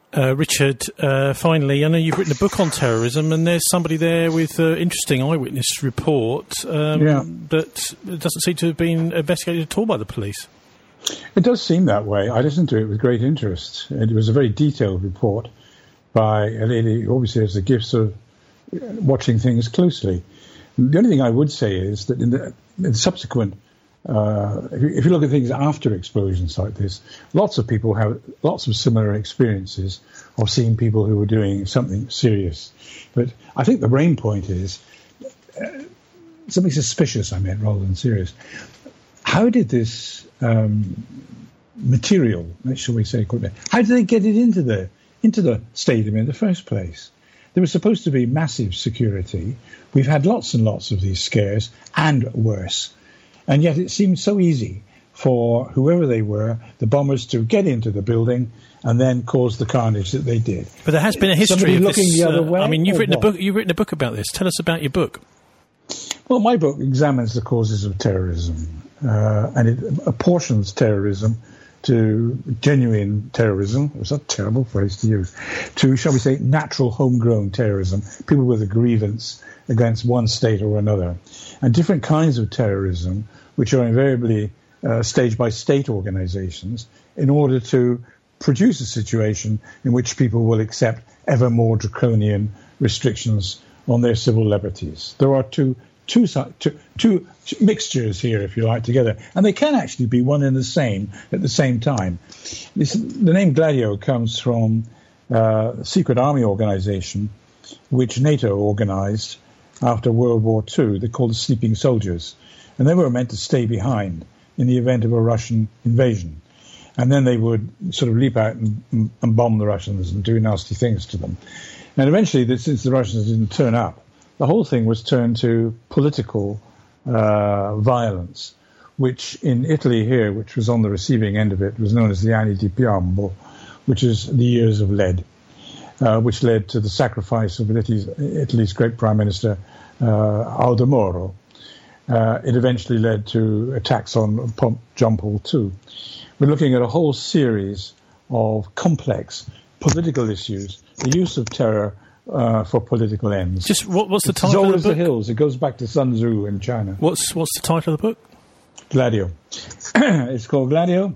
Uh, Richard, uh, finally, I know you've written a book on terrorism, and there's somebody there with an interesting eyewitness report um,
yeah.
that doesn't seem to have been investigated at all by the police.
It does seem that way. I listened to it with great interest. It was a very detailed report by a lady who obviously has the gifts of watching things closely. The only thing I would say is that in the, in subsequent, uh, if, you, if you look at things after explosions like this, lots of people have lots of similar experiences of seeing people who were doing something serious. But I think the main point is uh, something suspicious, I meant, rather than serious. How did this um, material, shall we say, how did they get it into the into the stadium in the first place? There was supposed to be massive security. We've had lots and lots of these scares, and worse. And yet it seemed so easy for whoever they were, the bombers, to get into the building and then cause the carnage that they did.
But there has been a history
Somebody
of
looking
this.
the other
Uh,
way,
I mean, you've
or
written
what?
a book. You've written a book about this. Tell us about your book.
Well, my book examines the causes of terrorism, uh, and it apportions terrorism to genuine terrorism. It was a terrible phrase to use. To, shall we say, natural homegrown terrorism, people with a grievance against one state or another, and different kinds of terrorism, which are invariably uh, staged by state organizations in order to produce a situation in which people will accept ever more draconian restrictions on their civil liberties. There are two Two, two, two mixtures here, if you like, together. And they can actually be one and the same at the same time. This, the name Gladio comes from uh, a secret army organization which NATO organized after World War Two. They're called the Sleeping Soldiers. And they were meant to stay behind in the event of a Russian invasion. And then they would sort of leap out and, and bomb the Russians and do nasty things to them. And eventually, since the Russians didn't turn up, the whole thing was turned to political uh, violence, which in Italy here, which was on the receiving end of it, was known as the Anni di Piombo, which is the years of lead, uh, which led to the sacrifice of Italy's, Italy's great Prime Minister, uh, Aldo Moro. Uh, it eventually led to attacks on Pomp John Paul the Second. We're looking at a whole series of complex political issues, the use of terror Uh, for political ends.
Just what, what's the
it's
title
as old
of the
as
book?
the hills. It goes back to Sun Tzu in China.
What's what's the title of the book?
Gladio. It's called Gladio,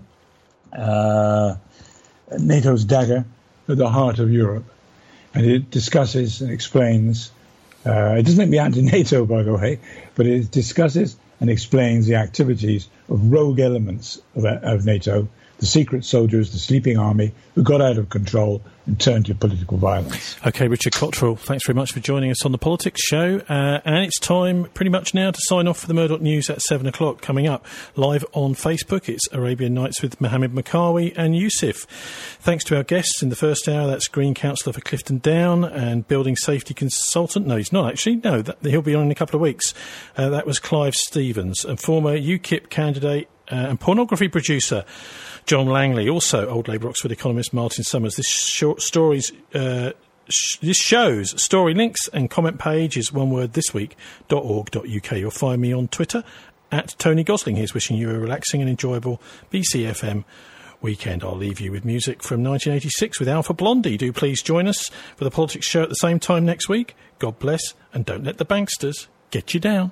uh, NATO's dagger at the heart of Europe. And it discusses and explains, uh, it doesn't make me anti-NATO, by the way, but it discusses and explains the activities of rogue elements of, of NATO, the secret soldiers, the sleeping army, who got out of control and turned to political violence.
OK, Richard Cottrell, thanks very much for joining us on The Politics Show. Uh, and it's time pretty much now to sign off for the Murdoch News at seven o'clock. Coming up live on Facebook, it's Arabian Nights with Mohammed Makawi and Yusuf. Thanks to our guests in the first hour. That's Green Councillor for Clifton Down and Building Safety Consultant. No, he's not actually. No, that, he'll be on in a couple of weeks. Uh, that was Clive Stevens, a former UKIP candidate uh, and pornography producer, John Langley. Also, Old Labour Oxford economist Martin Summers. This short stories, uh, sh- this show's story links and comment page is one word this week dot org dot uk. You'll find me on Twitter at Tony Gosling. Here's wishing you a relaxing and enjoyable B C F M weekend. I'll leave you with music from nineteen eighty-six with Alpha Blondy. Do please join us for the Politics Show at the same time next week. God bless, and don't let the banksters get you down.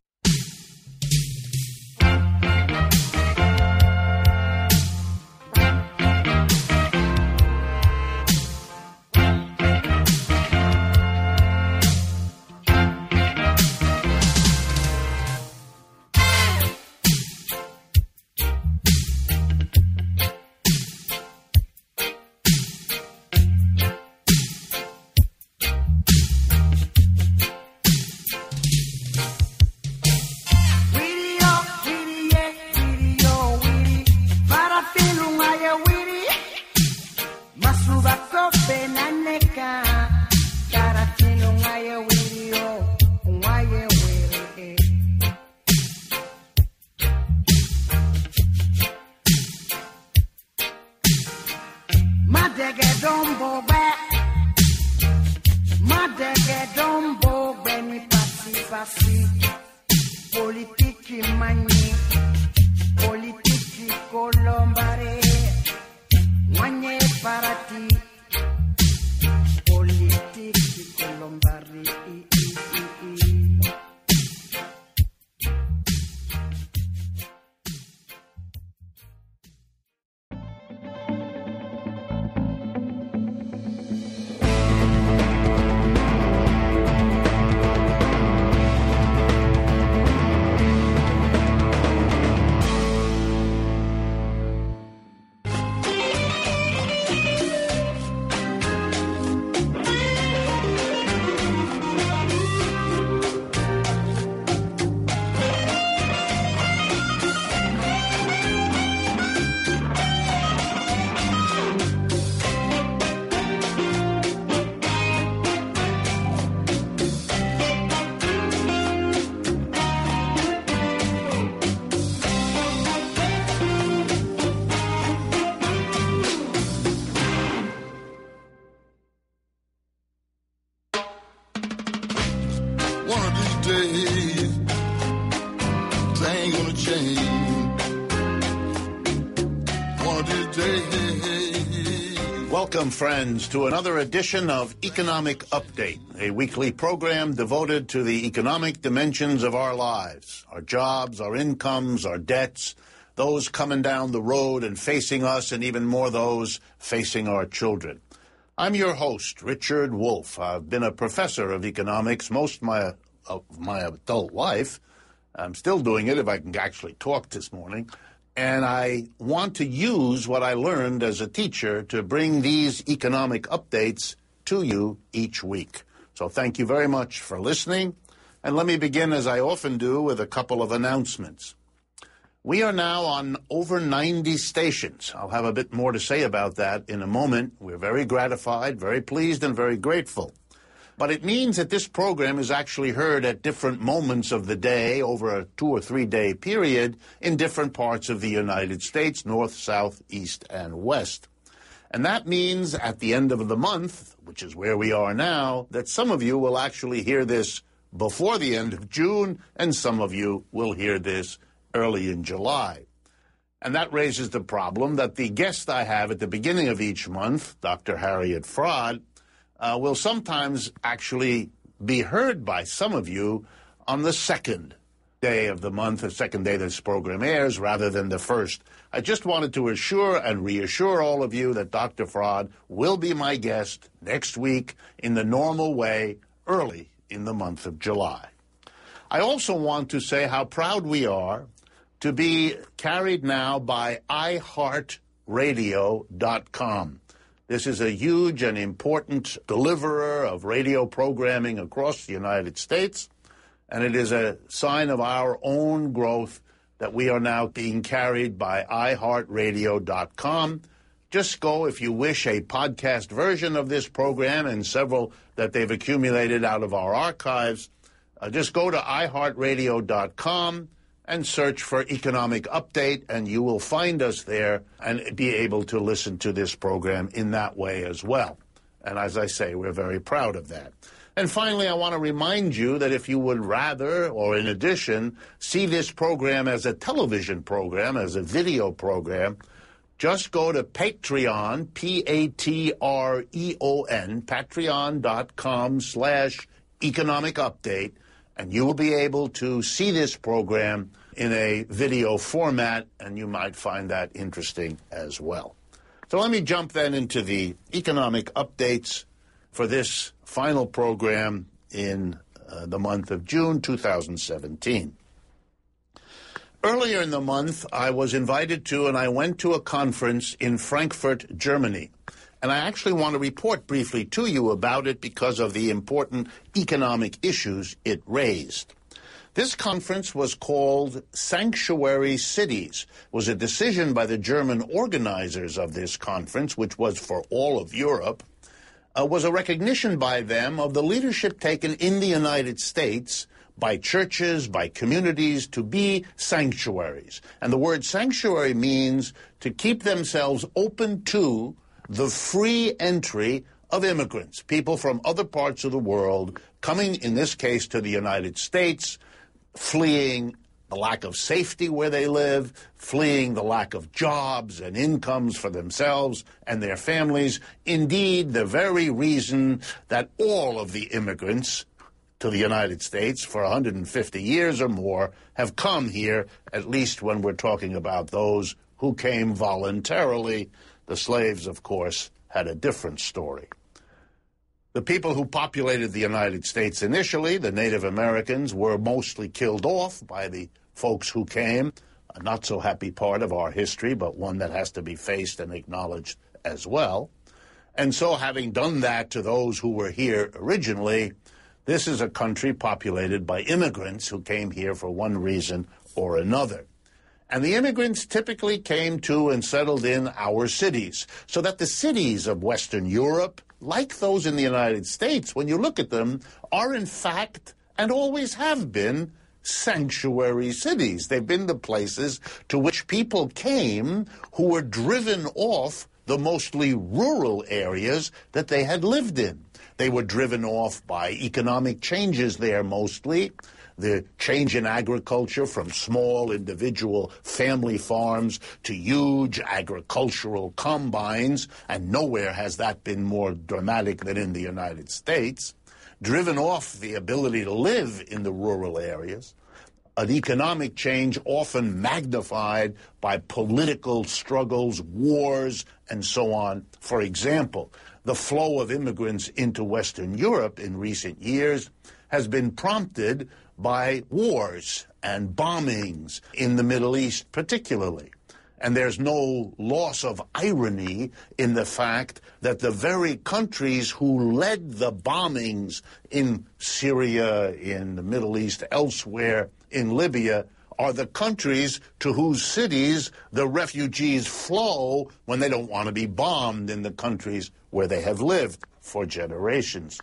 Politici magni, politici colombare, magne parati,
days, things ain't gonna change. One of these days.
Welcome, friends, to another edition of Economic Update, a weekly program devoted to the economic dimensions of our lives, our jobs, our incomes, our debts, those coming down the road and facing us, and even more those facing our children. I'm your host, Richard Wolff. I've been a professor of economics most of my, of my adult life. I'm still doing it if I can actually talk this morning. And I want to use what I learned as a teacher to bring these economic updates to you each week. So thank you very much for listening. And let me begin, as I often do, with a couple of announcements. We are now on over ninety stations. I'll have a bit more to say about that in a moment. We're very gratified, very pleased, and very grateful. But it means that this program is actually heard at different moments of the day over a two or three day period in different parts of the United States, north, south, east, and west. And that means at the end of the month, which is where we are now, that some of you will actually hear this before the end of June, and some of you will hear this early in July. And that raises the problem that the guest I have at the beginning of each month, Doctor Harriet Fraad, uh, will sometimes actually be heard by some of you on the second day of the month, the second day this program airs, rather than the first. I just wanted to assure and reassure all of you that Doctor Fraad will be my guest next week in the normal way, early in the month of July. I also want to say how proud we are to be carried now by i heart radio dot com. This is a huge and important deliverer of radio programming across the United States, and it is a sign of our own growth that we are now being carried by i heart radio dot com. Just go, if you wish, a podcast version of this program and several that they've accumulated out of our archives. Uh, just go to i heart radio dot com and search for Economic Update, and you will find us there and be able to listen to this program in that way as well. And as I say, we're very proud of that. And finally, I want to remind you that if you would rather, or in addition, see this program as a television program, as a video program, just go to Patreon, P A T R E O N, patreon.com slash economic update, and you will be able to see this program in a video format, and you might find that interesting as well. So let me jump then into the economic updates for this final program in uh, the month of June two thousand seventeen. Earlier in the month, I was invited to, and I went to a conference in Frankfurt, Germany. And I actually want to report briefly to you about it because of the important economic issues it raised. This conference was called Sanctuary Cities. It was a decision by the German organizers of this conference, which was for all of Europe, uh, was a recognition by them of the leadership taken in the United States by churches, by communities, to be sanctuaries. And the word sanctuary means to keep themselves open to the free entry of immigrants, people from other parts of the world coming, in this case, to the United States, fleeing the lack of safety where they live, fleeing the lack of jobs and incomes for themselves and their families. Indeed, the very reason that all of the immigrants to the United States for one hundred fifty years or more have come here, at least when we're talking about those who came voluntarily. The slaves, of course, had a different story. The people who populated the United States initially, the Native Americans, were mostly killed off by the folks who came, a not-so-happy part of our history, but one that has to be faced and acknowledged as well. And so, having done that to those who were here originally, this is a country populated by immigrants who came here for one reason or another. And the immigrants typically came to and settled in our cities, so that the cities of Western Europe, like those in the United States, when you look at them, are in fact, and always have been, sanctuary cities. They've been the places to which people came who were driven off the mostly rural areas that they had lived in. They were driven off by economic changes there mostly. the change in agriculture from small individual family farms to huge agricultural combines, and nowhere has that been more dramatic than in the United States, driven off the ability to live in the rural areas, an economic change often magnified by political struggles, wars, and so on. For example, the flow of immigrants into Western Europe in recent years has been prompted by wars and bombings in the Middle East particularly. And there's no loss of irony in the fact that the very countries who led the bombings in Syria, in the Middle East, elsewhere, in Libya, are the countries to whose cities the refugees flow when they don't want to be bombed in the countries where they have lived for generations.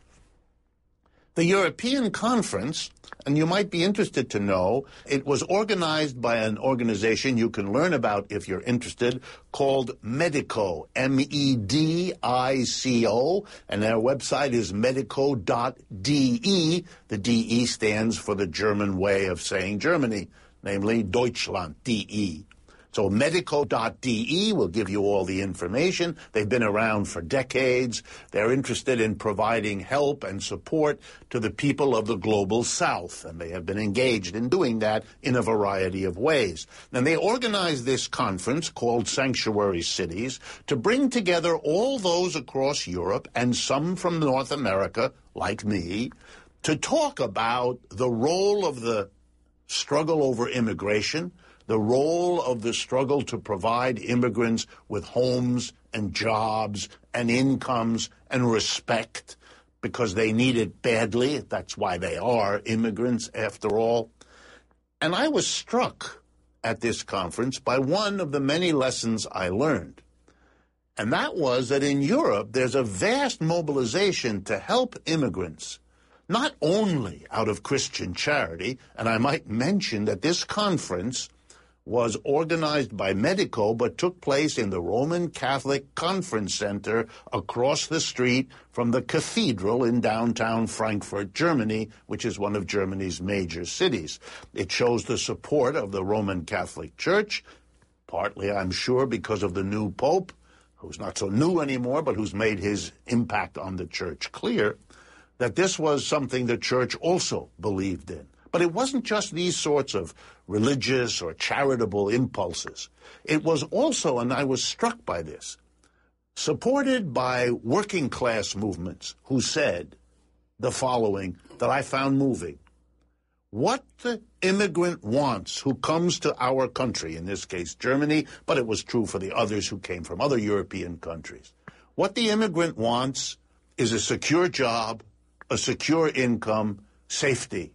The European Conference, and you might be interested to know, it was organized by an organization you can learn about if you're interested, called MEDICO, M E D I C O, and their website is medico dot D E. The D E stands for the German way of saying Germany, namely Deutschland, D E. So medico dot D E will give you all the information. They've been around for decades. They're interested in providing help and support to the people of the global south, and they have been engaged in doing that in a variety of ways. And they organized this conference called Sanctuary Cities to bring together all those across Europe and some from North America, like me, to talk about the role of the struggle over immigration, the role of the struggle to provide immigrants with homes and jobs and incomes and respect because they need it badly. That's why they are immigrants, after all. And I was struck at this conference by one of the many lessons I learned. And that was that in Europe, there's a vast mobilization to help immigrants, not only out of Christian charity, and I might mention that this conference was organized by Medico, but took place in the Roman Catholic Conference Center across the street from the cathedral in downtown Frankfurt, Germany, which is one of Germany's major cities. It shows the support of the Roman Catholic Church, partly, I'm sure, because of the new Pope, who's not so new anymore, but who's made his impact on the Church clear, that this was something the Church also believed in. But it wasn't just these sorts of religious or charitable impulses. It was also, and I was struck by this, supported by working class movements who said the following that I found moving. What the immigrant wants who comes to our country, in this case Germany, but it was true for the others who came from other European countries. What the immigrant wants is a secure job, a secure income, safety.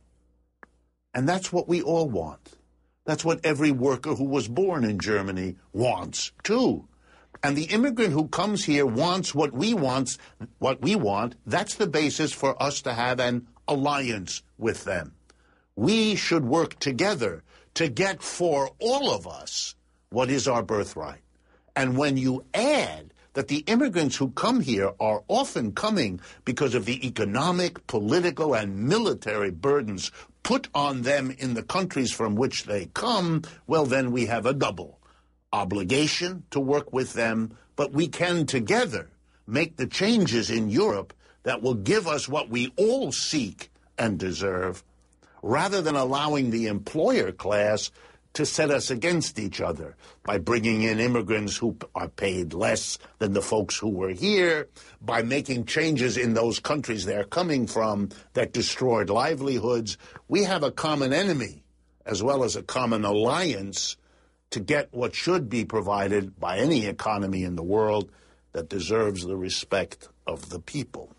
And that's what we all want. That's what every worker who was born in Germany wants, too. And the immigrant who comes here wants what we want, what we want. That's the basis for us to have an alliance with them. We should work together to get for all of us what is our birthright. And when you add that the immigrants who come here are often coming because of the economic, political, and military burdens put on them in the countries from which they come, well, then we have a double obligation to work with them, but we can together make the changes in Europe that will give us what we all seek and deserve, rather than allowing the employer class to set us against each other by bringing in immigrants who are paid less than the folks who were here, by making changes in those countries they're coming from that destroyed livelihoods. We have a common enemy as well as a common alliance to get what should be provided by any economy in the world that deserves the respect of the people.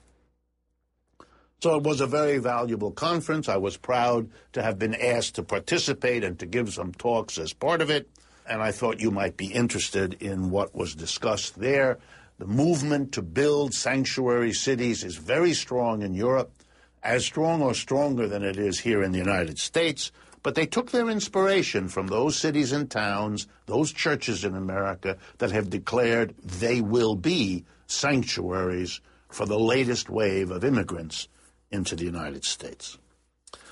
So it was a very valuable conference. I was proud to have been asked to participate and to give some talks as part of it, and I thought you might be interested in what was discussed there. The movement to build sanctuary cities is very strong in Europe, as strong or stronger than it is here in the United States, but they took their inspiration from those cities and towns, those churches in America that have declared they will be sanctuaries for the latest wave of immigrants into the United States.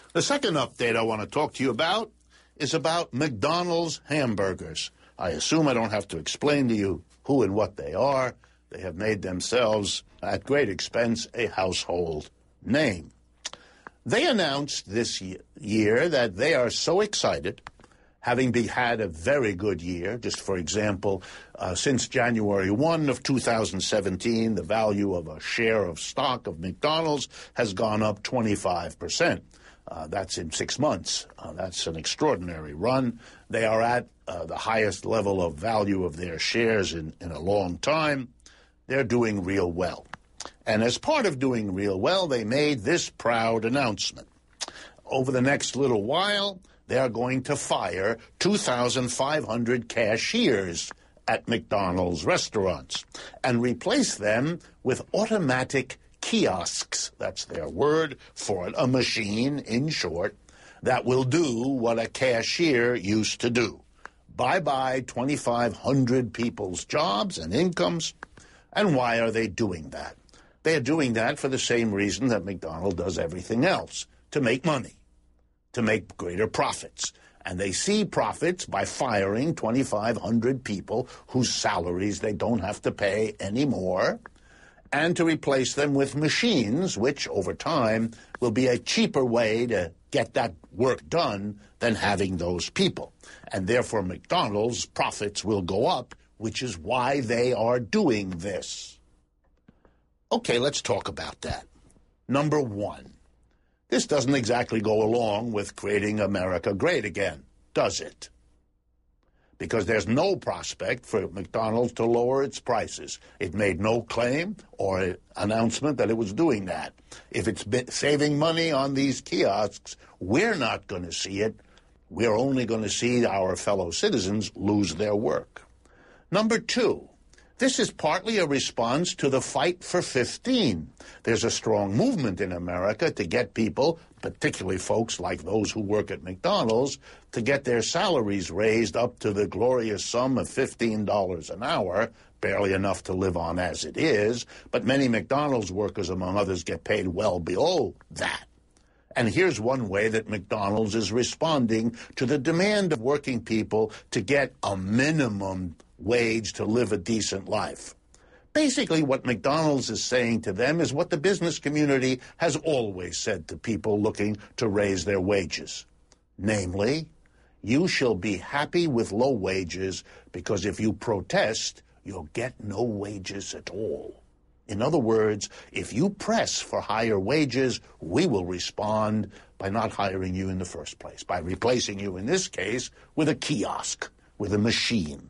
The second update I want to talk to you about is about McDonald's hamburgers. I assume I don't have to explain to you who and what they are. They have made themselves, at great expense, a household name. They announced this year that they are so excited, having be, had a very good year. Just for example, uh, since January first of two thousand seventeen, the value of a share of stock of McDonald's has gone up twenty-five percent. Uh, that's in six months. Uh, that's an extraordinary run. They are at uh, the highest level of value of their shares in, in a long time. They're doing real well. And as part of doing real well, they made this proud announcement. Over the next little while, they are going to fire two thousand five hundred cashiers at McDonald's restaurants and replace them with automatic kiosks. That's their word for it, a machine, in short, that will do what a cashier used to do. Bye-bye twenty-five hundred people's jobs and incomes. And why are they doing that? They are doing that for the same reason that McDonald's does everything else, to make money, to make greater profits. And they see profits by firing twenty-five hundred people whose salaries they don't have to pay anymore, and to replace them with machines, which over time will be a cheaper way to get that work done than having those people. And therefore McDonald's profits will go up, which is why they are doing this. Okay, let's talk about that. Number one, this doesn't exactly go along with creating America great again, does it? Because there's no prospect for McDonald's to lower its prices. It made no claim or announcement that it was doing that. If it's been saving money on these kiosks, we're not going to see it. We're only going to see our fellow citizens lose their work. Number two, this is partly a response to the fight for fifteen. There's a strong movement in America to get people, particularly folks like those who work at McDonald's, to get their salaries raised up to the glorious sum of fifteen dollars an hour, barely enough to live on as it is, but many McDonald's workers, among others, get paid well below that. And here's one way that McDonald's is responding to the demand of working people to get a minimum wage to live a decent life. Basically, what McDonald's is saying to them is what the business community has always said to people looking to raise their wages. Namely, you shall be happy with low wages because if you protest, you'll get no wages at all. In other words, if you press for higher wages, we will respond by not hiring you in the first place, by replacing you, in this case, with a kiosk, with a machine.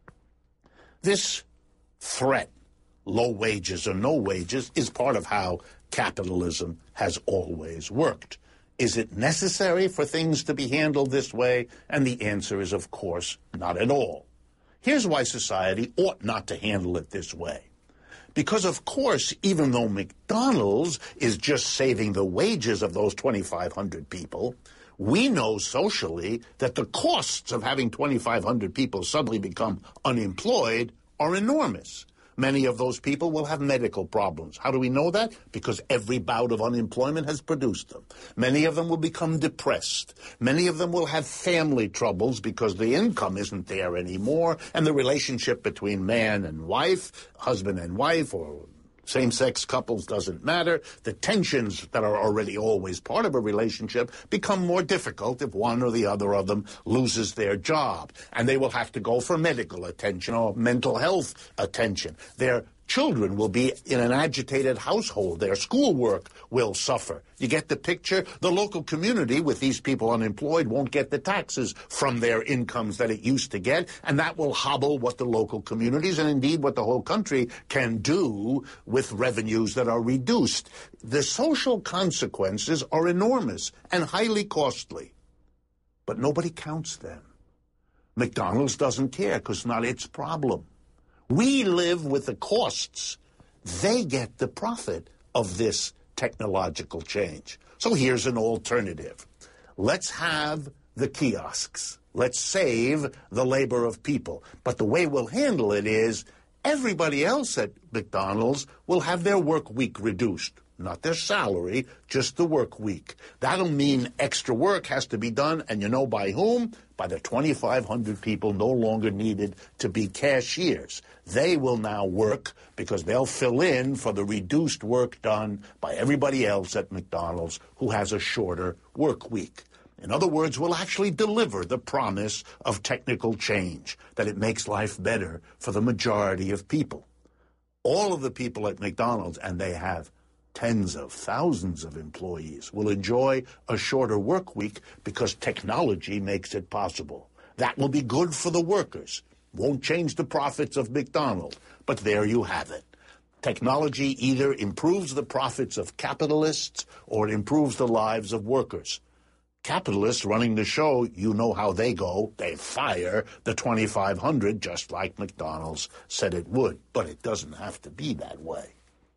This threat, low wages or no wages, is part of how capitalism has always worked. Is it necessary for things to be handled this way? And the answer is, of course, not at all. Here's why society ought not to handle it this way. Because, of course, even though McDonald's is just saving the wages of those twenty-five hundred people, we know socially that the costs of having twenty-five hundred people suddenly become unemployed are enormous. Many of those people will have medical problems. How do we know that? Because every bout of unemployment has produced them. Many of them will become depressed. Many of them will have family troubles because the income isn't there anymore, and the relationship between man and wife, husband and wife, or same-sex couples, doesn't matter. The tensions that are already always part of a relationship become more difficult if one or the other of them loses their job. And they will have to go for medical attention or mental health attention. Their children will be in an agitated household. Their schoolwork will suffer. You get the picture? The local community, with these people unemployed, won't get the taxes from their incomes that it used to get, and that will hobble what the local communities, and indeed what the whole country, can do with revenues that are reduced. The social consequences are enormous and highly costly, but nobody counts them. McDonald's doesn't care because it's not its problem. We live with the costs. They get the profit of this technological change. So here's an alternative. Let's have the kiosks. Let's save the labor of people. But the way we'll handle it is everybody else at McDonald's will have their work week reduced. not their salary, just the work week. That'll mean extra work has to be done, and you know by whom? By the twenty-five hundred people no longer needed to be cashiers. They will now work because they'll fill in for the reduced work done by everybody else at McDonald's who has a shorter work week. In other words, we'll actually deliver the promise of technical change, that it makes life better for the majority of people. All of the people at McDonald's, and they have tens of thousands of employees, will enjoy a shorter work week because technology makes it possible. That will be good for the workers. Won't change the profits of McDonald's, but there you have it. Technology either improves the profits of capitalists or it improves the lives of workers. Capitalists running the show, you know how they go. They fire the twenty-five hundred just like McDonald's said it would. But it doesn't have to be that way.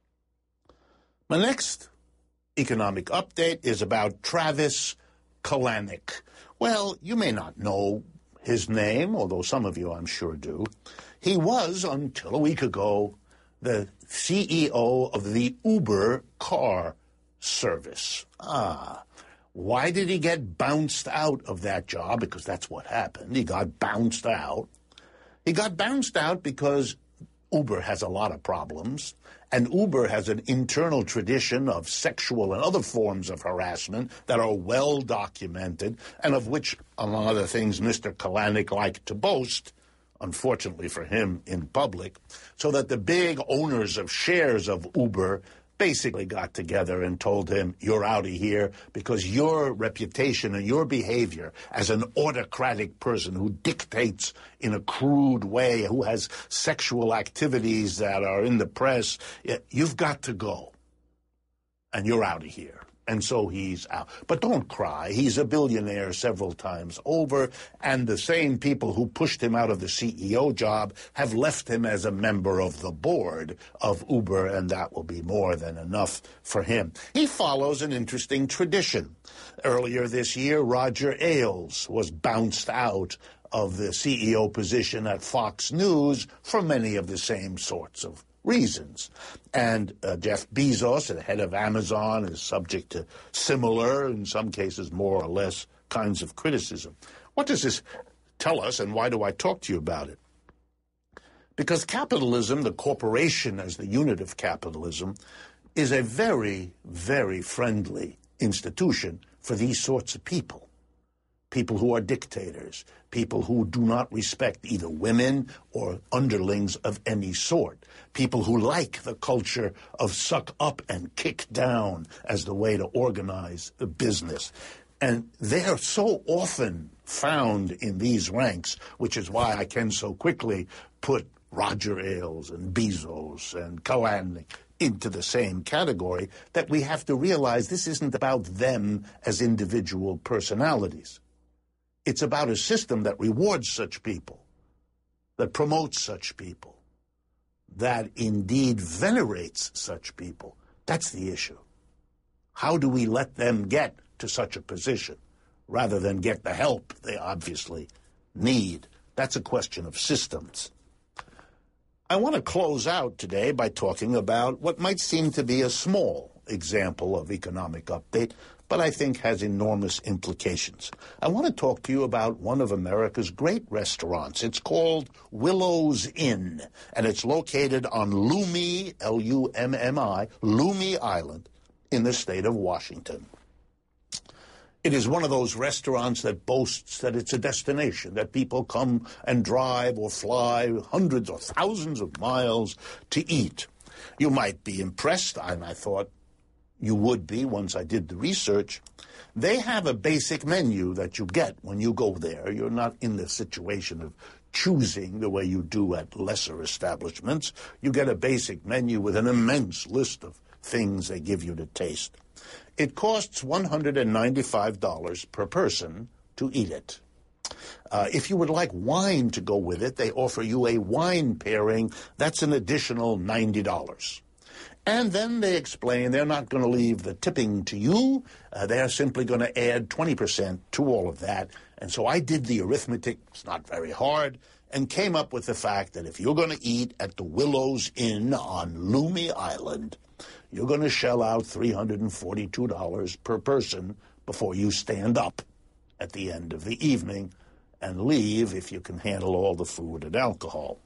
My next economic update is about Travis Kalanick. Well, you may not know his name, although some of you I'm sure do. He was, until a week ago, the C E O of the Uber car service. Ah. Why did he get bounced out of that job? Because that's what happened. He got bounced out. He got bounced out because Uber has a lot of problems, and Uber has an internal tradition of sexual and other forms of harassment that are well documented, and of which, among other things, Mister Kalanick liked to boast, unfortunately for him, in public, so that the big owners of shares of Uber basically got together and told him, you're out of here because your reputation and your behavior as an autocratic person who dictates in a crude way, who has sexual activities that are in the press, you've got to go. And you're out of here. And so he's out. But don't cry. He's a billionaire several times over, and the same people who pushed him out of the C E O job have left him as a member of the board of Uber, and that will be more than enough for him. He follows an interesting tradition. Earlier this year, Roger Ailes was bounced out of the C E O position at Fox News for many of the same sorts of reasons. And uh, Jeff Bezos, the head of Amazon, is subject to similar, in some cases more or less, kinds of criticism. What does this tell us, and why do I talk to you about it? Because capitalism, the corporation as the unit of capitalism, is a very, very friendly institution for these sorts of people. People who are dictators, people who do not respect either women or underlings of any sort, people who like the culture of suck up and kick down as the way to organize a business. And they are so often found in these ranks, which is why I can so quickly put Roger Ailes and Bezos and Kalanick into the same category, that we have to realize this isn't about them as individual personalities. It's about a system that rewards such people, that promotes such people, that indeed venerates such people. That's the issue. How do we let them get to such a position rather than get the help they obviously need? That's a question of systems. I want to close out today by talking about what might seem to be a small example of economic update, but I think has enormous implications. I want to talk to you about one of America's great restaurants. It's called Willow's Inn, and it's located on Lummi, L U M M I, Lummi Island in the state of Washington. It is one of those restaurants that boasts that it's a destination, that people come and drive or fly hundreds or thousands of miles to eat. You might be impressed, and I thought you would be once I did the research. They have a basic menu that you get when you go there. You're not in the situation of choosing the way you do at lesser establishments. You get a basic menu with an immense list of things they give you to taste. It costs one hundred ninety-five dollars per person to eat it. Uh, if you would like wine to go with it, they offer you a wine pairing. That's an additional ninety dollars. And then they explain they're not going to leave the tipping to you. Uh, they're simply going to add twenty percent to all of that. And so I did the arithmetic. It's not very hard. And came up with the fact that if you're going to eat at the Willows Inn on Loomy Island, you're going to shell out three hundred forty-two dollars per person before you stand up at the end of the evening and leave if you can handle all the food and alcohol.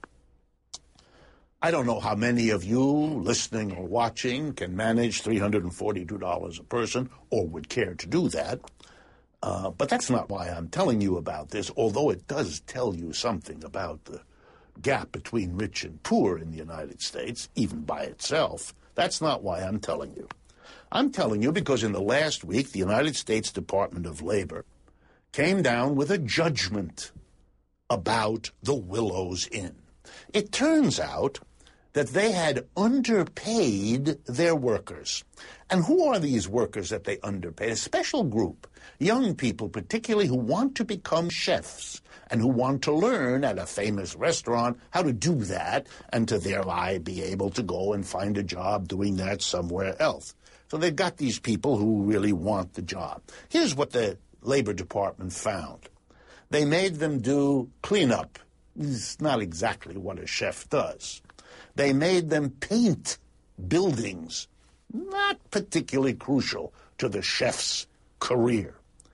I don't know how many of you listening or watching can manage three hundred forty-two dollars a person or would care to do that. Uh, but that's not why I'm telling you about this, although it does tell you something about the gap between rich and poor in the United States, even by itself. That's not why I'm telling you. I'm telling you because in the last week, the United States Department of Labor came down with a judgment about the Willows Inn. It turns out that they had underpaid their workers. And who are these workers that they underpaid? A special group, young people particularly who want to become chefs and who want to learn at a famous restaurant how to do that and to thereby be able to go and find a job doing that somewhere else. So they've got these people who really want the job. Here's what the Labor Department found. They made them do cleanup. It's not exactly what a chef does. They made them paint buildings, not particularly crucial to the chef's career.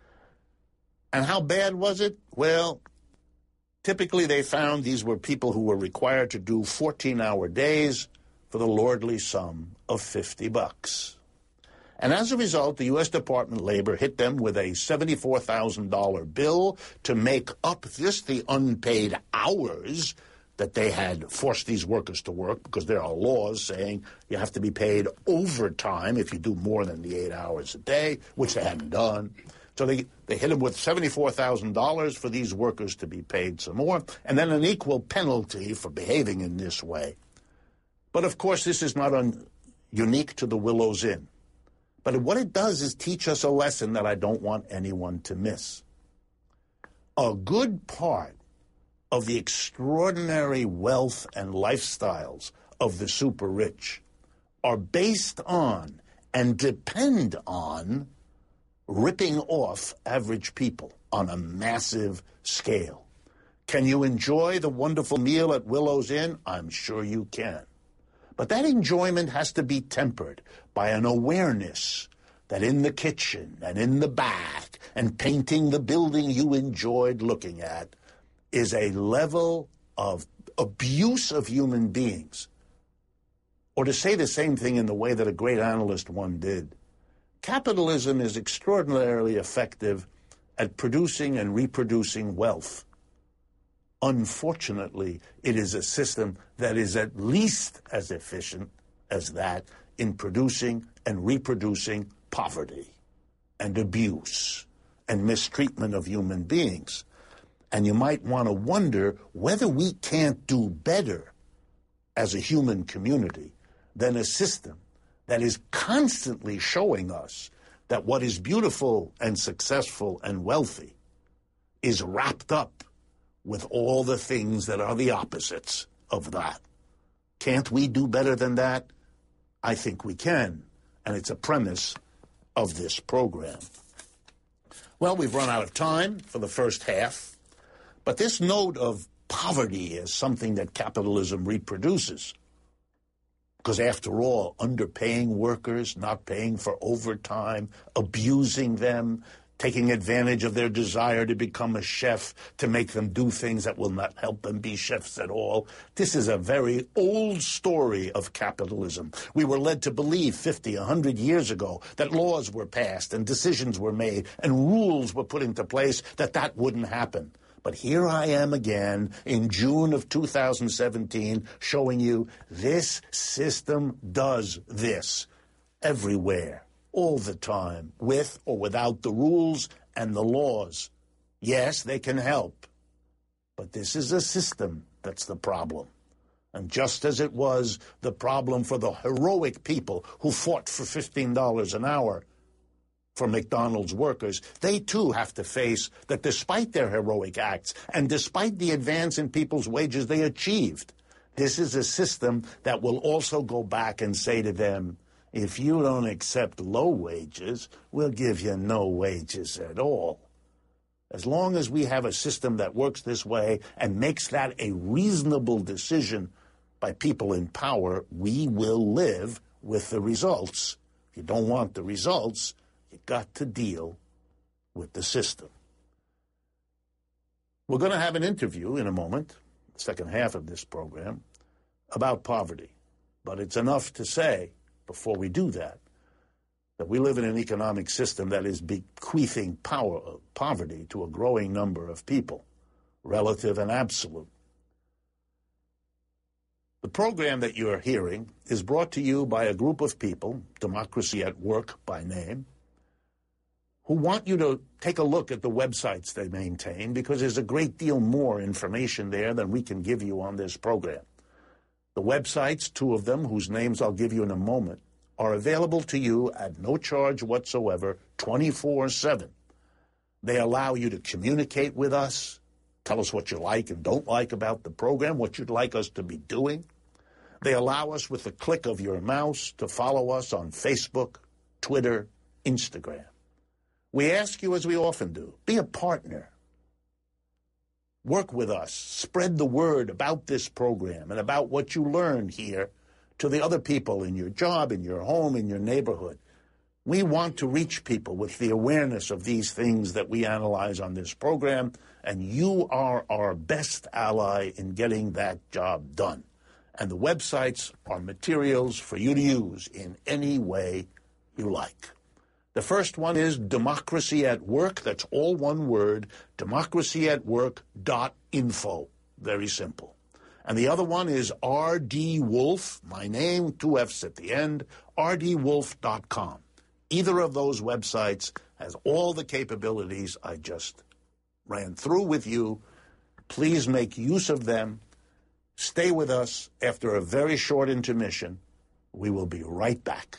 And how bad was it? Well, typically they found these were people who were required to do fourteen-hour days for the lordly sum of fifty bucks. And as a result, the U S Department of Labor hit them with a seventy-four thousand dollars bill to make up just the unpaid hours that they had forced these workers to work, because there are laws saying you have to be paid overtime if you do more than the eight hours a day, which they hadn't done. So they, they hit them with seventy-four thousand dollars for these workers to be paid some more, and then an equal penalty for behaving in this way. But, of course, this is not un- unique to the Willows Inn. But what it does is teach us a lesson that I don't want anyone to miss. A good part of the extraordinary wealth and lifestyles of the super rich are based on and depend on ripping off average people on a massive scale. Can you enjoy the wonderful meal at Willows Inn? I'm sure you can. But that enjoyment has to be tempered by an awareness that in the kitchen and in the back and painting the building you enjoyed looking at is a level of abuse of human beings. Or to say the same thing in the way that a great analyst one did, capitalism is extraordinarily effective at producing and reproducing wealth. Unfortunately, it is a system that is at least as efficient as that in producing and reproducing poverty and abuse and mistreatment of human beings. And you might want to wonder whether we can't do better as a human community than a system that is constantly showing us that what is beautiful and successful and wealthy is wrapped up with all the things that are the opposites of that. Can't we do better than that? I think we can, and it's a premise of this program. Well, we've run out of time for the first half. But this note of poverty is something that capitalism reproduces. Because after all, underpaying workers, not paying for overtime, abusing them, taking advantage of their desire to become a chef, to make them do things that will not help them be chefs at all. This is a very old story of capitalism. We were led to believe fifty, one hundred years ago that laws were passed and decisions were made and rules were put into place that that wouldn't happen. But here I am again in June of two thousand seventeen showing you this system does this everywhere, all the time, with or without the rules and the laws. Yes, they can help, but this is a system that's the problem. And just as it was the problem for the heroic people who fought for fifteen dollars an hour for McDonald's workers, they too have to face that despite their heroic acts and despite the advance in people's wages they achieved, This is a system that will also go back and say to them, if you don't accept low wages, we'll give you no wages at all. As long as we have a system that works this way and makes that a reasonable decision by people in power, we will live with the results. If you don't want the results, you got to deal with the system. We're going to have an interview in a moment, the second half of this program, about poverty. But it's enough to say, before we do that, that we live in an economic system that is bequeathing power, poverty to a growing number of people, relative and absolute. The program that you're hearing is brought to you by a group of people, Democracy at Work by name, who want you to take a look at the websites they maintain, because there's a great deal more information there than we can give you on this program. The websites, two of them, whose names I'll give you in a moment, are available to you at no charge whatsoever, twenty-four seven. They allow you to communicate with us, tell us what you like and don't like about the program, what you'd like us to be doing. They allow us, with the click of your mouse, to follow us on Facebook, Twitter, Instagram. We ask you, as we often do, be a partner. Work with us. Spread the word about this program and about what you learn here to the other people in your job, in your home, in your neighborhood. We want to reach people with the awareness of these things that we analyze on this program, and you are our best ally in getting that job done. And the websites are materials for you to use in any way you like. The first one is Democracy at Work. That's all one word, democracy at work dot info. Very simple. And the other one is R D Wolf, my name, two F's at the end, R D wolf dot com. Either of those websites has all the capabilities I just ran through with you. Please make use of them. Stay with us after a very short intermission. We will be right back.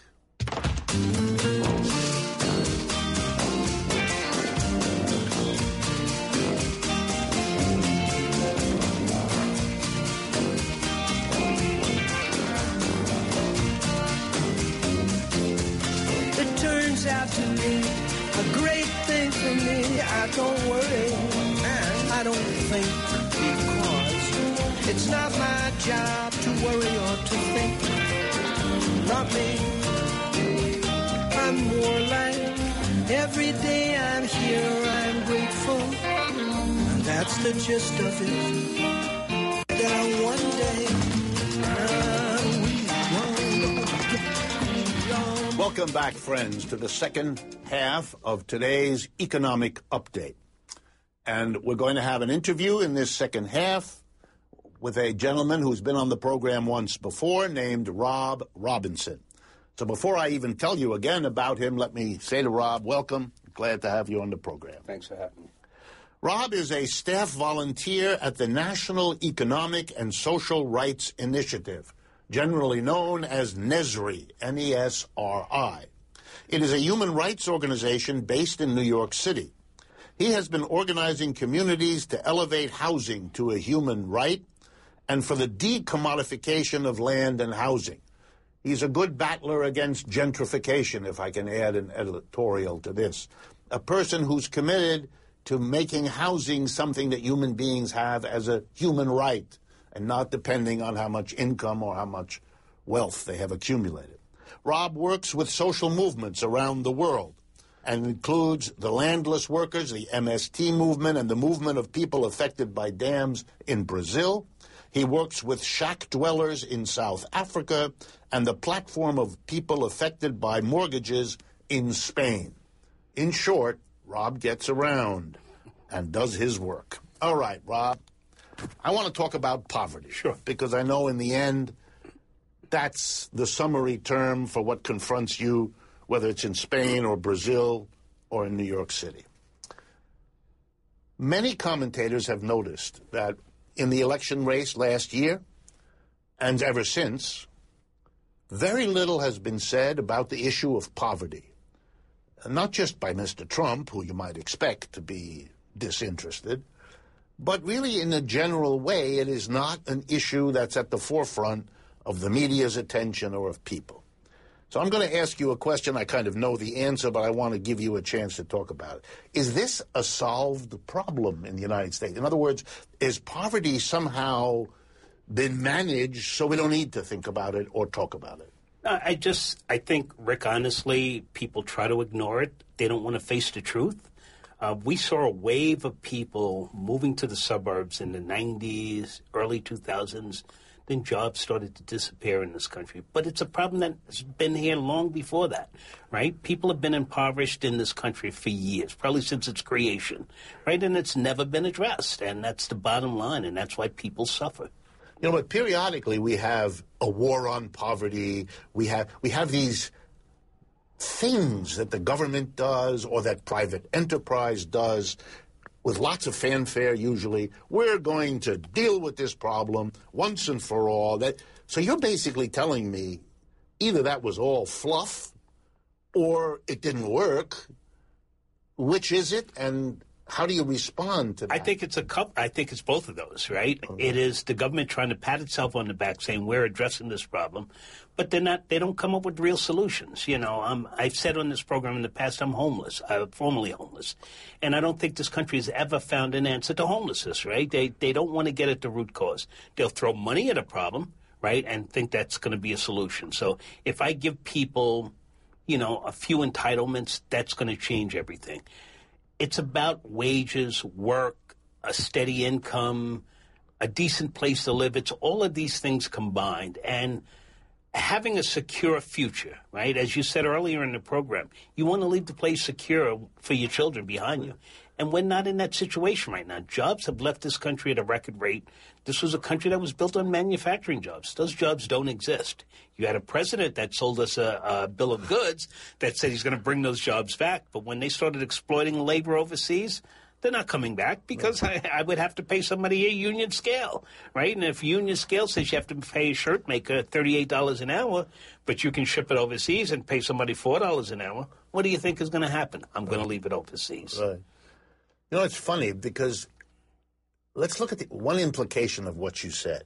Out to me, a great thing for me. I don't worry and I don't think, because it's not my job to worry or to think. Not me. I'm more like every day I'm here, I'm grateful, and that's the gist of it. That one day uh, we won't get.
Welcome back, friends, to the second half of today's economic update. And we're going to have an interview in this second half with a gentleman who's been on the program once before, named Rob Robinson. So before I even tell you again about him, let me say to Rob, welcome. Glad to have you on the program.
Thanks for having me.
Rob is a staff volunteer at the National Economic and Social Rights Initiative, generally known as NESRI, N E S R I. It is a human rights organization based in New York City. He has been organizing communities to elevate housing to a human right and for the decommodification of land and housing. He's a good battler against gentrification, if I can add an editorial to this. A person who's committed to making housing something that human beings have as a human right, and not depending on how much income or how much wealth they have accumulated. Rob works with social movements around the world and includes the landless workers, the M S T movement, and the movement of people affected by dams in Brazil. He works with shack dwellers in South Africa and the platform of people affected by mortgages in Spain. In short, Rob gets around and does his work. All right, Rob. I want to talk about poverty, sure, because I know in the end that's the summary term for what confronts you, whether it's in Spain or Brazil or in New York City. Many commentators have noticed that in the election race last year and ever since, very little has been said about the issue of poverty, not just by Mister Trump, who you might expect to be disinterested, But really, in a general way, it is not an issue that's at the forefront of the media's attention or of people. So I'm going to ask you a question. I kind of know the answer, but I want to give you a chance to talk about it. Is this a solved problem in the United States? In other words, is poverty somehow been managed so we don't need to think about it or talk about it?
I just, I think, Rick, honestly, people try to ignore it. They don't want to face the truth. Uh, we saw a wave of people moving to the suburbs in the nineties, early two thousands. Then jobs started to disappear in this country. But it's a problem that's been here long before that, right? People have been impoverished in this country for years, probably since its creation, right? And it's never been addressed. And that's the bottom line, and that's why people suffer.
You know, but periodically we have a war on poverty. We have we have these things that the government does or that private enterprise does with lots of fanfare usually. We're going to deal with this problem once and for all. That So you're basically telling me either that was all fluff or it didn't work. Which is it, and how do you respond to that?
I think it's a couple. I think it's both of those, right? Mm-hmm. It is the government trying to pat itself on the back, saying we're addressing this problem, but they're not. They don't come up with real solutions. You know, um, I've said on this program in the past, I'm homeless, I'm formerly homeless, and I don't think this country has ever found an answer to homelessness. Right? They they don't want to get at the root cause. They'll throw money at a problem, right, and think that's going to be a solution. So if I give people, you know, a few entitlements, that's going to change everything. It's about wages, work, a steady income, a decent place to live. It's all of these things combined. And having a secure future, right? As you said earlier in the program, you want to leave the place secure for your children behind you. And we're not in that situation right now. Jobs have left this country at a record rate. This was a country that was built on manufacturing jobs. Those jobs don't exist. You had a president that sold us a, a bill of goods that said he's going to bring those jobs back. But when they started exploiting labor overseas, they're not coming back because I, I would have to pay somebody a union scale, right? And if union scale says you have to pay a shirt maker thirty-eight dollars an hour, but you can ship it overseas and pay somebody four dollars an hour, what do you think is going to happen? I'm going to leave it overseas.
Right. You know, it's funny because let's look at the one implication of what you said.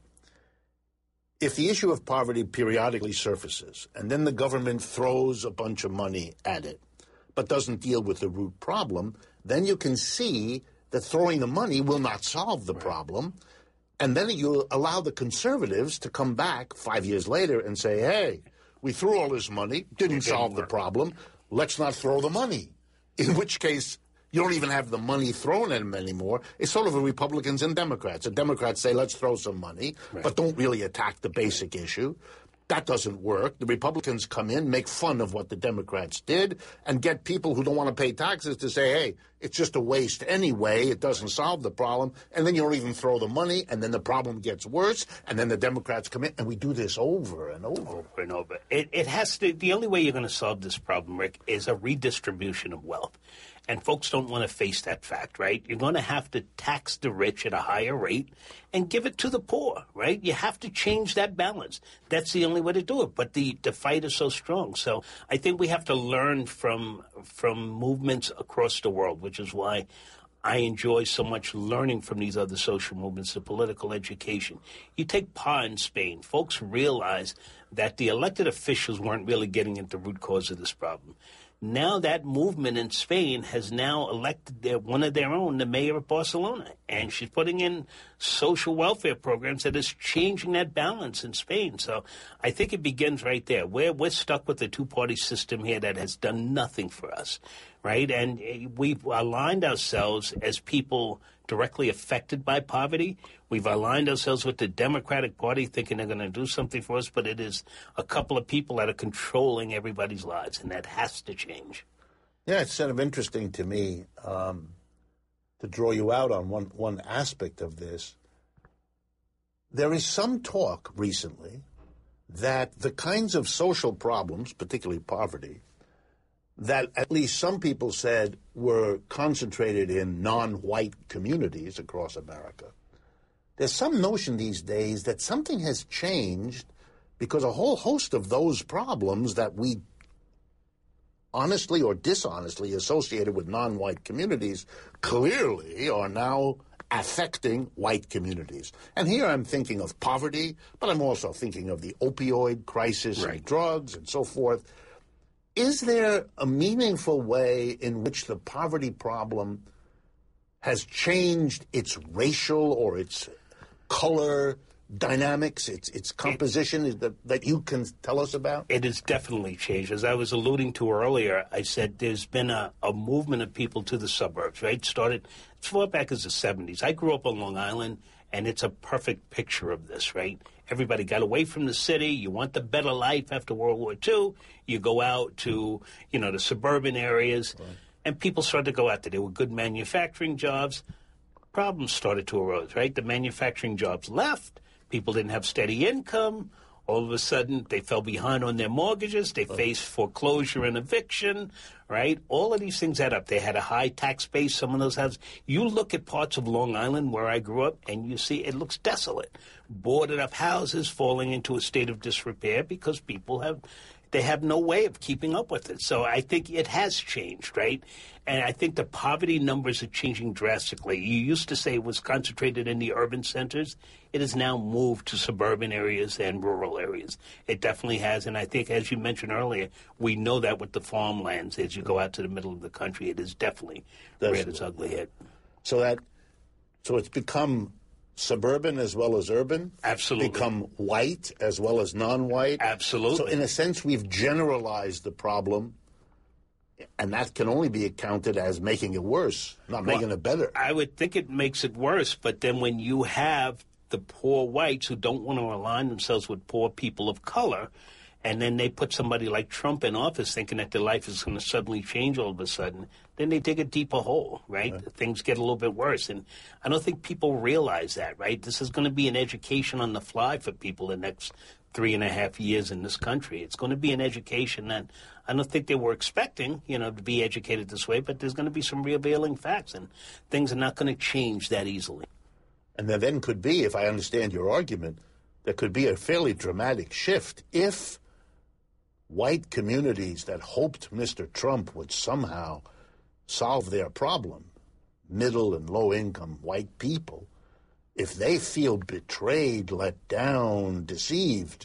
If the issue of poverty periodically surfaces and then the government throws a bunch of money at it but doesn't deal with the root problem, then you can see that throwing the money will not solve the problem. And then you allow the conservatives to come back five years later and say, hey, we threw all this money, didn't solve the problem, let's not throw the money. In which case, you don't even have the money thrown at them anymore. It's sort of a Republicans and Democrats. The Democrats say, let's throw some money, right, but don't really attack the basic issue. That doesn't work. The Republicans come in, make fun of what the Democrats did, and get people who don't want to pay taxes to say, hey, it's just a waste anyway. It doesn't solve the problem. And then you don't even throw the money, and then the problem gets worse, and then the Democrats come in, and we do this over and over.
Over and over. It, it has to, the only way you're going to solve this problem, Rick, is a redistribution of wealth. And folks don't want to face that fact, right? You're going to have to tax the rich at a higher rate and give it to the poor, right? You have to change that balance. That's the only way to do it. But the, the fight is so strong. So I think we have to learn from from movements across the world, which is why I enjoy so much learning from these other social movements, the political education. You take P A in Spain. Folks realize that the elected officials weren't really getting at the root cause of this problem. Now that movement in Spain has now elected their, one of their own, the mayor of Barcelona, and she's putting in social welfare programs that is changing that balance in Spain. So I think it begins right there. We're, we're stuck with the two-party system here that has done nothing for us, right? And we've aligned ourselves as people directly affected by poverty. We've aligned ourselves with the Democratic Party thinking they're going to do something for us, but it is a couple of people that are controlling everybody's lives, and that has to change.
Yeah, it's sort of interesting to me um, to draw you out on one, one aspect of this. There is some talk recently that the kinds of social problems, particularly poverty, that at least some people said were concentrated in non-white communities across America. There's some notion these days that something has changed because a whole host of those problems that we honestly or dishonestly associated with non-white communities clearly are now affecting white communities. And here I'm thinking of poverty, but I'm also thinking of the opioid crisis
Right.
and drugs and so forth. Is there a meaningful way in which the poverty problem has changed its racial or its color dynamics, its its composition it, that, that you can tell us about?
It has definitely changed. As I was alluding to earlier, I said there's been a, a movement of people to the suburbs, right? Started as far back as the seventies. I grew up on Long Island, and it's a perfect picture of this, right? Everybody got away from the city. You want the better life after World War Two. You go out to, you know, the suburban areas, right. And people started to go out there. There were good manufacturing jobs. Problems started to arise, right? The manufacturing jobs left. People didn't have steady income. All of a sudden, they fell behind on their mortgages. They faced foreclosure and eviction, right? All of these things add up. They had a high tax base, some of those houses. You look at parts of Long Island where I grew up, and you see it looks desolate. Boarded up houses falling into a state of disrepair because people have... They have no way of keeping up with it. So I think it has changed, right? And I think the poverty numbers are changing drastically. You used to say it was concentrated in the urban centers. It has now moved to suburban areas and rural areas. It definitely has. And I think, as you mentioned earlier, we know that with the farmlands. As you go out to the middle of the country, it is definitely reared its ugly head.
So that, so it's become suburban as well as urban?
Absolutely.
Become white as well as non-white?
Absolutely.
So in a sense, we've generalized the problem, and that can only be accounted as making it worse, not
Well,
making it better.
I would think it makes it worse, but then when you have the poor whites who don't want to align themselves with poor people of color, and then they put somebody like Trump in office thinking that their life is going to suddenly change all of a sudden, then they dig a deeper hole, right? right? Things get a little bit worse. And I don't think people realize that, right? This is going to be an education on the fly for people the next three and a half years in this country. It's going to be an education that I don't think they were expecting, you know, to be educated this way, but there's going to be some revealing facts, and things are not going to change that easily.
And there then could be, if I understand your argument, there could be a fairly dramatic shift if white communities that hoped Mister Trump would somehow solve their problem, middle and low-income white people, if they feel betrayed, let down, deceived,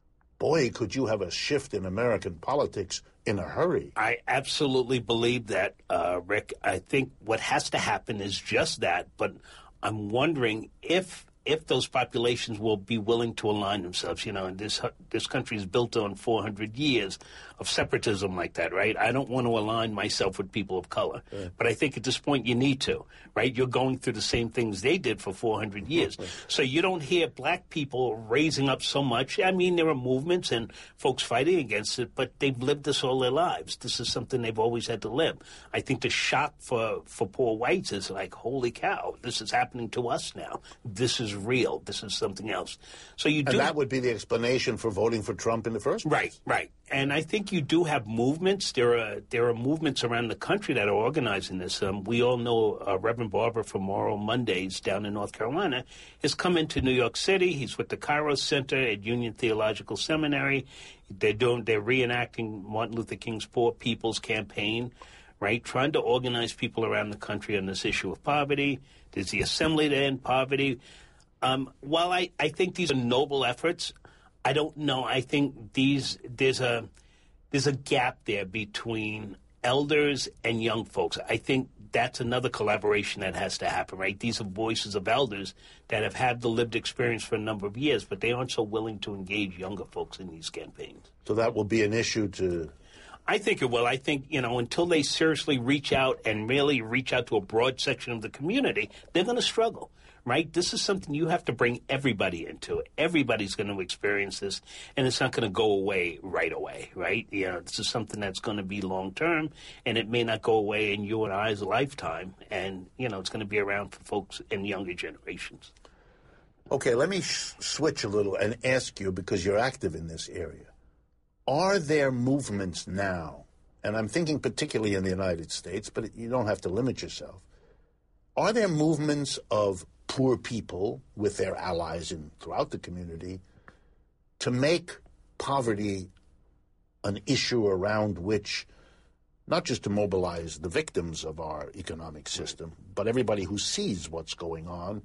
boy, could you have a shift in American politics in a hurry.
I absolutely believe that, uh, Rick. I think what has to happen is just that, but I'm wondering if if those populations will be willing to align themselves. You know, and this this country is built on four hundred years of separatism like that, right? I don't want to align myself with people of color. Right. But I think at this point you need to, right? You're going through the same things they did for four hundred years. Right. So you don't hear black people raising up so much. I mean, there are movements and folks fighting against it, but they've lived this all their lives. This is something they've always had to live. I think the shock for, for poor whites is like, holy cow, this is happening to us now. This is real. This is something else. So you do.
And that would be the explanation for voting for Trump in the first place.
Right, right. And I think you do have movements. There are there are movements around the country that are organizing this. Um, we all know uh, Reverend Barber from Moral Mondays down in North Carolina has come into New York City. He's with the Kairos Center at Union Theological Seminary. They're doing they're reenacting Martin Luther King's Poor People's Campaign, right? Trying to organize people around the country on this issue of poverty. There's the Assembly to End Poverty. Um, while I, I think these are noble efforts, I don't know. I think these there's a there's a gap there between elders and young folks. I think that's another collaboration that has to happen, right? These are voices of elders that have had the lived experience for a number of years, but they aren't so willing to engage younger folks in these campaigns.
So that will be an issue to...
I think it will. I think, you know, until they seriously reach out and really reach out to a broad section of the community, they're going to struggle. Right? This is something you have to bring everybody into. Everybody's going to experience this, and it's not going to go away right away, right? You know, this is something that's going to be long-term, and it may not go away in you and I's lifetime, and, you know, it's going to be around for folks in younger generations.
Okay, let me sh- switch a little and ask you, because you're active in this area. Are there movements now, and I'm thinking particularly in the United States, but you don't have to limit yourself, are there movements of poor people with their allies in throughout the community to make poverty an issue around which not just to mobilize the victims of our economic system, but everybody who sees what's going on.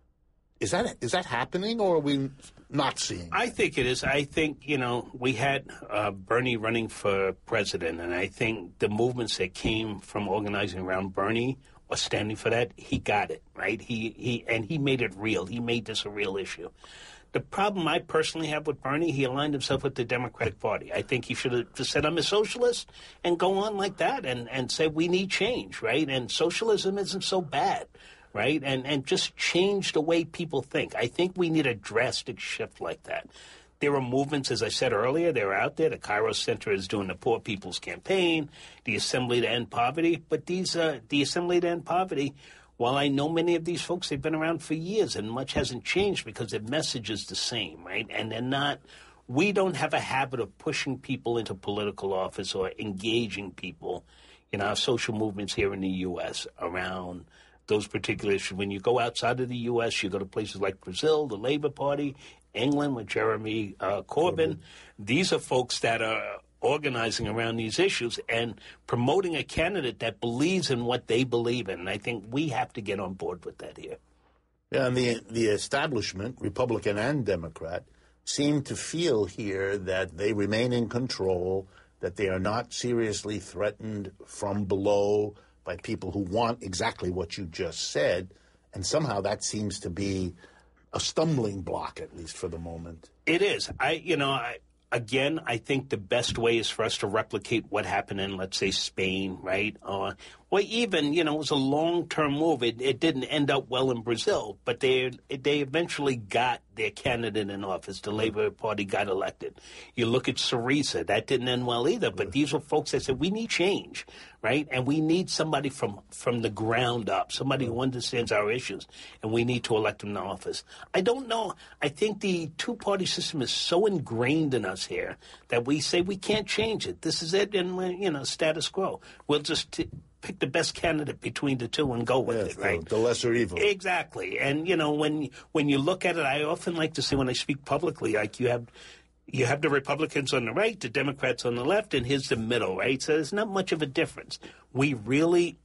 Is that is that happening, or are we not seeing?
I think it is. I think, you know, we had uh, Bernie running for president, and I think the movements that came from organizing around Bernie or standing for that, he got it, right? He he and he made it real. He made this a real issue. The problem I personally have with Bernie, he aligned himself with the Democratic Party. I think he should have just said, I'm a socialist, and go on like that and, and say we need change, right? And socialism isn't so bad, right? And and just change the way people think. I think we need a drastic shift like that. There are movements, as I said earlier, they're out there. The Kairos Center is doing the Poor People's Campaign, the Assembly to End Poverty. But these, uh, the Assembly to End Poverty, while I know many of these folks, they've been around for years and much hasn't changed because their message is the same, right? And they're not, we don't have a habit of pushing people into political office or engaging people in our social movements here in the U S around those particular issues. When you go outside of the U S, you go to places like Brazil, the Labour Party, England with Jeremy uh, Corbyn. These are folks that are organizing around these issues and promoting a candidate that believes in what they believe in. And I think we have to get on board with that here.
Yeah, and the, the establishment, Republican and Democrat, seem to feel here that they remain in control, that they are not seriously threatened from below by people who want exactly what you just said. And somehow that seems to be a stumbling block, at least for the moment.
It is. I, you know, I, again, I think the best way is for us to replicate what happened in, let's say, Spain, right? Uh, or even, you know, it was a long-term move. It, it didn't end up well in Brazil, but they they eventually got their candidate in office. The Labour Party got elected. You look at Syriza. That didn't end well either, but these were folks that said, we need change, right? And we need somebody from, from the ground up, somebody who understands our issues, and we need to elect them to office. I don't know. I think the two-party system is so ingrained in us here that we say we can't change it. This is it, and, we're, you know, status quo. We'll just t- pick the best candidate between the two and go with
yes,
it, right?
The, the lesser evil.
Exactly. And, you know, when when you look at it, I often like to say when I speak publicly, like you have you have the Republicans on the right, the Democrats on the left, and here's the middle, right? So there's not much of a difference. We really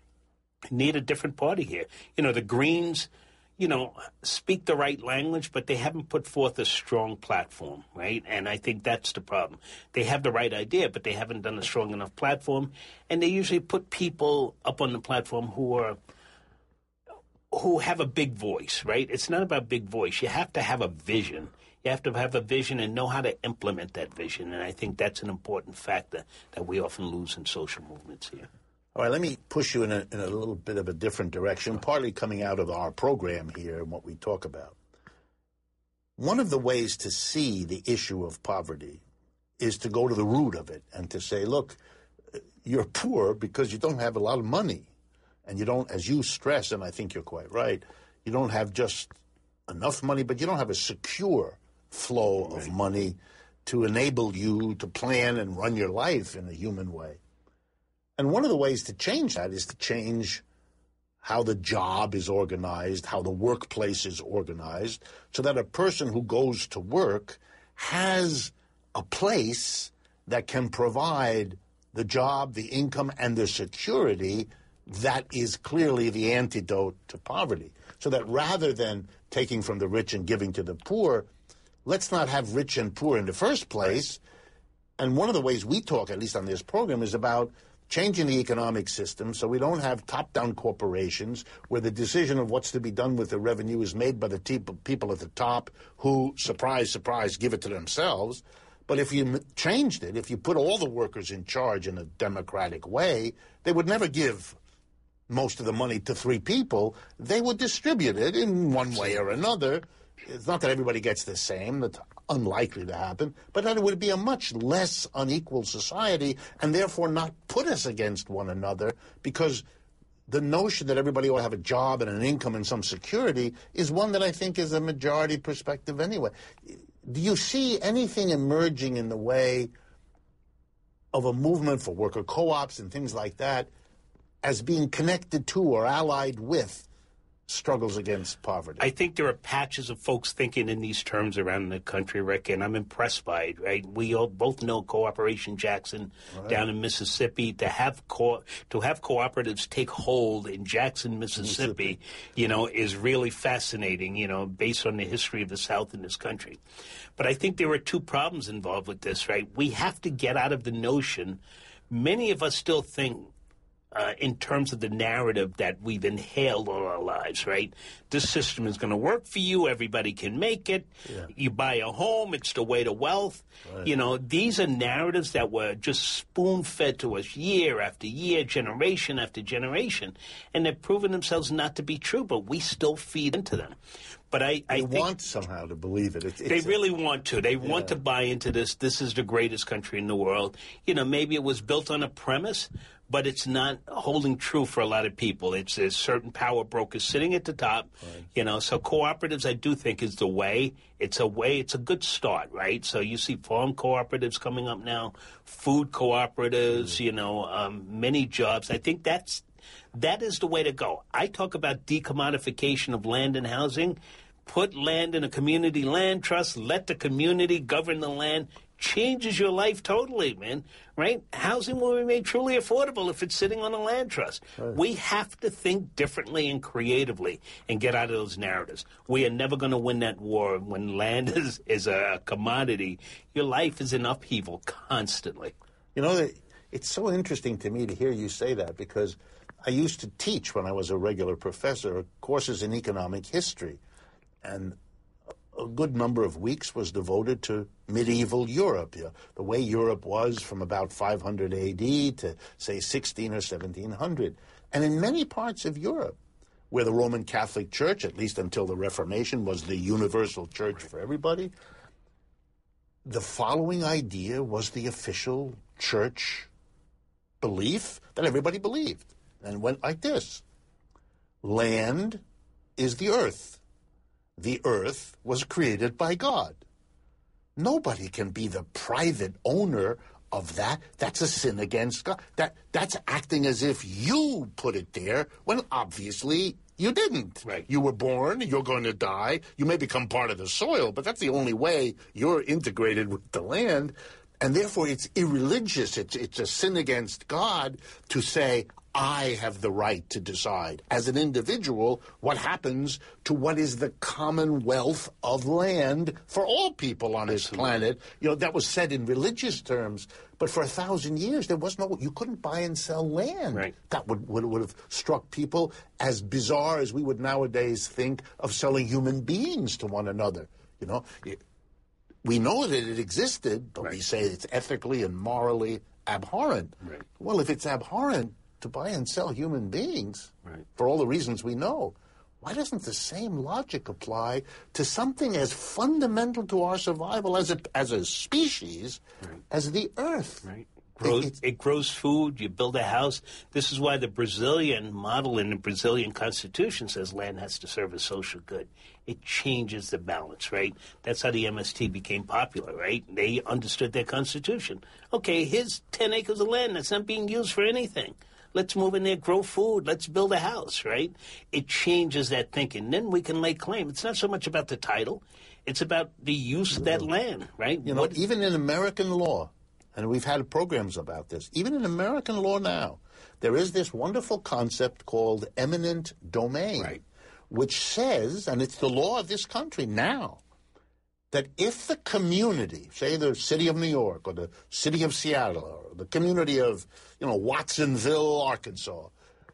need a different party here. You know, the Greens, you know, speak the right language, but they haven't put forth a strong platform, right? And I think that's the problem. They have the right idea, but they haven't done a strong enough platform. And they usually put people up on the platform who are who have a big voice, right? It's not about big voice. You have to have a vision. You have to have a vision and know how to implement that vision. And I think that's an important factor that we often lose in social movements here.
All right, let me push you in a, in a little bit of a different direction, partly coming out of our program here and what we talk about. One of the ways to see the issue of poverty is to go to the root of it and to say, look, you're poor because you don't have a lot of money. And you don't, as you stress, and I think you're quite right, you don't have just enough money, but you don't have a secure flow of money to enable you to plan and run your life in a human way. And one of the ways to change that is to change how the job is organized, how the workplace is organized, so that a person who goes to work has a place that can provide the job, the income, and the security that is clearly the antidote to poverty. So that rather than taking from the rich and giving to the poor, let's not have rich and poor in the first place. And one of the ways we talk, at least on this program, is about changing the economic system so we don't have top-down corporations where the decision of what's to be done with the revenue is made by the te- people at the top who, surprise, surprise, give it to themselves. But if you m- changed it, if you put all the workers in charge in a democratic way, they would never give most of the money to three people. They would distribute it in one way or another. It's not that everybody gets the same. That's unlikely to happen. But that it would be a much less unequal society and therefore not put us against one another, because the notion that everybody will have a job and an income and some security is one that I think is a majority perspective anyway. Do you see anything emerging in the way of a movement for worker co-ops and things like that as being connected to or allied with struggles against poverty?
I think there are patches of folks thinking in these terms around the country, Rick, and I'm impressed by it, right? We all both know Cooperation Jackson right. down in Mississippi. To have co- to have cooperatives take hold in Jackson, Mississippi, Mississippi, you know, is really fascinating, you know, based on the history of the South in this country. But I think there are two problems involved with this, right? We have to get out of the notion, many of us still think, Uh, in terms of the narrative that we've inhaled all our lives, right? This system is going to work for you. Everybody can make it. Yeah. You buy a home. It's the way to wealth. Right. You know, these are narratives that were just spoon-fed to us year after year, generation after generation. And they've proven themselves not to be true, but we still feed into them. But I, I
they
think
want somehow to believe it. It's, it's
they
a,
really want to. They
yeah.
want to buy into this. This is the greatest country in the world. You know, maybe it was built on a premise, but it's not holding true for a lot of people. It's there's certain power brokers sitting at the top, right. you know. So cooperatives, I do think, is the way. It's a way. It's a good start, right? So you see farm cooperatives coming up now, food cooperatives, mm. you know, um, many jobs. I think that's that is the way to go. I talk about decommodification of land and housing. Put land in a community land trust. Let the community govern the land. Changes your life totally, man, right? Housing will be made truly affordable if it's sitting on a land trust. Right. We have to think differently and creatively and get out of those narratives. We are never going to win that war. When land is, is a commodity, your life is in upheaval constantly.
You know, it's so interesting to me to hear you say that, because I used to teach, when I was a regular professor, courses in economic history. And a good number of weeks was devoted to medieval Europe, you know, the way Europe was from about five hundred A D to, say, sixteen or seventeen hundred. And in many parts of Europe, where the Roman Catholic Church, at least until the Reformation, was the universal church for everybody, the following idea was the official church belief that everybody believed. And it went like this: land is the earth. The earth was created by God. Nobody can be the private owner of that. That's a sin against God. That that's acting as if you put it there when obviously you didn't.
Right.
You were born, you're going to die. You may become part of the soil, but that's the only way you're integrated with the land. And therefore it's irreligious. It's it's a sin against God to say, I have the right to decide as an individual what happens to what is the commonwealth of land for all people on this planet. You know, that was said in religious terms, but for a thousand years there was no, you couldn't buy and sell land.
Right.
That would, would, would have struck people as bizarre as we would nowadays think of selling human beings to one another. You know, we know that it existed, but right. we say it's ethically and morally abhorrent.
Right.
Well, if it's abhorrent to buy and sell human beings,
right.
for all the reasons we know, why doesn't the same logic apply to something as fundamental to our survival as a, as a species
right.
as the earth?
Right. Grows, it, it grows food, you build a house. This is why the Brazilian model in the Brazilian Constitution says land has to serve a social good. It changes the balance, right? That's how the M S T became popular, right? They understood their Constitution. Okay, here's ten acres of land that's not being used for anything. Let's move in there, grow food. Let's build a house, right? It changes that thinking. Then we can lay claim. It's not so much about the title. It's about the use of that land, right?
You know,
what,
even in American law, and we've had programs about this, even in American law now, there is this wonderful concept called eminent domain,
right.
which says, and it's the law of this country now, that if the community, say the city of New York or the city of Seattle or the community of, you know, Watsonville, Arkansas,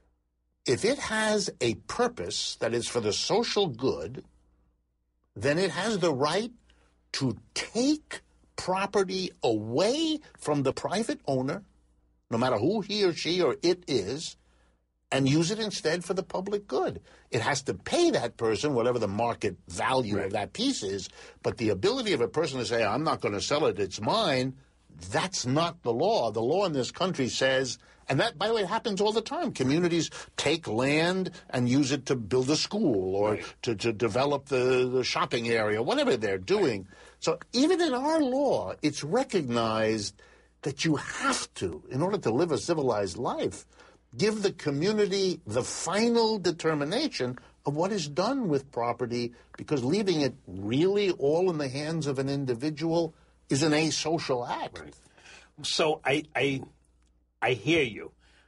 if it has a purpose that is for the social good, then it has the right to take property away from the private owner, no matter who he or she or it is, and use it instead for the public good. It has to pay that person whatever the market value right. of that piece is, but the ability of a person to say, I'm not going to sell it, it's mine, that's not the law. The law in this country says, and that, by the way, happens all the time. Communities take land and use it to build a school or right. to, to develop the, the shopping area, whatever they're doing. Right. So even in our law, it's recognized that you have to, in order to live a civilized life, give the community the final determination of what is done with property, because leaving it really all in the hands of an individual is an asocial act.
Right. So I, I, I hear you.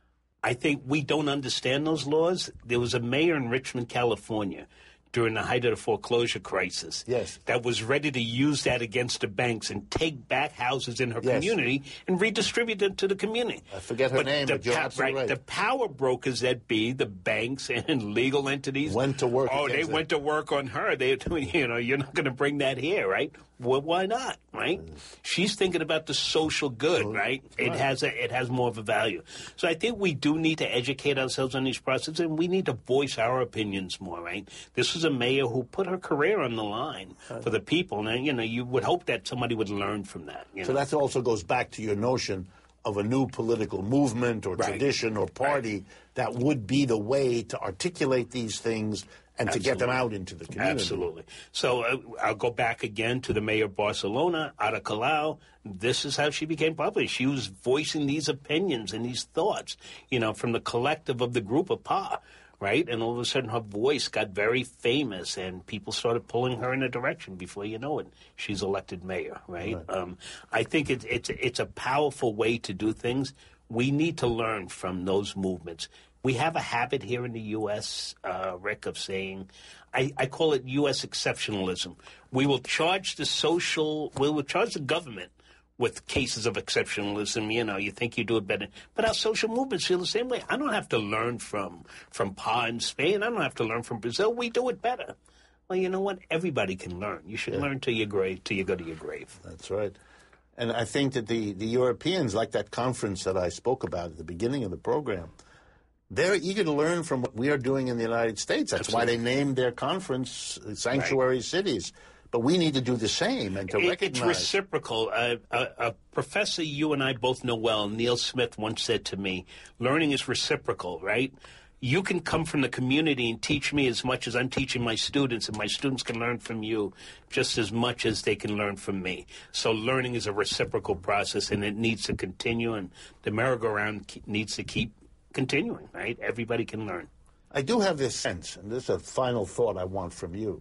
I think we don't understand those laws. There was a mayor in Richmond, California, during the height of the foreclosure crisis,
yes,
that was ready to use that against the banks and take back houses in her
yes.
community and redistribute them to the community.
I forget her
but
name,
the
but you're
pa-
absolutely
right,
right.
The power brokers that be, the banks and legal entities,
went to work.
Oh, they
them.
went to work on her. They, you know, you're not going to bring that here, right? Well, why not, right? Mm. She's thinking about the social good, right? It
right.
has a, it has more of a value. So I think we do need to educate ourselves on these processes, and we need to voice our opinions more, right? This was a mayor who put her career on the line for the people, and you know, you would hope that somebody would learn from that. You know?
So that also goes back to your notion of a new political movement or
right.
tradition or party right. that would be the way to articulate these things and
Absolutely.
to get them out into the community.
Absolutely. So uh, I'll go back again to the mayor of Barcelona, Ada Colau. This is how she became popular. She was voicing these opinions and these thoughts, you know, from the collective of the group of Pa, right? And all of a sudden her voice got very famous and people started pulling her in a direction. Before you know it, she's elected mayor, right? right. Um, I think it's, it's, it's a powerful way to do things. We need to learn from those movements. We have a habit here in the U S, uh, Rick, of saying, I, I call it U S exceptionalism. We will charge the social, we will charge the government with cases of exceptionalism. You know, you think you do it better. But our social movements feel the same way. I don't have to learn from, from Pa in Spain. I don't have to learn from Brazil. We do it better. Well, you know what? Everybody can learn. You should yeah. learn till your grave, till you go to your grave.
That's right. And I think that the, the Europeans, like that conference that I spoke about at the beginning of the program, they're eager to learn from what we are doing in the United States. That's
Absolutely.
why they named their conference Sanctuary
right.
Cities. But we need to do the same and to
it,
recognize.
It's reciprocal. Uh, a, a professor you and I both know well, Neil Smith, once said to me, learning is reciprocal, right? You can come from the community and teach me as much as I'm teaching my students, and my students can learn from you just as much as they can learn from me. So learning is a reciprocal process, and it needs to continue, and the merry-go-round needs to keep continuing, right? Everybody can learn.
I do have this sense, and this is a final thought I want from you,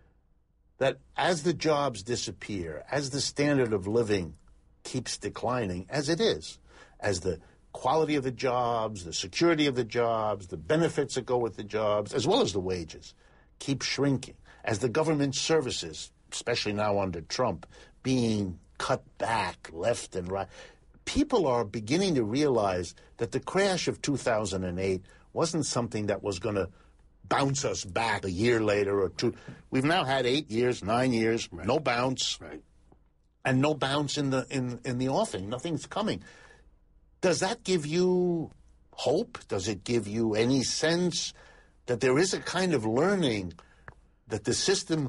that as the jobs disappear, as the standard of living keeps declining, as it is, as the quality of the jobs, the security of the jobs, the benefits that go with the jobs, as well as the wages, keep shrinking, as the government services, especially now under Trump, being cut back left and right, people are beginning to realize that the crash of two thousand eight wasn't something that was going to bounce us back a year later or two. We've now had eight years, nine years, right. no bounce,
right.
and no bounce in the in, in the offing. Nothing's coming. Does that give you hope? Does it give you any sense that there is a kind of learning that the system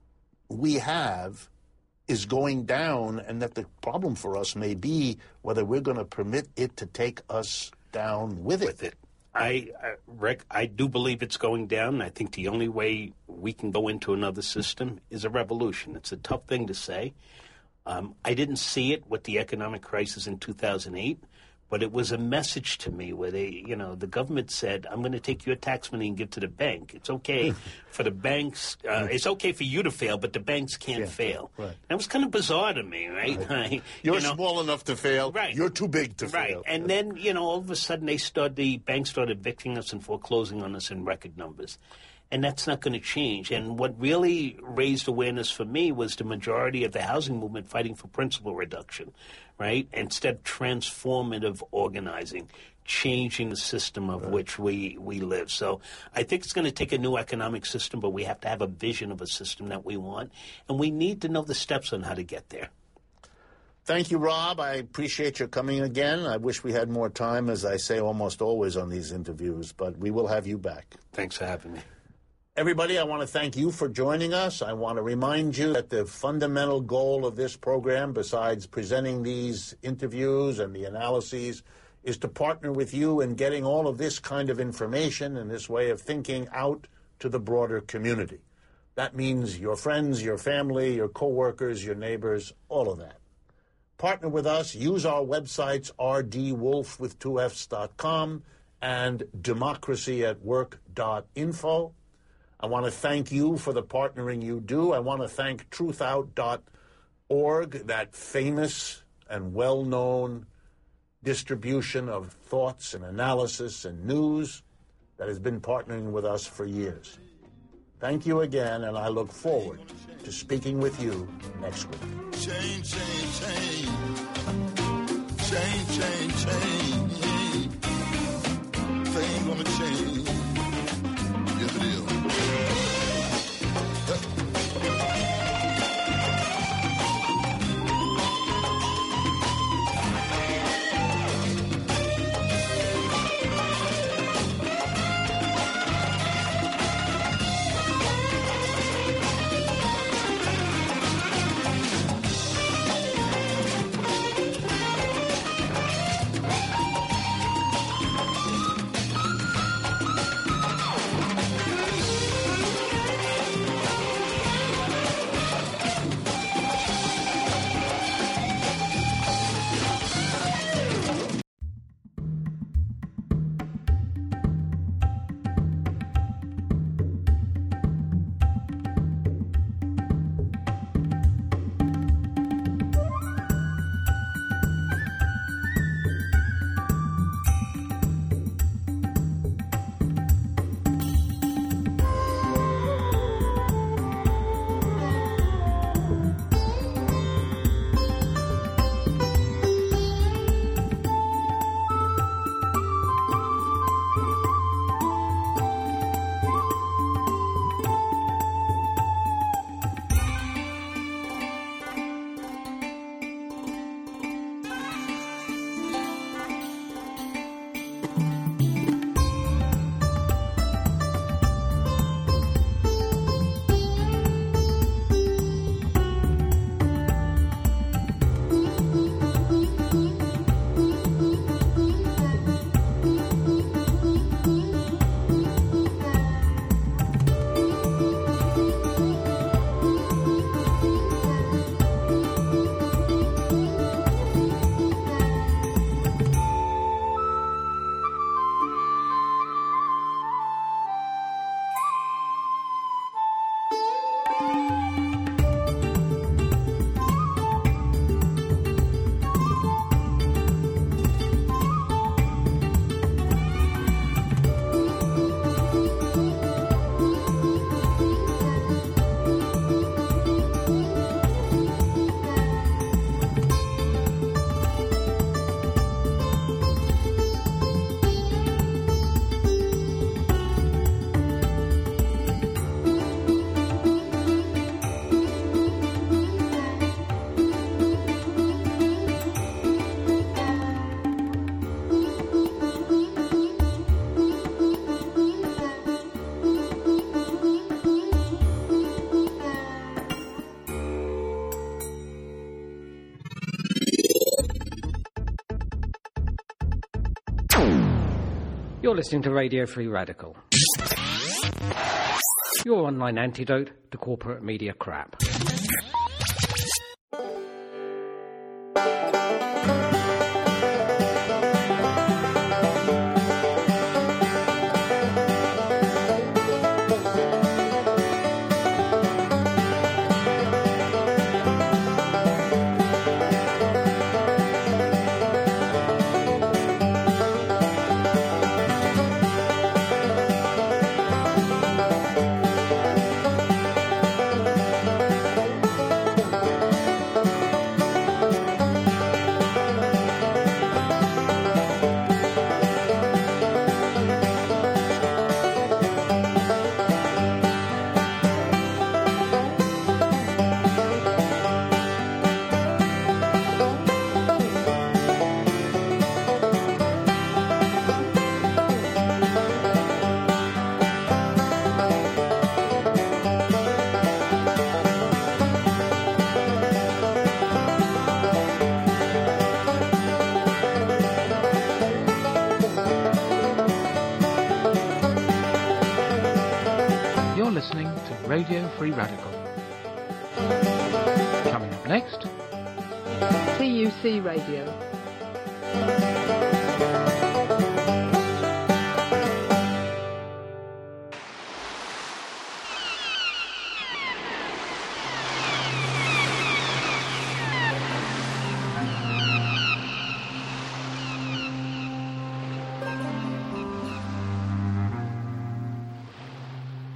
we have is going down, and that the problem for us may be whether we're going to permit it to take us down with it?
With it. I, uh, Rick, I do believe it's going down. I think the only way we can go into another system is a revolution. It's a tough thing to say. Um, I didn't see it with the economic crisis in two thousand eight, but it was a message to me where they, you know, the government said, I'm going to take your tax money and give to the bank. It's okay for the banks. Uh, it's okay for you to fail, but the banks can't
Yeah,
fail.
right.
That was kind of bizarre to me, right?
Right.
You
You're
know,
small enough to fail.
Right.
You're too big to
right.
fail.
And then, you know, all of a sudden they started, the banks started evicting us and foreclosing on us in record numbers. And that's not going to change. And what really raised awareness for me was the majority of the housing movement fighting for principal reduction, right? Instead of transformative organizing, changing the system of right. which we, we live. So I think it's going to take a new economic system, but we have to have a vision of a system that we want. And we need to know the steps on how to get there.
Thank you, Rob. I appreciate your coming again. I wish we had more time, as I say almost always on these interviews, but we will have you back.
Thanks for having me.
Everybody, I want to thank you for joining us. I want to remind you that the fundamental goal of this program, besides presenting these interviews and the analyses, is to partner with you in getting all of this kind of information and this way of thinking out to the broader community. That means your friends, your family, your coworkers, your neighbors, all of that. Partner with us. Use our websites, r d wolf with two f's dot com and democracy at work dot info. I want to thank you for the partnering you do. I want to thank truth out dot org, that famous and well-known distribution of thoughts and analysis and news that has been partnering with us for years. Thank you again, and I look forward to speaking with you next week.
Change, change, change. Change, change, change. Things gonna change. Yes, it is.
You're listening to Radio Free Radical, your online antidote to corporate media crap.
Listening to Radio Free Radical. Coming up next,
C U C Radio.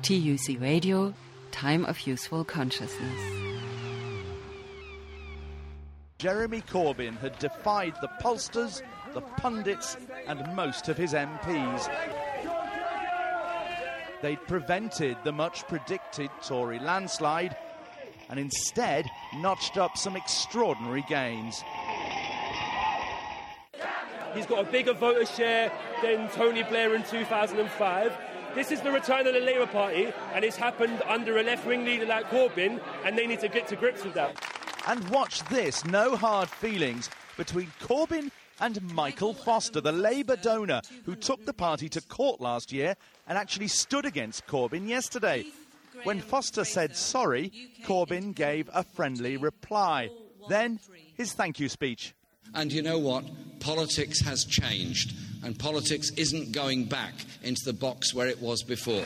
T U C Radio, Time of Useful Consciousness.
Jeremy Corbyn had defied the pollsters, the pundits and most of his M Ps. They'd prevented the much-predicted Tory landslide and instead notched up some extraordinary gains.
He's got a bigger voter share than Tony Blair in two thousand five. This is the return of the Labour Party, and it's happened under a left-wing leader like Corbyn, and they need to get to grips with that.
And watch this, no hard feelings between Corbyn and Michael Foster, the Labour donor who took the party to court last year and actually stood against Corbyn yesterday. When Foster said sorry, Corbyn gave a friendly reply. Then, his thank you speech.
And you know what? Politics has changed, and politics isn't going back into the box where it was before.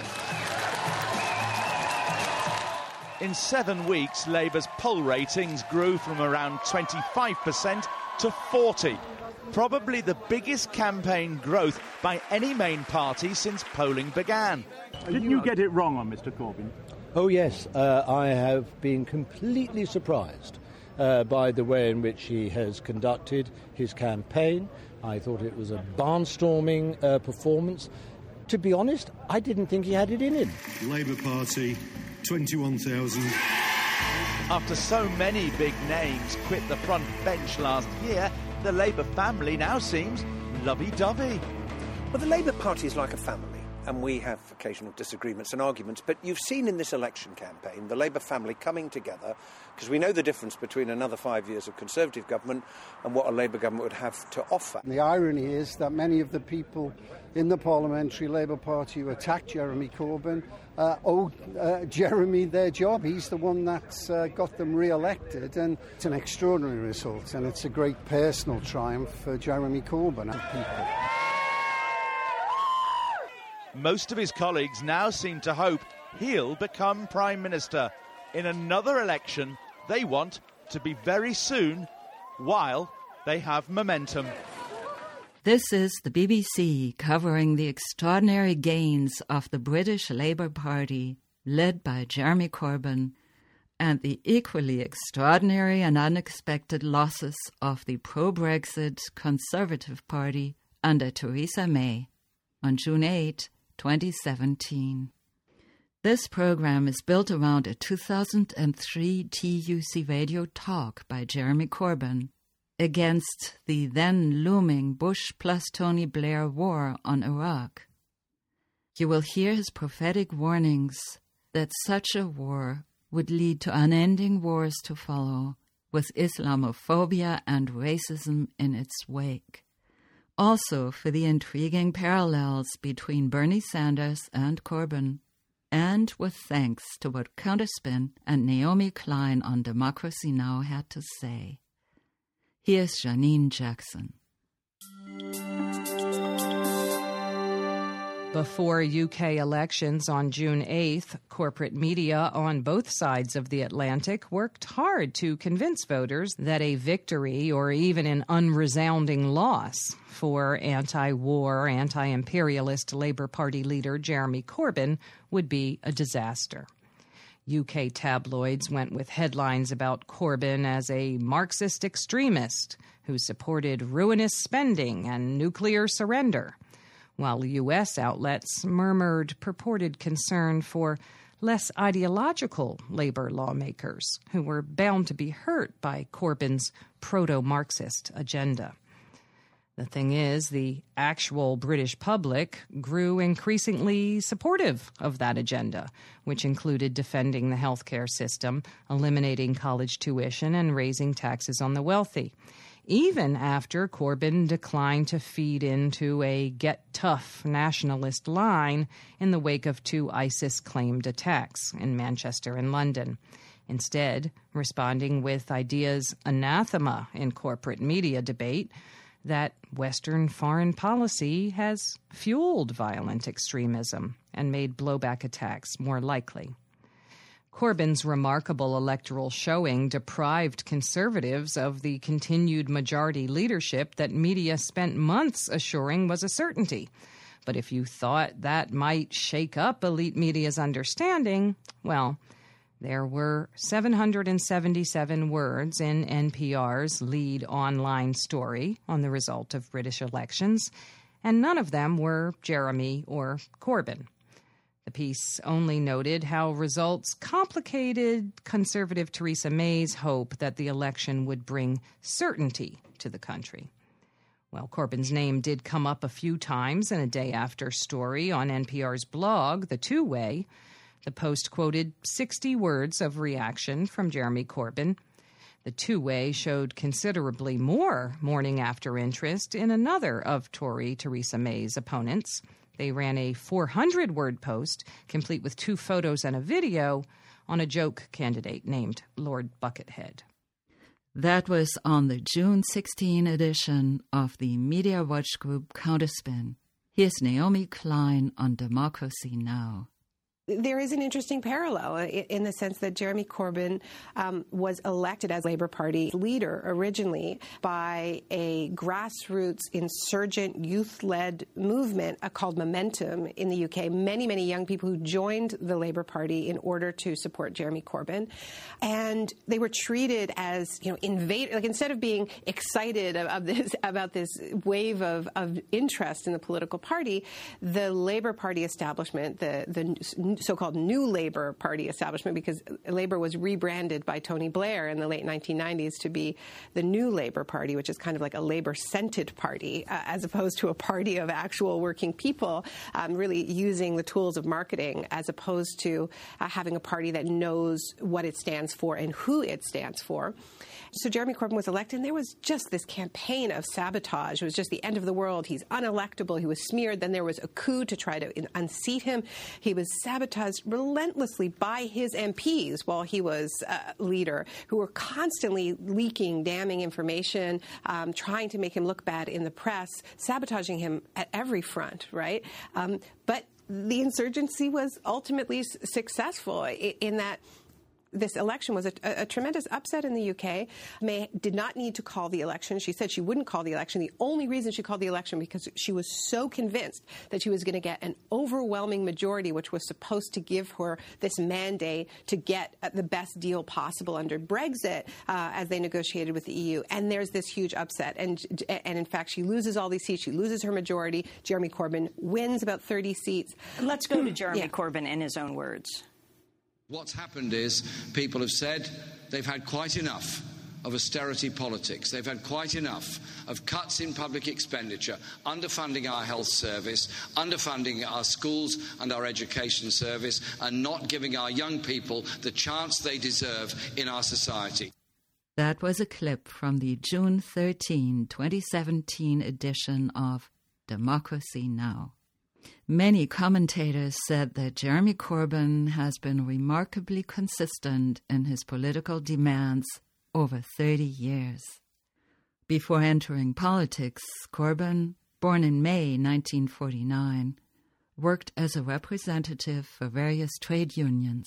In seven weeks, Labour's poll ratings grew from around twenty-five percent to forty. Probably the biggest campaign growth by any main party since polling began.
Didn't you get it wrong on Mister Corbyn?
Oh, yes. Uh, I have been completely surprised uh, by the way in which he has conducted his campaign. I thought it was a barnstorming uh, performance. To be honest, I didn't think he had it in him.
Labour Party, twenty-one thousand.
After so many big names quit the front bench last year, the Labour family now seems lovey-dovey.
Well, the Labour Party is like a family, and we have occasional disagreements and arguments, but you've seen in this election campaign the Labour family coming together, because we know the difference between another five years of Conservative government and what a Labour government would have to offer.
The irony is that many of the people in the Parliamentary Labour Party who attacked Jeremy Corbyn uh, owe uh, Jeremy their job. He's the one that's uh, got them re-elected, and it's an extraordinary result, and it's a great personal triumph for Jeremy Corbyn and people.
Most of his colleagues now seem to hope he'll become Prime Minister. In another election, they want to be very soon, while they have momentum.
This is the B B C covering the extraordinary gains of the British Labour Party, led by Jeremy Corbyn, and the equally extraordinary and unexpected losses of the pro-Brexit Conservative Party under Theresa May on June eighth, twenty seventeen. This program is built around a two thousand three T U C radio talk by Jeremy Corbyn against the then looming Bush plus Tony Blair war on Iraq. You will hear his prophetic warnings that such a war would lead to unending wars to follow, with Islamophobia and racism in its wake. Also for the intriguing parallels between Bernie Sanders and Corbyn, and with thanks to what Counterspin and Naomi Klein on Democracy Now! Had to say. Here's Janine Jackson.
Before U K elections on June eighth, corporate media on both sides of the Atlantic worked hard to convince voters that a victory or even an unresounding loss for anti-war, anti-imperialist Labour Party leader Jeremy Corbyn would be a disaster. U K tabloids went with headlines about Corbyn as a Marxist extremist who supported ruinous spending and nuclear surrender, while U S outlets murmured purported concern for less ideological Labour lawmakers who were bound to be hurt by Corbyn's proto-Marxist agenda. The thing is, the actual British public grew increasingly supportive of that agenda, which included defending the healthcare system, eliminating college tuition, and raising taxes on the wealthy, even after Corbyn declined to feed into a get-tough nationalist line in the wake of two ISIS-claimed attacks in Manchester and London, instead responding with ideas anathema in corporate media debate that Western foreign policy has fueled violent extremism and made blowback attacks more likely. Corbyn's remarkable electoral showing deprived Conservatives of the continued majority leadership that media spent months assuring was a certainty. But if you thought that might shake up elite media's understanding, well, there were seven hundred seventy-seven words in N P R's lead online story on the result of British elections, and none of them were Jeremy or Corbyn. The piece only noted how results complicated Conservative Theresa May's hope that the election would bring certainty to the country. Well, Corbyn's name did come up a few times in a day-after story on N P R's blog, The Two-Way. The Post quoted sixty words of reaction from Jeremy Corbyn. The Two-Way showed considerably more morning-after interest in another of Tory Theresa May's opponents. They ran a four hundred word post, complete with two photos and a video, on a joke candidate named Lord Buckethead.
That was on the June sixteenth edition of the Media Watch Group Counterspin. Here's Naomi Klein on Democracy Now!
There is an interesting parallel in the sense that Jeremy Corbyn um, was elected as Labour Party leader originally by a grassroots insurgent youth-led movement uh, called Momentum in the U K. Many, many young people who joined the Labour Party in order to support Jeremy Corbyn. And they were treated as, you know, invade, like instead of being excited of, of this, about this wave of, of interest in the political party, the Labour Party establishment, the, the so-called New Labour Party establishment, because Labour was rebranded by Tony Blair in the late nineteen nineties to be the New Labour Party, which is kind of like a Labour-scented party, uh, as opposed to a party of actual working people, um, really using the tools of marketing as opposed to uh, having a party that knows what it stands for and who it stands for. So Jeremy Corbyn was elected, and there was just this campaign of sabotage. It was just the end of the world. He's unelectable. He was smeared. Then there was a coup to try to unseat him. He was sabotaged relentlessly by his M Ps while he was uh, leader, who were constantly leaking damning information, um, trying to make him look bad in the press, sabotaging him at every front, right? Um, but the insurgency was ultimately s- successful in, in that this election was a, a, a tremendous upset in the U K. May did not need to call the election. She said she wouldn't call the election. The only reason she called the election because she was so convinced that she was going to get an overwhelming majority, which was supposed to give her this mandate to get the best deal possible under Brexit uh, as they negotiated with the E U. And there's this huge upset. And, and in fact, she loses all these seats. She loses her majority. Jeremy Corbyn wins about thirty seats.
Let's go to Jeremy
yeah.
Corbyn in his own words.
What's happened is people have said they've had quite enough of austerity politics. They've had quite enough of cuts in public expenditure, underfunding our health service, underfunding our schools and our education service, and not giving our young people the chance they deserve in our society.
That was a clip from the June thirteenth, twenty seventeen edition of Democracy Now! Many commentators said that Jeremy Corbyn has been remarkably consistent in his political demands over thirty years. Before entering politics, Corbyn, born in May nineteen forty-nine, worked as a representative for various trade unions.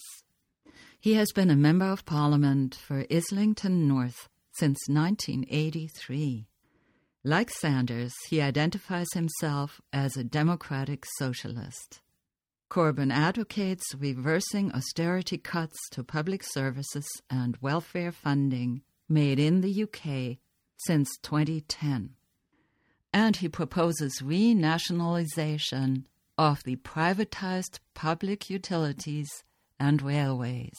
He has been a Member of Parliament for Islington North since nineteen eighty-three. Like Sanders, he identifies himself as a democratic socialist. Corbyn advocates reversing austerity cuts to public services and welfare funding made in the U K since twenty ten. And he proposes renationalisation of the privatized public utilities and railways.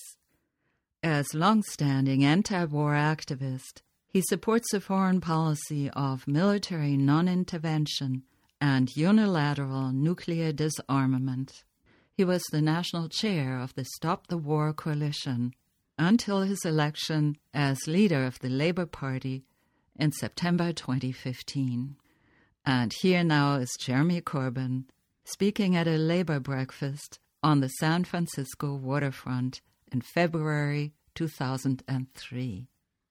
As long-standing anti-war activist, he supports a foreign policy of military non-intervention and unilateral nuclear disarmament. He was the national chair of the Stop the War coalition until his election as leader of the Labour Party in September twenty fifteen. And here now is Jeremy Corbyn speaking at a Labour breakfast on the San Francisco waterfront in February two thousand three.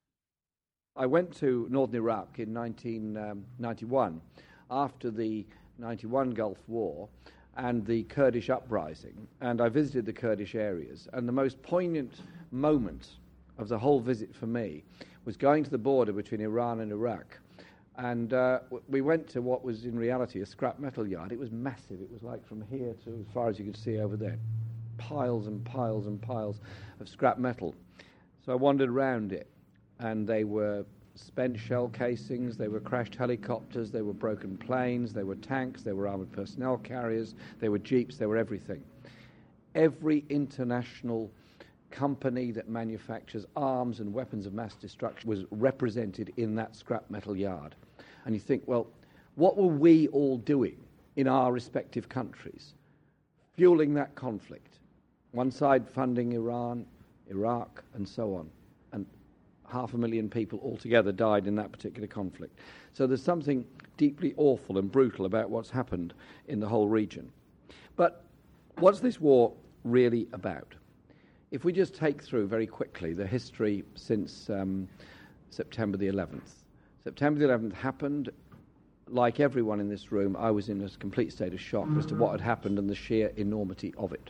I went to northern Iraq in nineteen ninety-one after the ninety-one Gulf War and the Kurdish uprising, and I visited the Kurdish areas. And the most poignant moment of the whole visit for me was going to the border between Iran and Iraq And uh, w- we went to what was in reality a scrap metal yard. It was massive. It was like from here to as far as you could see over there. Piles and piles and piles of scrap metal. So I wandered around it, and they were spent shell casings, they were crashed helicopters, they were broken planes, they were tanks, they were armoured personnel carriers, they were jeeps, they were everything. Every international company that manufactures arms and weapons of mass destruction was represented in that scrap metal yard. And you think, well, what were we all doing in our respective countries, fueling that conflict? One side funding Iran, Iraq, and so on. And half a million people altogether died in that particular conflict. So there's something deeply awful and brutal about what's happened in the whole region. But what's this war really about? If we just take through very quickly the history since um, September the eleventh. September the eleventh happened. Like everyone in this room, I was in a complete state of shock as to what had happened and the sheer enormity of it.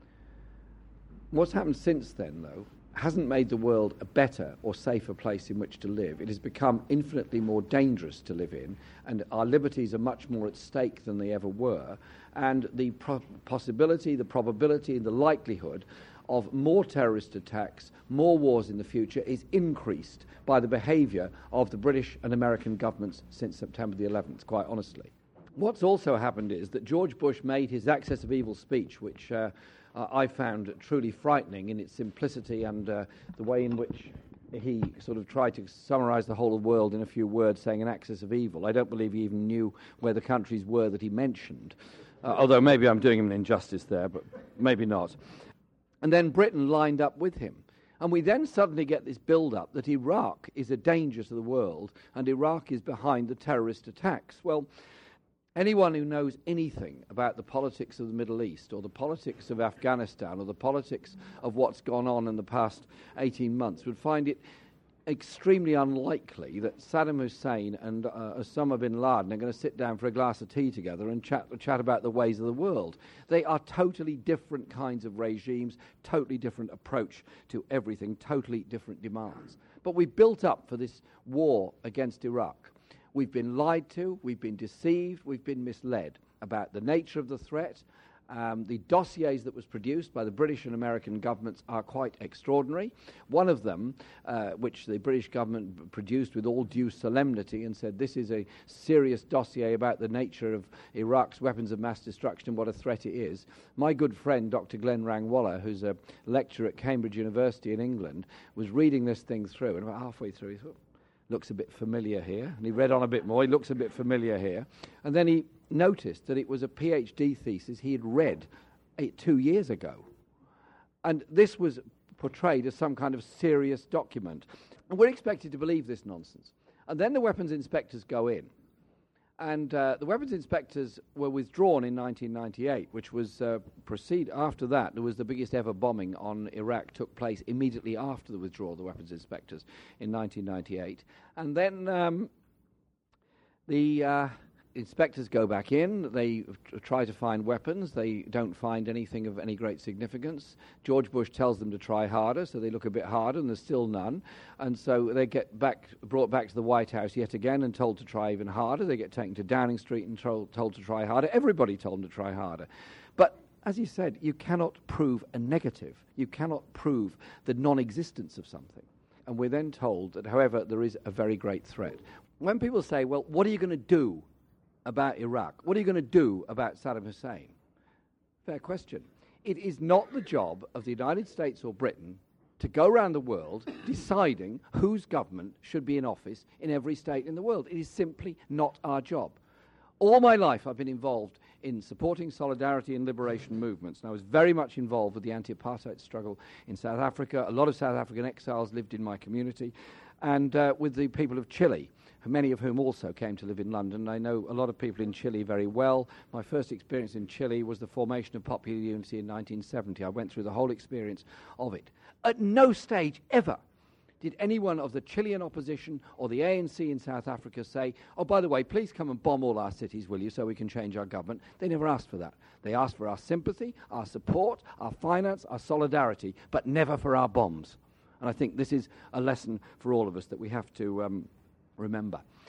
What's happened since then, though, hasn't made the world a better or safer place in which to live. It has become infinitely more dangerous to live in, and our liberties are much more at stake than they ever were, and the pro- possibility, the probability, and the likelihood of more terrorist attacks, more wars in the future is increased by the behaviour of the British and American governments since September the eleventh, quite honestly. What's also happened is that George Bush made his Axis of Evil speech, which uh, uh, I found truly frightening in its simplicity and uh, the way in which he sort of tried to summarise the whole of the world in a few words, saying an axis of evil. I don't believe he even knew where the countries were that he mentioned, uh, although maybe I'm doing him an injustice there, but maybe not. And then Britain lined up with him. And we then suddenly get this build-up that Iraq is a danger to the world and Iraq is behind the terrorist attacks. Well, anyone who knows anything about the politics of the Middle East or the politics of Afghanistan or the politics of what's gone on in the past eighteen months would find it extremely unlikely that Saddam Hussein and uh, Osama bin Laden are going to sit down for a glass of tea together and chat, chat about the ways of the world. They are totally different kinds of regimes, totally different approach to everything, totally different demands. But we built up for this war against Iraq. We've been lied to, we've been deceived, we've been misled about the nature of the threat. Um, the dossiers that was produced by the British and American governments are quite extraordinary. One of them, uh, which the British government b- produced with all due solemnity and said this is a serious dossier about the nature of Iraq's weapons of mass destruction and what a threat it is. My good friend, Doctor Glenn Rangwala, who's a lecturer at Cambridge University in England, was reading this thing through, and about halfway through he thought, looks a bit familiar here. And he read on a bit more, he looks a bit familiar here. And then he noticed that it was a PhD thesis he had read eight, two years ago. And this was portrayed as some kind of serious document. And we're expected to believe this nonsense. And then the weapons inspectors go in. And uh, the weapons inspectors were withdrawn in nineteen ninety-eight, which was uh, proceed after that. There was the biggest ever bombing on Iraq took place immediately after the withdrawal of the weapons inspectors in nineteen ninety-eight. And then um, the uh, inspectors go back in. They t- try to find weapons. They don't find anything of any great significance. George Bush tells them to try harder, so they look a bit harder, and there's still none. And so they get back, brought back to the White House yet again and told to try even harder. They get taken to Downing Street and told, told to try harder. Everybody told them to try harder. But as you said, you cannot prove a negative. You cannot prove the non-existence of something. And we're then told that, however, there is a very great threat. When people say, well, what are you going to do about Iraq? What are you going to do about Saddam Hussein? Fair question. It is not the job of the United States or Britain to go around the world deciding whose government should be in office in every state in the world. It is simply not our job. All my life I've been involved in supporting solidarity and liberation movements, and I was very much involved with the anti-apartheid struggle in South Africa. A lot of South African exiles lived in my community, and uh, with the people of Chile, many of whom also came to live in London. I know a lot of people in Chile very well. My first experience in Chile was the formation of Popular Unity in nineteen seventy. I went through the whole experience of it. At no stage ever did anyone of the Chilean opposition or the A N C in South Africa say, oh, by the way, please come and bomb all our cities, will you, so we can change our government. They never asked for that. They asked for our sympathy, our support, our finance, our solidarity, but never for our bombs. And I think this is a lesson for all of us that we have to um, remember.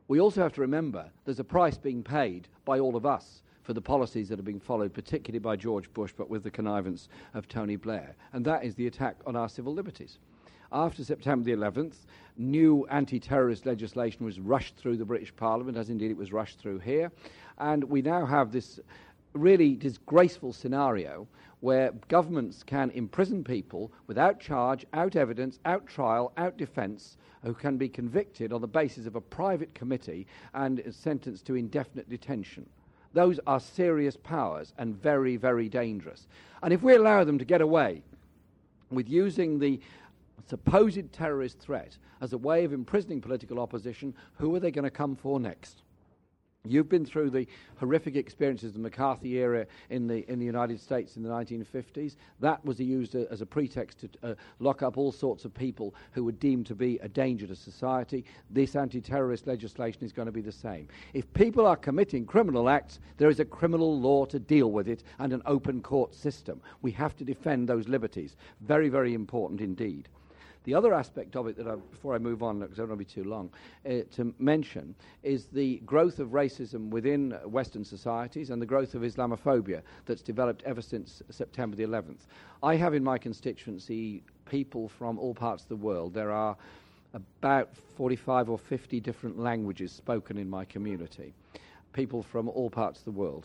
We also have to remember there's a price being paid by all of us for the policies that are being followed, particularly by George Bush, but with the connivance of Tony Blair, and that is the attack on our civil liberties. After September the eleventh, new anti-terrorist legislation was rushed through the British Parliament, as indeed it was rushed through here, and we now have this really disgraceful scenario where governments can imprison people without charge, out evidence, out trial, out defence, who can be convicted on the basis of a private committee and sentenced to indefinite detention. Those are serious powers and very, very dangerous. And if we allow them to get away with using the supposed terrorist threat as a way of imprisoning political opposition, who are they going to come for next? You've been through the horrific experiences of the McCarthy era in the in the United States in the nineteen fifties. That was used a, as a pretext to uh, lock up all sorts of people who were deemed to be a danger to society. This anti-terrorist legislation is going to be the same. If people are committing criminal acts, there is a criminal law to deal with it and an open court system. We have to defend those liberties. Very, very important indeed. The other aspect of it that I, before I move on, because I don't want to be too long, uh, to mention is the growth of racism within Western societies and the growth of Islamophobia that's developed ever since September the eleventh. I have in my constituency people from all parts of the world. There are about forty-five or fifty different languages spoken in my community, people from all parts of the world.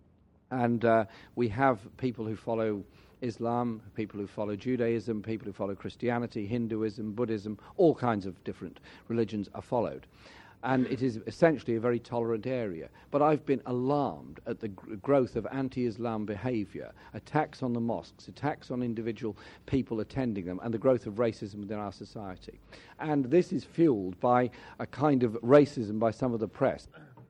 And uh, we have people who follow Islam, people who follow Judaism, people who follow Christianity, Hinduism, Buddhism, all kinds of different religions are followed. And it is essentially a very tolerant area. But I've been alarmed at the gr- growth of anti-Islam behaviour, attacks on the mosques, attacks on individual people attending them, and the growth of racism within our society. And this is fuelled by a kind of racism by some of the press.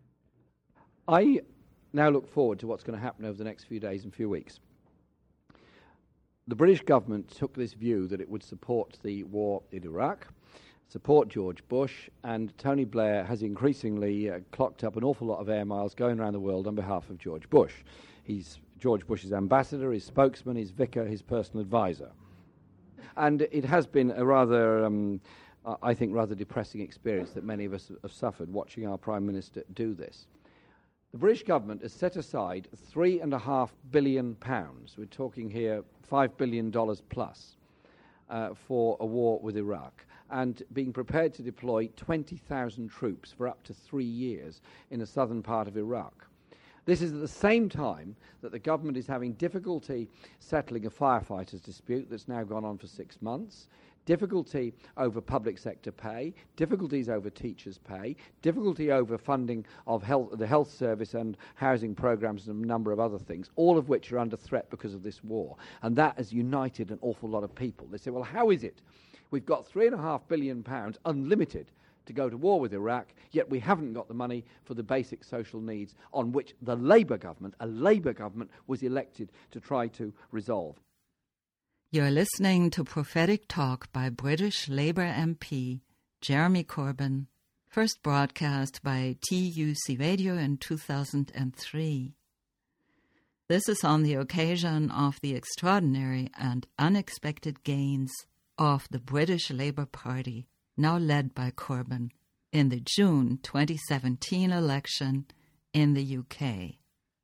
I now look forward to what's going to happen over the next few days and few weeks. The British government took this view that it would support the war in Iraq, support George Bush, and Tony Blair has increasingly uh, clocked up an awful lot of air miles going around the world on behalf of George Bush. He's George Bush's ambassador, his spokesman, his vicar, his personal advisor. And it has been a rather, um, uh, I think, rather depressing experience that many of us have suffered watching our Prime Minister do this. The British government has set aside three and a half billion pounds, we're talking here five billion dollars plus, uh, for a war with Iraq, and being prepared to deploy twenty thousand troops for up to three years in the southern part of Iraq. This is at the same time that the government is having difficulty settling a firefighters' dispute that's now gone on for six months, difficulty over public sector pay, difficulties over teachers' pay, difficulty over funding of health, the health service and housing programs and a number of other things, all of which are under threat because of this war. And that has united an awful lot of people. They say, well, how is it? We've got three and a half billion pounds unlimited to go to war with Iraq, yet we haven't got the money for the basic social needs on which the Labour government, a Labour government, was elected to try to resolve.
You're listening to Prophetic Talk by British Labour M P Jeremy Corbyn, first broadcast by T U C Radio in two thousand three. This is on the occasion of the extraordinary and unexpected gains of the British Labour Party, now led by Corbyn, in the June twenty seventeen election in the U K.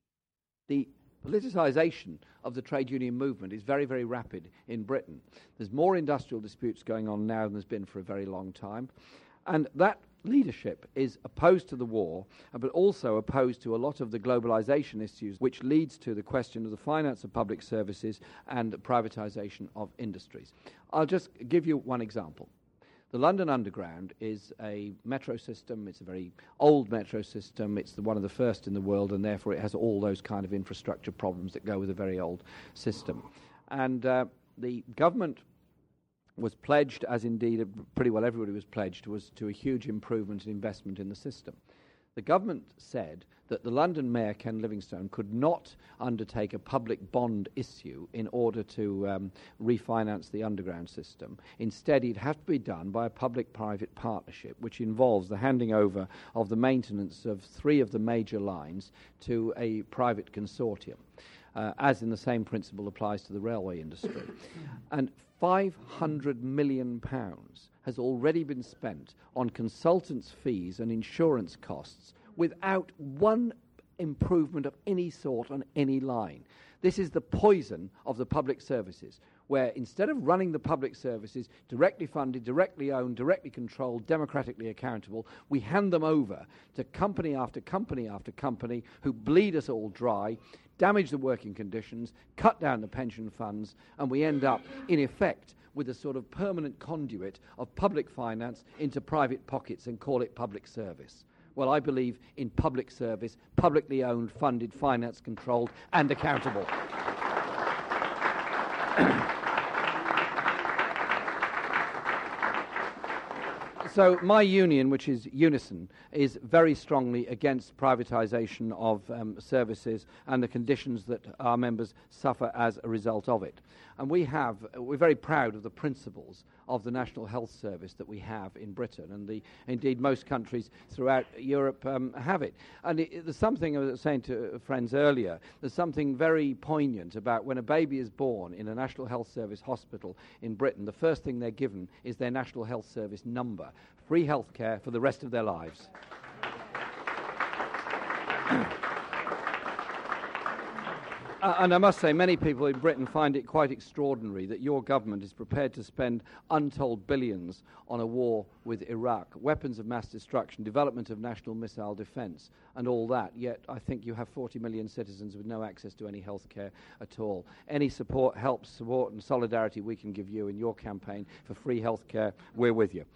The politicisation of the trade union movement is very, very rapid in Britain. There's more industrial disputes going on now than there's been for a very long time. And that leadership is opposed to the war, but also opposed to a lot of the globalisation issues, which leads to the question of the finance of public services and the privatisation of industries. I'll just give you one example. The London Underground is a metro system. It's a very old metro system. It's the, one of the first in the world, and therefore it has all those kind of infrastructure problems that go with a very old system. And uh, the government was pledged, as indeed pretty well everybody was pledged, was to a huge improvement and investment in the system. The government said that the London Mayor, Ken Livingstone, could not undertake a public bond issue in order to um, refinance the underground system. Instead, it had to be done by a public-private partnership, which involves the handing over of the maintenance of three of the major lines to a private consortium, uh, as in the same principle applies to the railway industry. And five hundred million pounds has already been spent on consultants' fees and insurance costs without one improvement of any sort on any line. This is the poison of the public services, where instead of running the public services directly funded, directly owned, directly controlled, democratically accountable, we hand them over to company after company after company who bleed us all dry, damage the working conditions, cut down the pension funds, and we end up, in effect, with a sort of permanent conduit of public finance into private pockets and call it public service. Well, I believe in public service, publicly owned, funded, finance controlled, and accountable. So my union, which is Unison, is very strongly against privatisation of um, services and the conditions that our members suffer as a result of it. And we have, we're very proud of the principles of the National Health Service that we have in Britain, and the, indeed most countries throughout Europe um, have it. And it, there's something, I was saying to friends earlier, there's something very poignant about when a baby is born in a National Health Service hospital in Britain, the first thing they're given is their National Health Service number. Free health care for the rest of their lives. Uh, and I must say, many people in Britain find it quite extraordinary that your government is prepared to spend untold billions on a war with Iraq, weapons of mass destruction, development of national missile defence, and all that. Yet I think you have forty million citizens with no access to any health care at all. Any support, help, support and solidarity we can give you in your campaign for free health care, we're with you.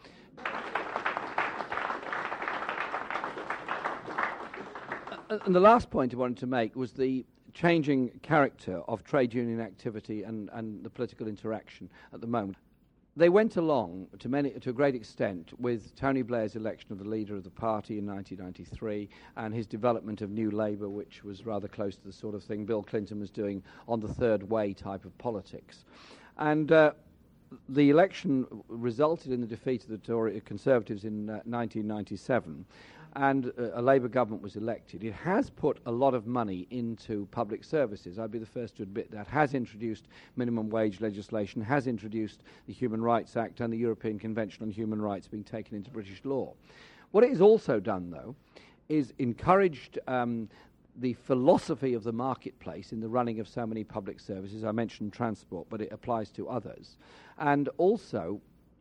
And the last point I wanted to make was the changing character of trade union activity and, and the political interaction at the moment. They went along to, many, to a great extent with Tony Blair's election of the leader of the party in nineteen ninety-three and his development of New Labour, which was rather close to the sort of thing Bill Clinton was doing on the third way type of politics. And uh, the election resulted in the defeat of the Tory Conservatives in uh, nineteen ninety-seven, and uh, a Labour government was elected. It has put a lot of money into public services. I'd be the first to admit that. Has introduced minimum wage legislation, has introduced the Human Rights Act and the European Convention on Human Rights being taken into British law. What it has also done, though, is encouraged um, the philosophy of the marketplace in the running of so many public services. I mentioned transport, but it applies to others. And also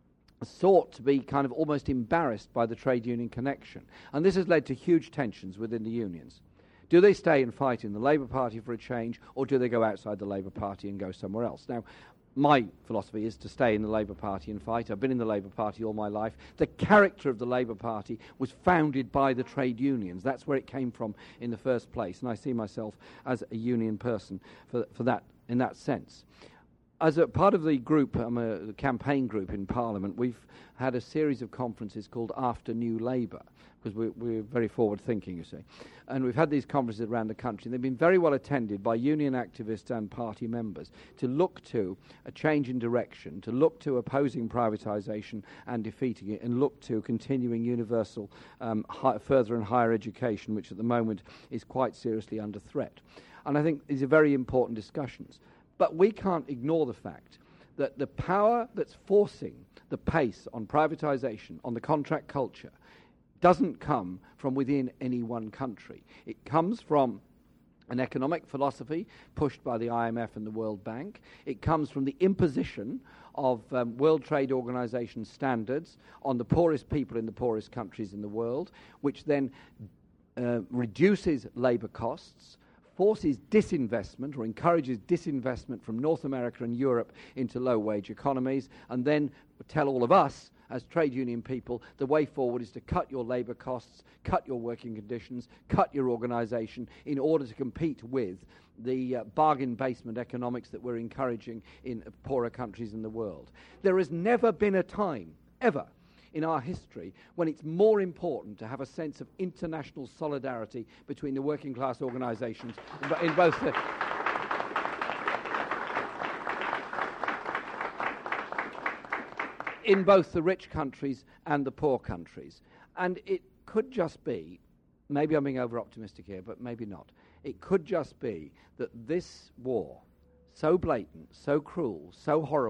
sought to be kind of almost embarrassed by the trade union connection. And this has led to huge tensions within the unions. Do they stay and fight in the Labour Party for a change, or do they go outside the Labour Party and go somewhere else? Now, my philosophy is to stay in the Labour Party and fight. I've been in the Labour Party all my life. The character of the Labour Party was founded by the trade unions. That's where it came from in the first place, and I see myself as a union person for, for that, in that sense. As a part of the group, I'm a campaign group in Parliament, we've had a series of conferences called After New Labour, because we're, we're very forward-thinking, you see. And we've had these conferences around the country. They've been very well attended by union activists and party members to look to a change in direction, to look to opposing privatisation and defeating it, and look to continuing universal um, high, further and higher education, which at the moment is quite seriously under threat. And I think these are very important discussions. But we can't ignore the fact that the power that's forcing the pace on privatisation, on the contract culture, doesn't come from within any one country. It comes from an economic philosophy pushed by the I M F and the World Bank. It comes from the imposition of um, World Trade Organization standards on the poorest people in the poorest countries in the world, which then uh, reduces labour costs, forces disinvestment or encourages disinvestment from North America and Europe into low-wage economies, and then tell all of us as trade union people the way forward is to cut your labour costs, cut your working conditions, cut your organisation in order to compete with the uh, bargain basement economics that we're encouraging in uh, poorer countries in the world. There has never been a time, ever, in our history when it's more important to have a sense of international solidarity between the working class organisations in both the in both the rich countries and the poor countries. And it could just be, maybe I'm being over-optimistic here, but maybe not, it could just be that this war, so blatant, so cruel, so horrible,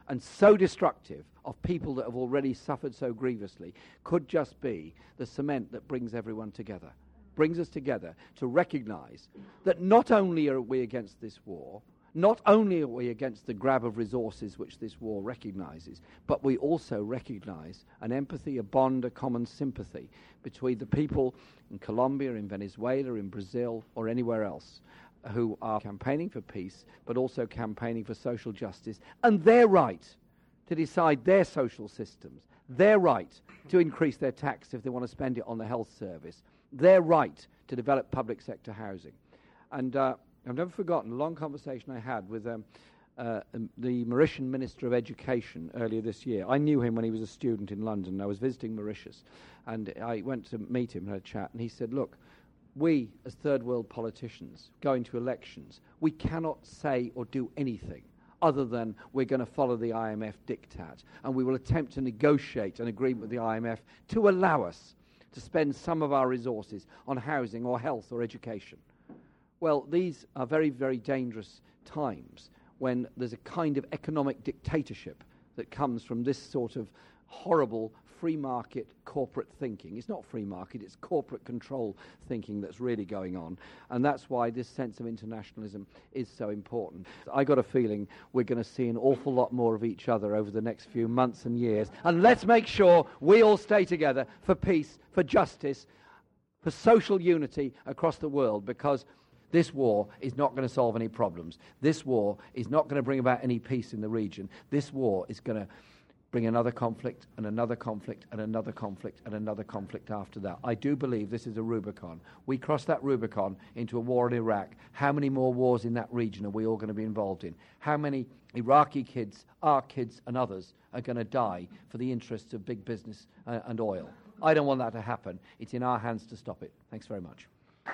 and so destructive of people that have already suffered so grievously could just be the cement that brings everyone together, brings us together to recognise that not only are we against this war, not only are we against the grab of resources which this war recognises, but we also recognise an empathy, a bond, a common sympathy between the people in Colombia, in Venezuela, in Brazil, or anywhere else who are campaigning for peace, but also campaigning for social justice, and their right to decide their social systems, their right to increase their tax if they want to spend it on the health service, their right to develop public sector housing. And uh, I've never forgotten a long conversation I had with um, uh, um, the Mauritian Minister of Education earlier this year. I knew him when he was a student in London. I was visiting Mauritius, and I went to meet him and had a chat, and he said, look, we as third world politicians going to elections, we cannot say or do anything other than we're going to follow the I M F diktat, and we will attempt to negotiate an agreement with the I M F to allow us to spend some of our resources on housing or health or education. Well, these are very, very dangerous times when there's a kind of economic dictatorship that comes from this sort of horrible free market corporate thinking. It's not free market, it's corporate control thinking that's really going on. And that's why this sense of internationalism is so important. I got a feeling we're going to see an awful lot more of each other over the next few months and years. And let's make sure we all stay together for peace, for justice, for social unity across the world, because this war is not going to solve any problems. This war is not going to bring about any peace in the region. This war is going to bring another conflict and another conflict and another conflict and another conflict after that. I do believe this is a Rubicon. We cross that Rubicon into a war in Iraq. How many more wars in that region are we all going to be involved in? How many Iraqi kids, our kids and others are going to die for the interests of big business uh, and oil? I don't want that to happen. It's in our hands to stop it. Thanks very much.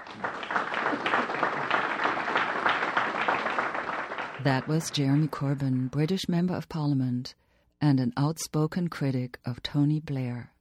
That was Jeremy Corbyn, British Member of Parliament and an outspoken critic of Tony Blair.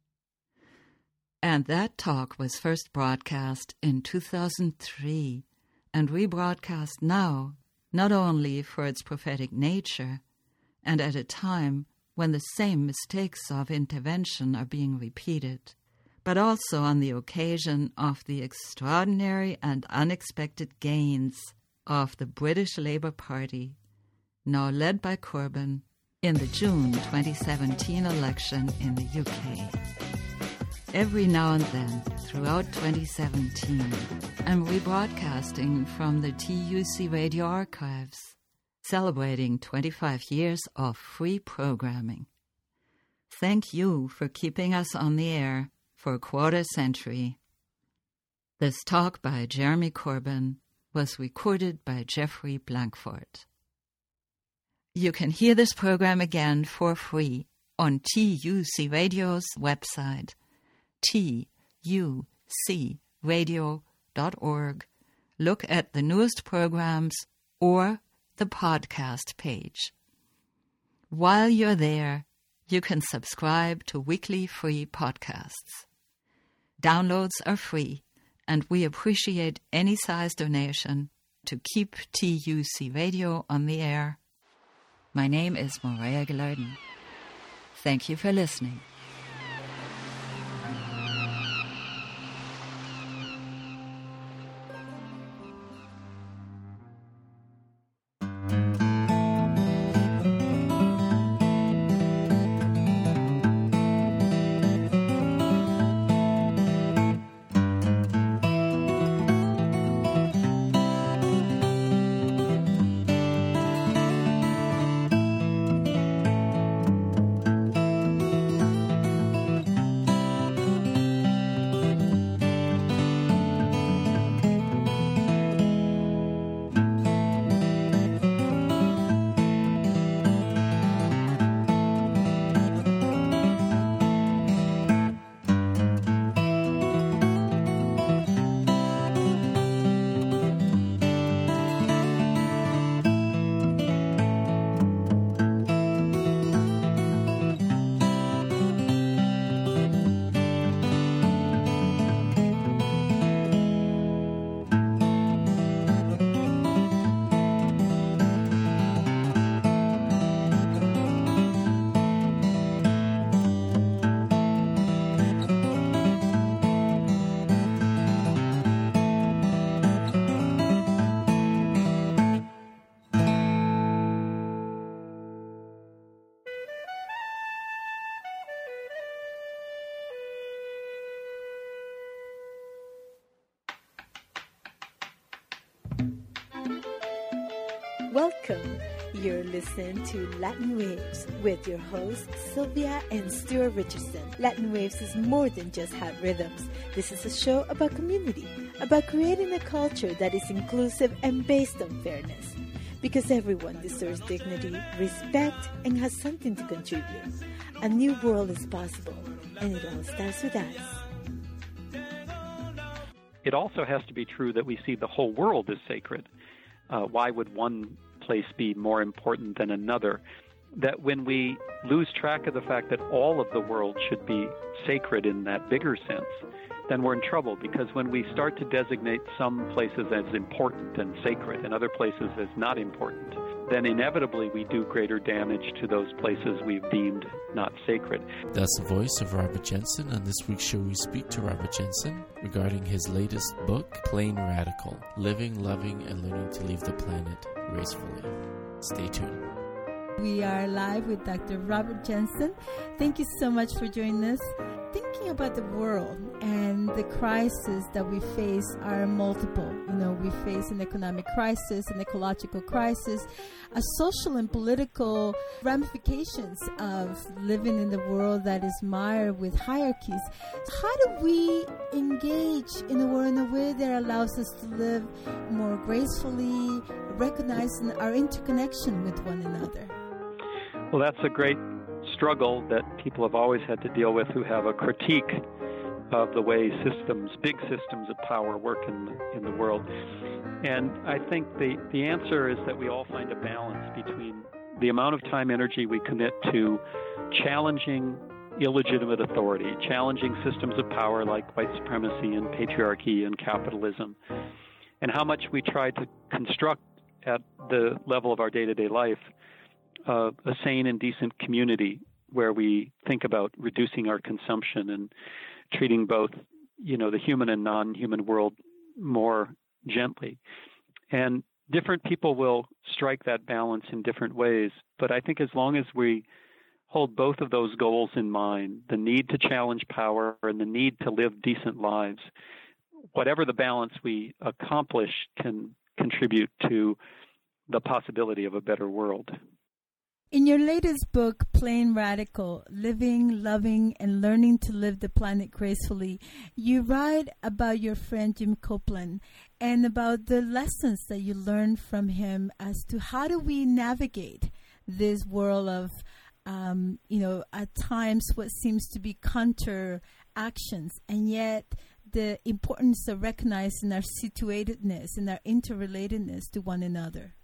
And that talk was first broadcast in two thousand three and rebroadcast now, not only for its prophetic nature, and at a time when the same mistakes of intervention are being repeated, but also on the occasion of the extraordinary and unexpected gains of the British Labour Party, now led by Corbyn, in the June twenty seventeen election in the U K. Every now and then, throughout twenty seventeen, I'm rebroadcasting from the T U C Radio archives, celebrating twenty-five years of free programming. Thank you for keeping us on the air for a quarter century. This talk by Jeremy Corbyn was recorded by Jeffrey Blankfort. You can hear this program again for free on T U C Radio's website, T U C radio dot org. Look at the newest programs or the podcast page. While you're there, you can subscribe to weekly free podcasts. Downloads are free, and we appreciate any size donation to keep T U C Radio on the air. My name is Maria Gilardin. Thank you for listening.
Welcome. You're listening to Latin Waves with your hosts, Sylvia and Stuart Richardson. Latin Waves is more than just hot rhythms. This is a show about community, about creating a culture that is inclusive and based on fairness. Because everyone deserves dignity, respect, and has something to contribute. A new world is possible, and it all starts with us.
It also has to be true that we see the whole world as sacred. Uh, why would one place be more important than another? That when we lose track of the fact that all of the world should be sacred in that bigger sense, then we're in trouble, because when we start to designate some places as important and sacred and other places as not important, then inevitably we do greater damage to those places we've deemed not sacred.
That's the voice of Robert Jensen. On this week's show, we speak to Robert Jensen regarding his latest book, Plain Radical, Living, Loving, and Learning to Leave the Planet Gracefully. Stay tuned.
We are live with Doctor Robert Jensen. Thank you so much for joining us. Thinking about the world and the crises that we face are multiple. You know, we face an economic crisis, an ecological crisis, a social and political ramifications of living in the world that is mired with hierarchies. How do we engage in the world in a way that allows us to live more gracefully, recognizing our interconnection with one another?
Well, that's a great struggle that people have always had to deal with who have a critique of the way systems, big systems of power work in the, in the world. And I think the, the answer is that we all find a balance between the amount of time, energy we commit to challenging illegitimate authority, challenging systems of power like white supremacy and patriarchy and capitalism, and how much we try to construct at the level of our day-to-day life Uh, a sane and decent community where we think about reducing our consumption and treating both, you know, the human and non-human world more gently. And different people will strike that balance in different ways. But I think as long as we hold both of those goals in mind, the need to challenge power and the need to live decent lives, whatever the balance we accomplish can contribute to the possibility of a better world.
In your latest book, Plain Radical, Living, Loving, and Learning to Live the Planet Gracefully, you write about your friend Jim Copeland and about the lessons that you learned from him as to how do we navigate this world of, um, you know, at times what seems to be counter actions, and yet the importance of recognizing our situatedness and our interrelatedness to one another.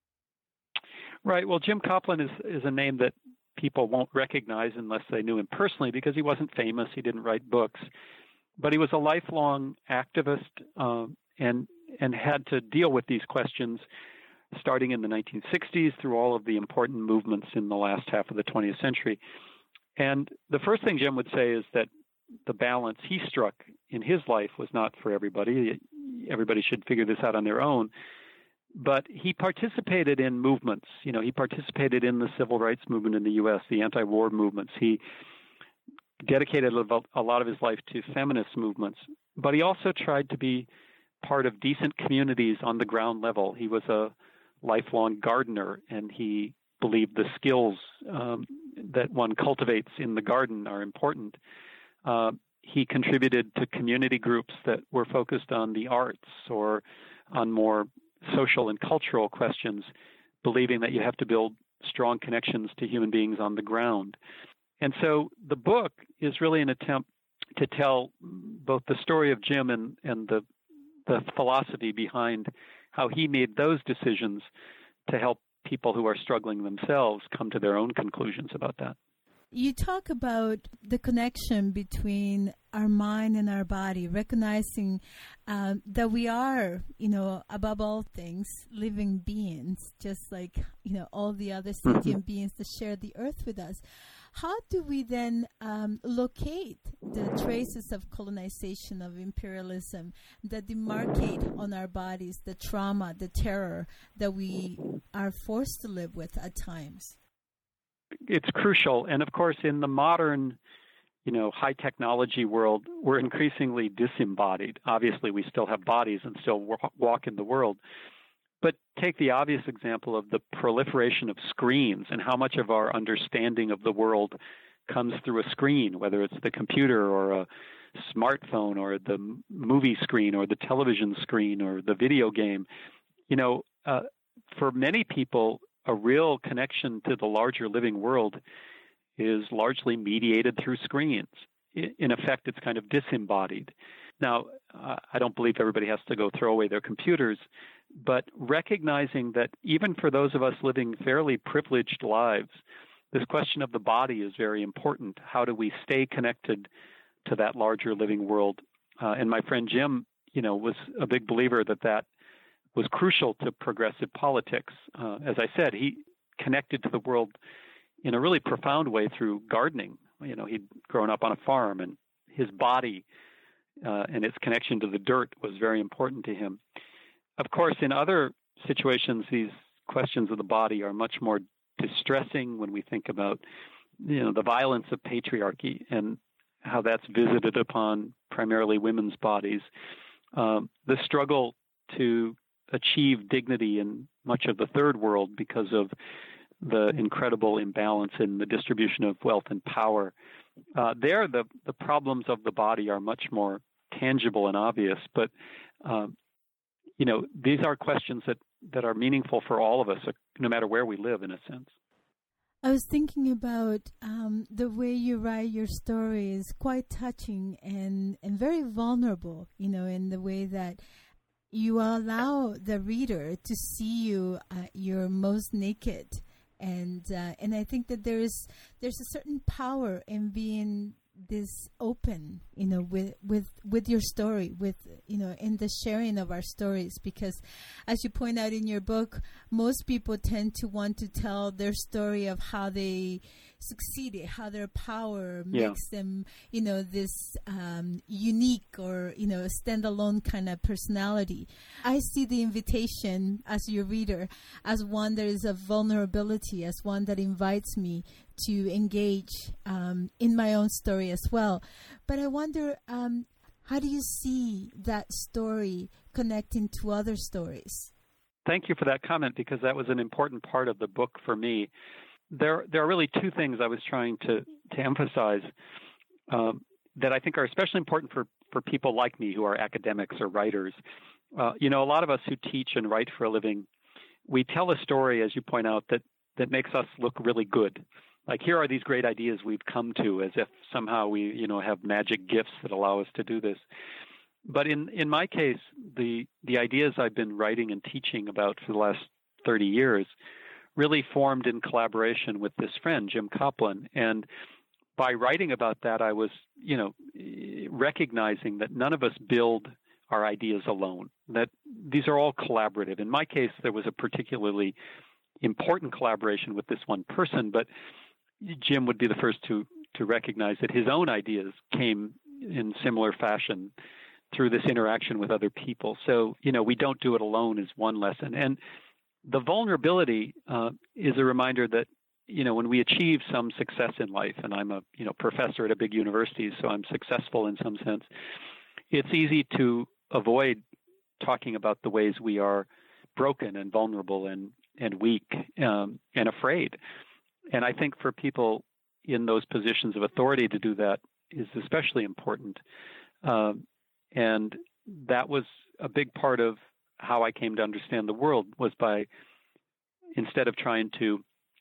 Right. Well, Jim Copeland is, is a name that people won't recognize unless they knew him personally, because he wasn't famous. He didn't write books. But he was a lifelong activist um, and and had to deal with these questions starting in the nineteen sixties through all of the important movements in the last half of the twentieth century. And the first thing Jim would say is that the balance he struck in his life was not for everybody. Everybody should figure this out on their own. But he participated in movements. You know, he participated in the civil rights movement in the U S, the anti-war movements. He dedicated a lot of his life to feminist movements. But he also tried to be part of decent communities on the ground level. He was a lifelong gardener, and he believed the skills um, that one cultivates in the garden are important. Uh, he contributed to community groups that were focused on the arts or on more social and cultural questions, believing that you have to build strong connections to human beings on the ground. And so the book is really an attempt to tell both the story of Jim and, and the, the philosophy behind how he made those decisions to help people who are struggling themselves come to their own conclusions about that.
You talk about the connection between our mind and our body, recognizing um, that we are, you know, above all things, living beings, just like, you know, all the other sentient beings that share the earth with us. How do we then um, locate the traces of colonization, of imperialism, that demarcate on our bodies the trauma, the terror that we are forced to live with at times?
It's crucial. And of course, in the modern, you know, high technology world, we're increasingly disembodied. Obviously, we still have bodies and still walk in the world. But take the obvious example of the proliferation of screens and how much of our understanding of the world comes through a screen, whether it's the computer or a smartphone or the movie screen or the television screen or the video game. You know, uh, for many people, a real connection to the larger living world is largely mediated through screens. In effect, it's kind of disembodied. Now, uh, I don't believe everybody has to go throw away their computers, but recognizing that even for those of us living fairly privileged lives, this question of the body is very important. How do we stay connected to that larger living world? Uh, and my friend Jim, you know, was a big believer that that was crucial to progressive politics. Uh, as I said, he connected to the world in a really profound way through gardening. You know, he'd grown up on a farm, and his body uh, and its connection to the dirt was very important to him. Of course, in other situations, these questions of the body are much more distressing when we think about, you know, the violence of patriarchy and how that's visited upon primarily women's bodies. Um, the struggle to achieve dignity in much of the third world because of the incredible imbalance in the distribution of wealth and power. Uh, there, the, the problems of the body are much more tangible and obvious, but um, you know, these are questions that, that are meaningful for all of us, no matter where we live, in a sense.
I was thinking about um, the way you write your story is quite touching and, and very vulnerable, you know, in the way that you allow the reader to see you at your most naked. And uh, and I think that there is there's a certain power in being this open, you know, with with with your story, with, you know, in the sharing of our stories, because as you point out in your book, most people tend to want to tell their story of how they succeeded, how their power
yeah.
makes them, you know, this um, unique or, you know, standalone kind of personality. I see the invitation as your reader as one that is a vulnerability, as one that invites me to engage um, in my own story as well. But I wonder, um, how do you see that story connecting to other stories?
Thank you for that comment, because that was an important part of the book for me. There, there are really two things I was trying to, to emphasize um, that I think are especially important for, for people like me who are academics or writers. Uh, you know, a lot of us who teach and write for a living, we tell a story, as you point out, that, that makes us look really good. Like, here are these great ideas we've come to, as if somehow we, you know, have magic gifts that allow us to do this. But in, in my case, the the ideas I've been writing and teaching about for the last thirty years really formed in collaboration with this friend, Jim Coplin. And by writing about that, I was, you know, recognizing that none of us build our ideas alone, that these are all collaborative. In my case, there was a particularly important collaboration with this one person, but Jim would be the first to, to recognize that his own ideas came in similar fashion through this interaction with other people. So, you know, we don't do it alone is one lesson. And the vulnerability uh, is a reminder that, you know, when we achieve some success in life, and I'm a, you know, professor at a big university, so I'm successful in some sense, it's easy to avoid talking about the ways we are broken and vulnerable and, and weak um, and afraid. And I think for people in those positions of authority to do that is especially important. Um, and that was a big part of how I came to understand the world, was by, instead of trying to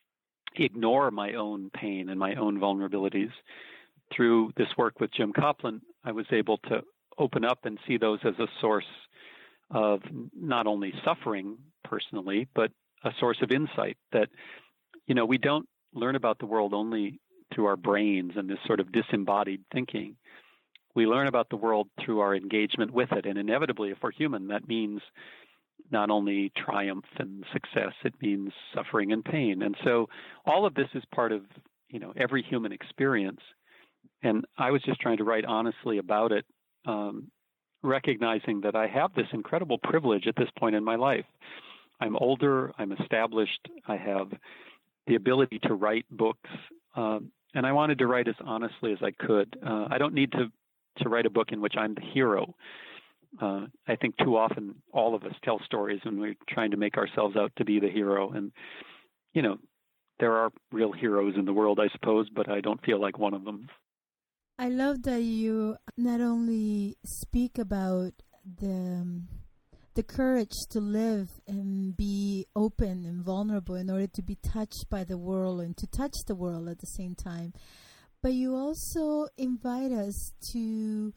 ignore my own pain and my own vulnerabilities, through this work with Jim Coplin, I was able to open up and see those as a source of not only suffering personally, but a source of insight. That, you know, we don't learn about the world only through our brains and this sort of disembodied thinking. We learn about the world through our engagement with it. And inevitably, if we're human, that means not only triumph and success, it means suffering and pain. And so all of this is part of, you know, every human experience. And I was just trying to write honestly about it, um, recognizing that I have this incredible privilege at this point in my life. I'm older, I'm established, I have the ability to write books, um, and I wanted to write as honestly as I could. Uh, I don't need to to write a book in which I'm the hero. Uh, I think too often all of us tell stories when we're trying to make ourselves out to be the hero. And, you know, there are real heroes in the world, I suppose, but I don't feel like one of them.
I love that you not only speak about the um, the courage to live and be open and vulnerable in order to be touched by the world and to touch the world at the same time, but you also invite us to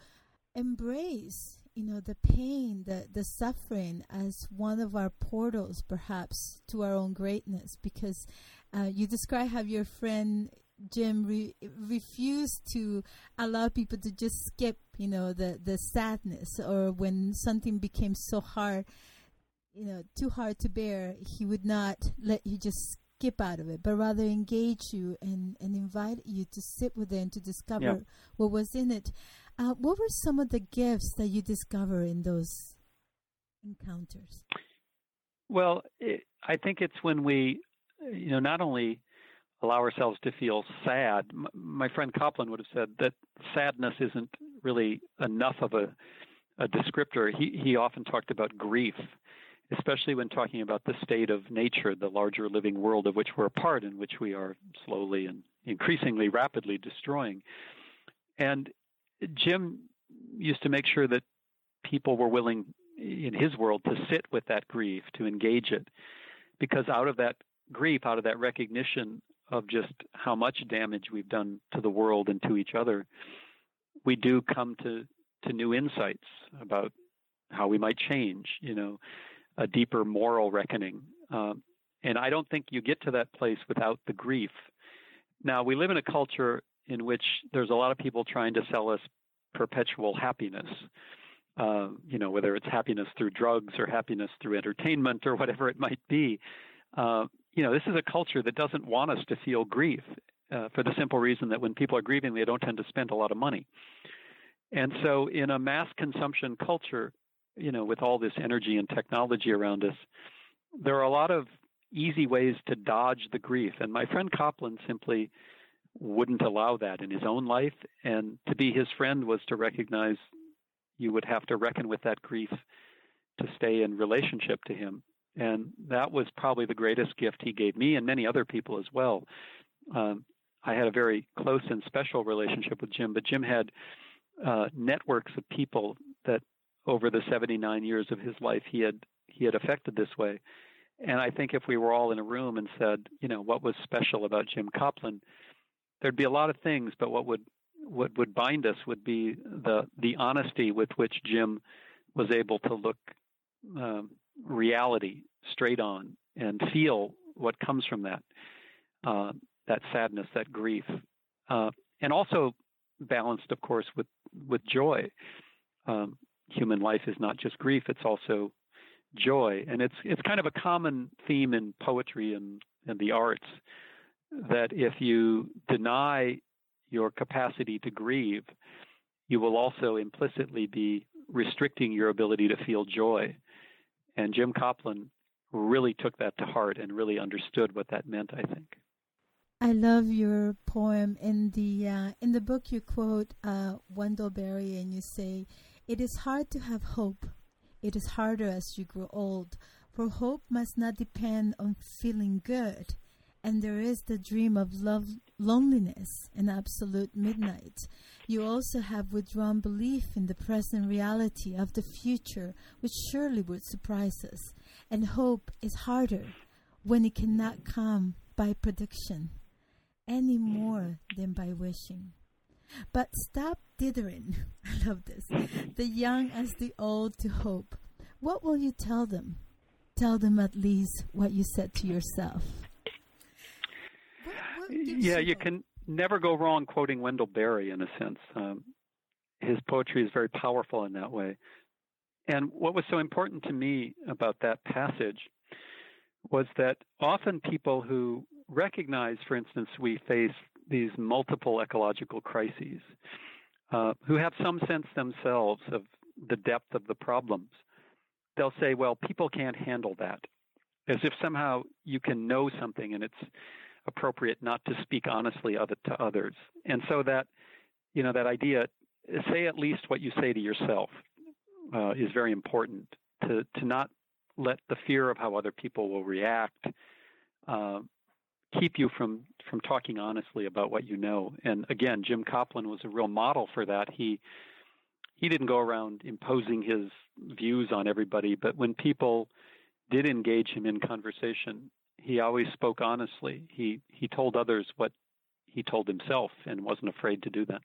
embrace, you know, the pain, the, the suffering as one of our portals, perhaps, to our own greatness, because uh, you describe how your friend Jim re- refused to allow people to just skip, you know, the, the sadness, or when something became so hard, you know, too hard to bear, he would not let you just skip out of it, but rather engage you and, and invite you to sit with it and to discover
yeah.
what was in it. Uh, what were some of the gifts that you discover in those encounters?
Well, it, I think it's when we, you know, not only allow ourselves to feel sad. M- my friend Copland would have said that sadness isn't really enough of a, a descriptor. He, he often talked about grief, especially when talking about the state of nature, the larger living world of which we're a part, in which we are slowly and increasingly rapidly destroying. And Jim used to make sure that people were willing in his world to sit with that grief, to engage it, because out of that grief, out of that recognition of just how much damage we've done to the world and to each other, we do come to, to new insights about how we might change, you know, a deeper moral reckoning. Um, and I don't think you get to that place without the grief. Now, we live in a culture in which there's a lot of people trying to sell us perpetual happiness, uh, you know, whether it's happiness through drugs or happiness through entertainment or whatever it might be. Uh, you know, this is a culture that doesn't want us to feel grief uh, for the simple reason that when people are grieving, they don't tend to spend a lot of money. And so in a mass consumption culture, you know, with all this energy and technology around us, there are a lot of easy ways to dodge the grief. And my friend Copland simply wouldn't allow that in his own life. And to be his friend was to recognize you would have to reckon with that grief to stay in relationship to him. And that was probably the greatest gift he gave me and many other people as well. Um, I had a very close and special relationship with Jim, but Jim had uh, networks of people that over the seventy-nine years of his life he had he had affected this way. And I think if we were all in a room and said, you know, what was special about Jim Copland, there'd be a lot of things, but what would what would bind us would be the the honesty with which Jim was able to look um, reality straight on and feel what comes from that, uh, that sadness, that grief, uh, and also balanced, of course, with with joy. Um, human life is not just grief; it's also joy, and it's it's kind of a common theme in poetry and, and the arts that if you deny your capacity to grieve, you will also implicitly be restricting your ability to feel joy. And Jim Copland really took that to heart and really understood what that meant, I think.
I love your poem. In the uh, in the book, you quote uh, Wendell Berry, and you say, "It is hard to have hope. It is harder as you grow old, for hope must not depend on feeling good. And there is the dream of love, loneliness, and absolute midnight. You also have withdrawn belief in the present reality of the future, which surely would surprise us. And hope is harder when it cannot come by prediction, any more than by wishing. But stop dithering," I love this, "the young as the old to hope. What will you tell them? Tell them at least what you said to yourself."
Yeah, you can never go wrong quoting Wendell Berry, in a sense. Um, his poetry is very powerful in that way. And what was so important to me about that passage was that often people who recognize, for instance, we face these multiple ecological crises, uh, who have some sense themselves of the depth of the problems, they'll say, well, people can't handle that, as if somehow you can know something and it's appropriate not to speak honestly of it to others. And so that, you know, that idea, say at least what you say to yourself. uh, is very important. To to not let the fear of how other people will react uh, keep you from from talking honestly about what you know. And again, Jim Coplin was a real model for that. He he didn't go around imposing his views on everybody, but when people did engage him in conversation, he always spoke honestly. He he told others what he told himself and wasn't afraid to do that.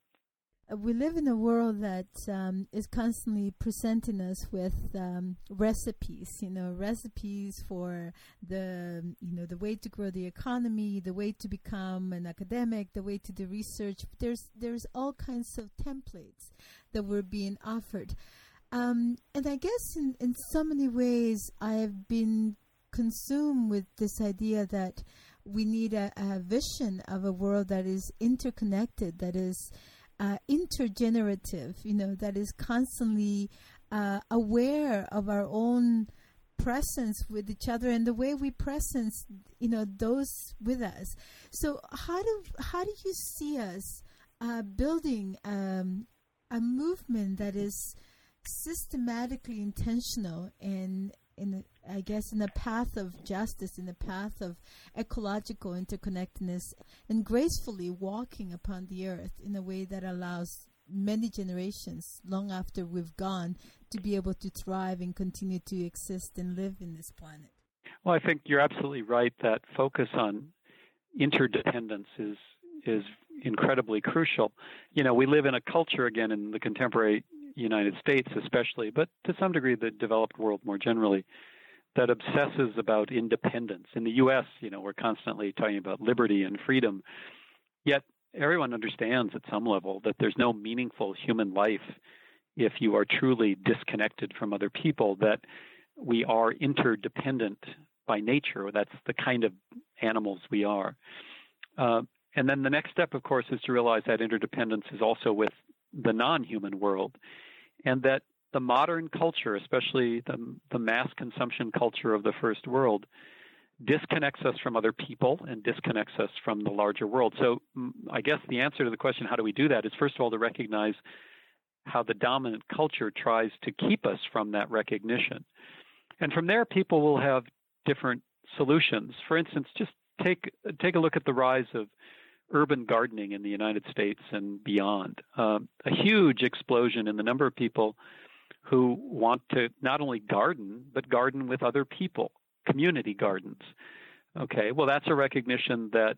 We live in a world that um, is constantly presenting us with um, recipes, you know, recipes for the, you know, the way to grow the economy, the way to become an academic, the way to do research. There's there's all kinds of templates that were being offered. Um, and I guess in, in so many ways I have been consumed with this idea that we need a, a vision of a world that is interconnected, that is Uh, intergenerative, you know, that is constantly uh, aware of our own presence with each other and the way we presence, you know, those with us. So how do how do you see us uh, building um, a movement that is systematically intentional and in a, I guess in a path of justice, in a path of ecological interconnectedness, and gracefully walking upon the earth in a way that allows many generations, long after we've gone, to be able to thrive and continue to exist and live in this planet?
Well, I think you're absolutely right that focus on interdependence is is incredibly crucial. You know, we live in a culture, again, in the contemporary United States especially, but to some degree the developed world more generally, that obsesses about independence. In the U S, you know, we're constantly talking about liberty and freedom, yet everyone understands at some level that there's no meaningful human life if you are truly disconnected from other people, that we are interdependent by nature. That's the kind of animals we are. Uh, and then the next step, of course, is to realize that interdependence is also with the non-human world, and that the modern culture, especially the, the mass consumption culture of the first world, disconnects us from other people and disconnects us from the larger world. So I guess the answer to the question, how do we do that, is first of all to recognize how the dominant culture tries to keep us from that recognition. And from there, people will have different solutions. For instance, just take take a look at the rise of urban gardening in the United States and beyond. Um, a huge explosion in the number of people who want to not only garden, but garden with other people, community gardens. Okay, well, that's a recognition that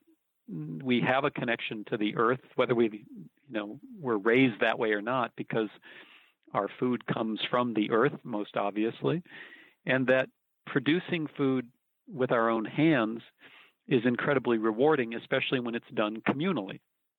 we have a connection to the earth, whether we, you know, were raised that way or not, because our food comes from the earth, most obviously, and that producing food with our own hands is incredibly rewarding, especially when it's done communally.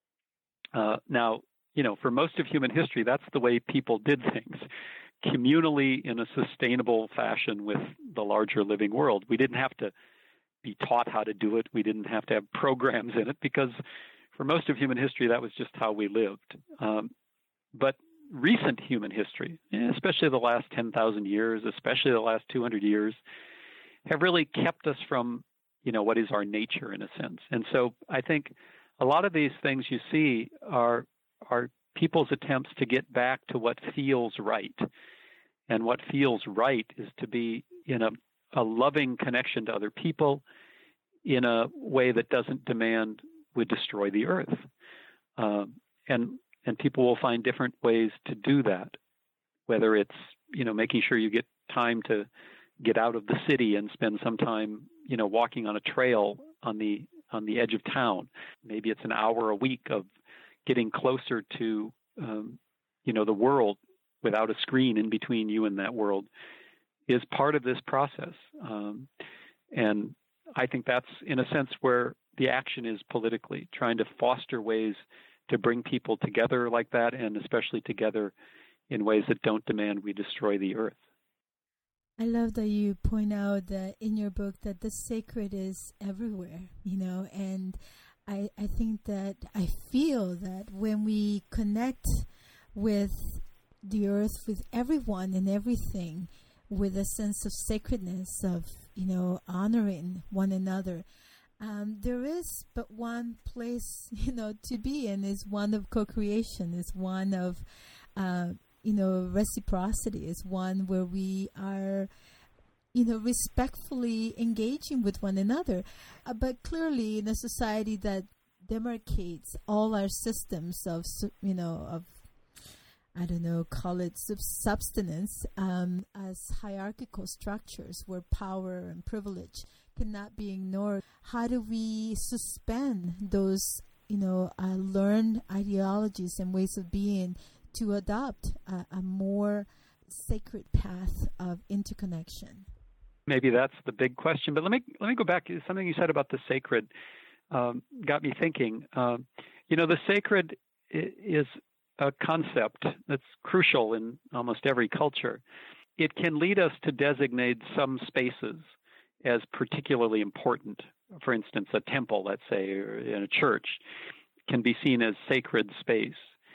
Uh, now, you know, for most of human history, that's the way people did things, communally in a sustainable fashion with the larger living world. We didn't have to be taught how to do it. We didn't have to have programs in it, because for most of human history, that was just how we lived. Um, but recent human history, especially the last ten thousand years, especially the last two hundred years, have really kept us from, you know, what is our nature in a sense. And so I think a lot of these things you see are are people's attempts to get back to what feels right. And what feels right is to be in a, a loving connection to other people in a way that doesn't demand we destroy the earth. Um, and and people will find different ways to do that, whether it's, you know, making sure you get time to get out of the city and spend some time, you know, walking on a trail on the on the edge of town. Maybe it's an hour a week of getting closer to, um, you know, the world without a screen in between you and that world is part of this process. Um, and I think that's, in a sense, where the action is politically, trying to foster ways to bring people together like that, and especially together in ways that don't demand we destroy the earth.
I love that you point out that in your book that the sacred is everywhere, you know, and I, I think that I feel that when we connect with the earth, with everyone and everything, with a sense of sacredness, of, you know, honoring one another, um, there is but one place, you know, to be in, is one of co-creation, is one of, uh, you know, reciprocity, is one where we are, you know, respectfully engaging with one another. Uh, but clearly in a society that demarcates all our systems of, you know, of, I don't know, call it sub- substance um, as hierarchical structures where power and privilege cannot be ignored. How do we suspend those, you know, uh, learned ideologies and ways of being to adopt a, a more sacred path of interconnection?
Maybe that's the big question. But let me let me go back. Something you said about the sacred um, got me thinking. Um, you know, the sacred is a concept that's crucial in almost every culture. It can lead us to designate some spaces as particularly important. For instance, a temple, let's say, or in a church, can be seen as sacred space.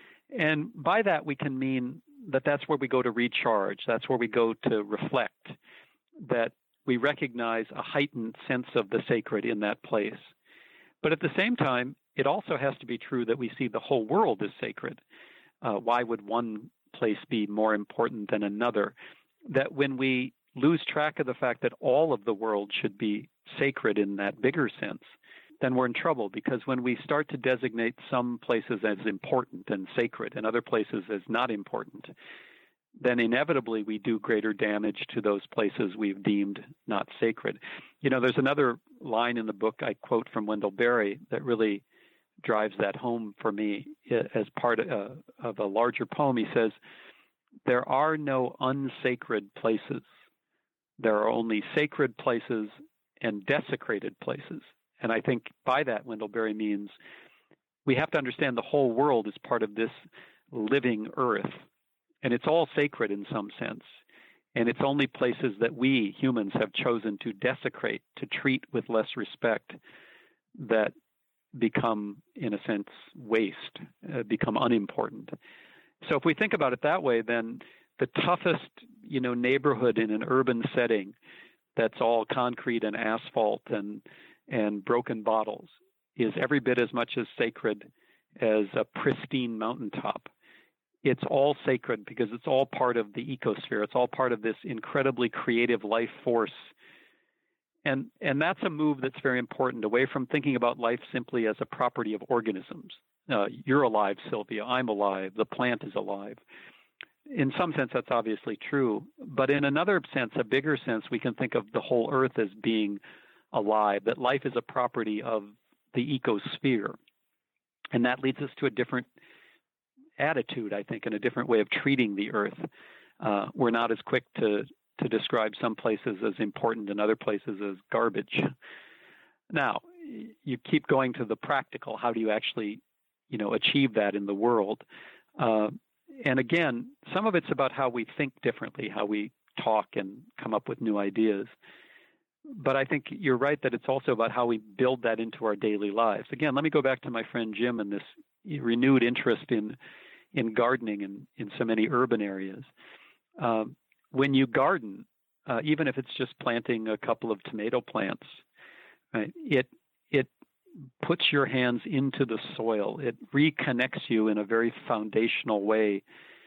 And by that, we can mean that that's where we go to recharge. That's where we go to reflect, that we recognize a heightened sense of the sacred in that place. But at the same time, it also has to be true that we see the whole world as sacred. Uh, why would one place be more important than another? That when we lose track of the fact that all of the world should be sacred in that bigger sense, then we're in trouble, because when we start to designate some places as important and sacred and other places as not important, then inevitably we do greater damage to those places we've deemed not sacred. You know, there's another line in the book I quote from Wendell Berry that really drives that home for me as part of, uh, of a larger poem. He says, "There are no unsacred places. There are only sacred places and desecrated places." And I think by that, Wendell Berry means we have to understand the whole world is part of this living earth. And it's all sacred in some sense. And it's only places that we humans have chosen to desecrate, to treat with less respect, that become, in a sense, waste, uh, become unimportant. So if we think about it that way, then the toughest, you know, neighborhood in an urban setting that's all concrete and asphalt and and broken bottles is every bit as much as sacred as a pristine mountaintop. It's all sacred because it's all part of the ecosphere. It's all part of this incredibly creative life force. And and that's a move that's very important, away from thinking about life simply as a property of organisms. Uh, you're alive, Sylvia. I'm alive. The plant is alive. In some sense, that's obviously true. But in another sense, a bigger sense, we can think of the whole earth as being alive, that life is a property of the ecosphere. And that leads us to a different attitude, I think, and a different way of treating the earth. Uh, we're not as quick to, to describe some places as important and other places as garbage. Now, you keep going to the practical. How do you actually, you know, achieve that in the world? Uh, and again, some of it's about how we think differently, how we talk and come up with new ideas. But I think you're right that it's also about how we build that into our daily lives. Again, let me go back to my friend Jim and this renewed interest in in gardening in, in so many urban areas. Um, when you garden, uh, even if it's just planting a couple of tomato plants, right, it it puts your hands into the soil. It reconnects you in a very foundational way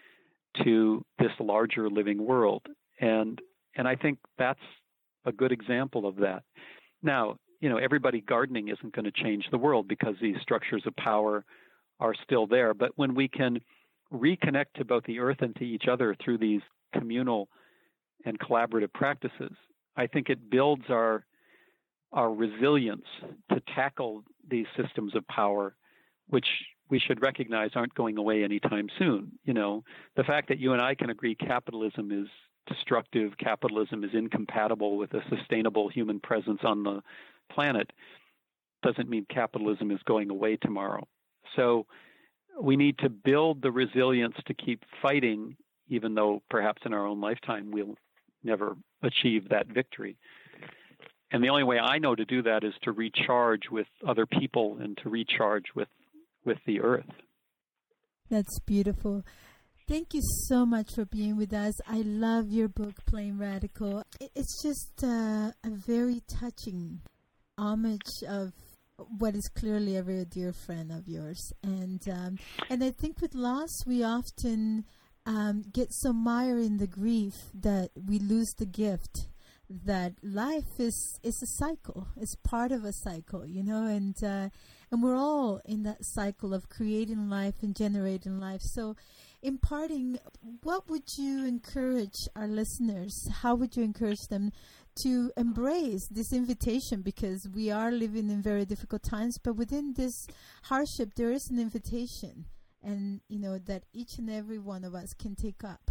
to this larger living world. And and I think that's a good example of that. Now, you know, everybody gardening isn't going to change the world because these structures of power are still there. But when we can reconnect to both the earth and to each other through these communal and collaborative practices, I think it builds our our resilience to tackle these systems of power, which we should recognize aren't going away anytime soon. You know, the fact that you and I can agree capitalism is destructive, capitalism is incompatible with a sustainable human presence on the planet, doesn't mean capitalism is going away tomorrow. So we need to build the resilience to keep fighting, even though perhaps in our own lifetime we'll never achieve that victory. And the only way I know to do that is to recharge with other people and to recharge with, with the earth.
That's beautiful. Thank you so much for being with us. I love your book, Plain Radical. It's just uh, a very touching homage of what is clearly a very dear friend of yours. And um, and I think with loss, we often um, get so mired in the grief that we lose the gift that life is is a cycle. It's part of a cycle, you know, and uh, and we're all in that cycle of creating life and generating life. So in parting, what would you encourage our listeners? How would you encourage them to embrace this invitation? Because we are living in very difficult times, but within this hardship, there is an invitation, and you know that each and every one of us can take up.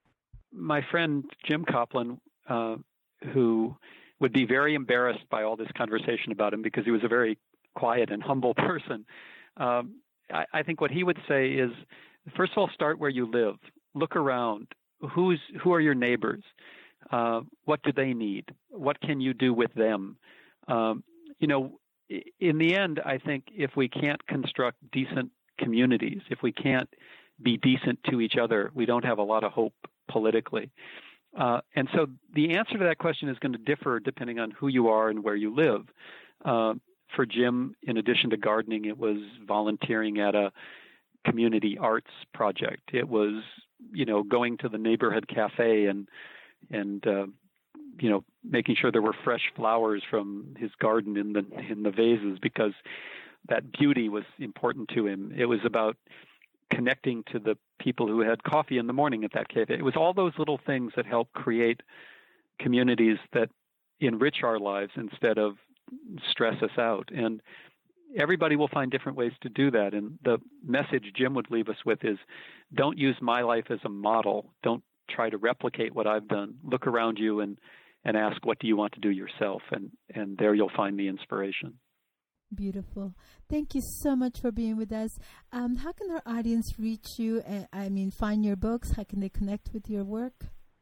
My friend Jim Coplin, uh, who would be very embarrassed by all this conversation about him because he was a very quiet and humble person. Um, I, I think what he would say is, first of all, start where you live. Look around. Who's who are your neighbors? Uh, what do they need? What can you do with them? Um, you know, in the end, I think if we can't construct decent communities, if we can't be decent to each other, we don't have a lot of hope politically. Uh, and so the answer to that question is going to differ depending on who you are and where you live. Uh, for Jim, in addition to gardening, it was volunteering at a community arts project. It was, you know, going to the neighborhood cafe and, and uh, you know, making sure there were fresh flowers from his garden in the in the vases because that beauty was important to him. It was about connecting to the people who had coffee in the morning at that cafe. It was all those little things that help create communities that enrich our lives instead of stress us out. And everybody will find different ways to do that. And the message Jim would leave us with is, don't use my life as a model. Don't try to replicate what I've done. Look around you and, and ask, what do you want to do yourself? And, and there you'll find the inspiration.
Beautiful. Thank you so much for being with us. Um, how can our audience reach you? Uh, I mean, find your books? How can they connect with your work?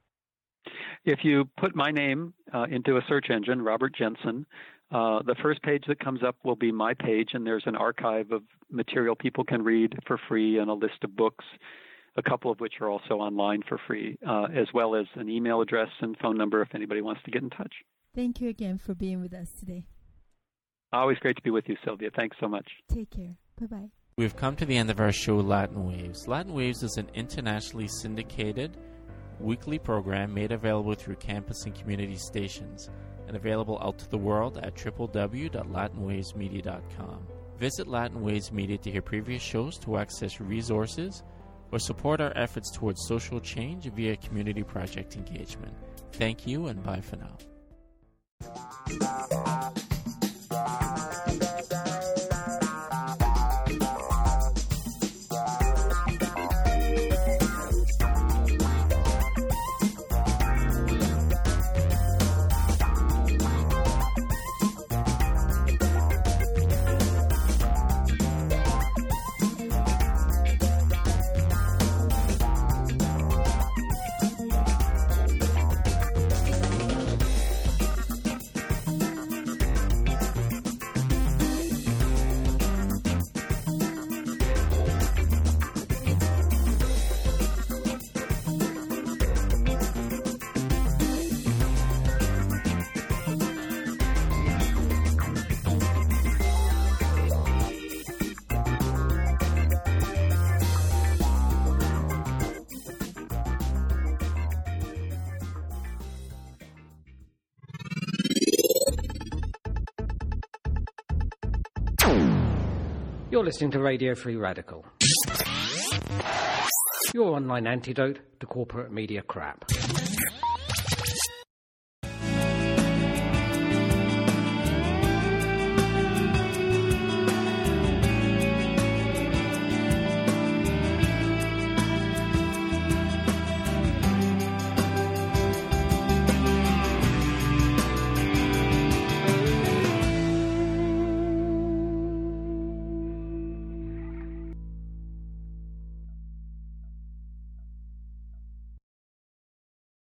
If you put my name uh, into a search engine, Robert Jensen, uh, the first page that comes up will be my page, and there's an archive of material people can read for free and a list of books, a couple of which are also online for free, uh, as well as an email address and phone number if anybody wants to get in touch.
Thank you again for being with us today.
Always great to be with you, Sylvia. Thanks so much.
Take care. Bye-bye.
We've come to the end of our show, Latin Waves. Latin Waves is an internationally syndicated weekly program made available through campus and community stations and available out to the world at w w w dot latin waves media dot com. Visit Latin Waves Media to hear previous shows, to access resources, or support our efforts towards social change via community project engagement. Thank you, and bye for now.
You're listening to Radio Free Radical, your online antidote to corporate media crap.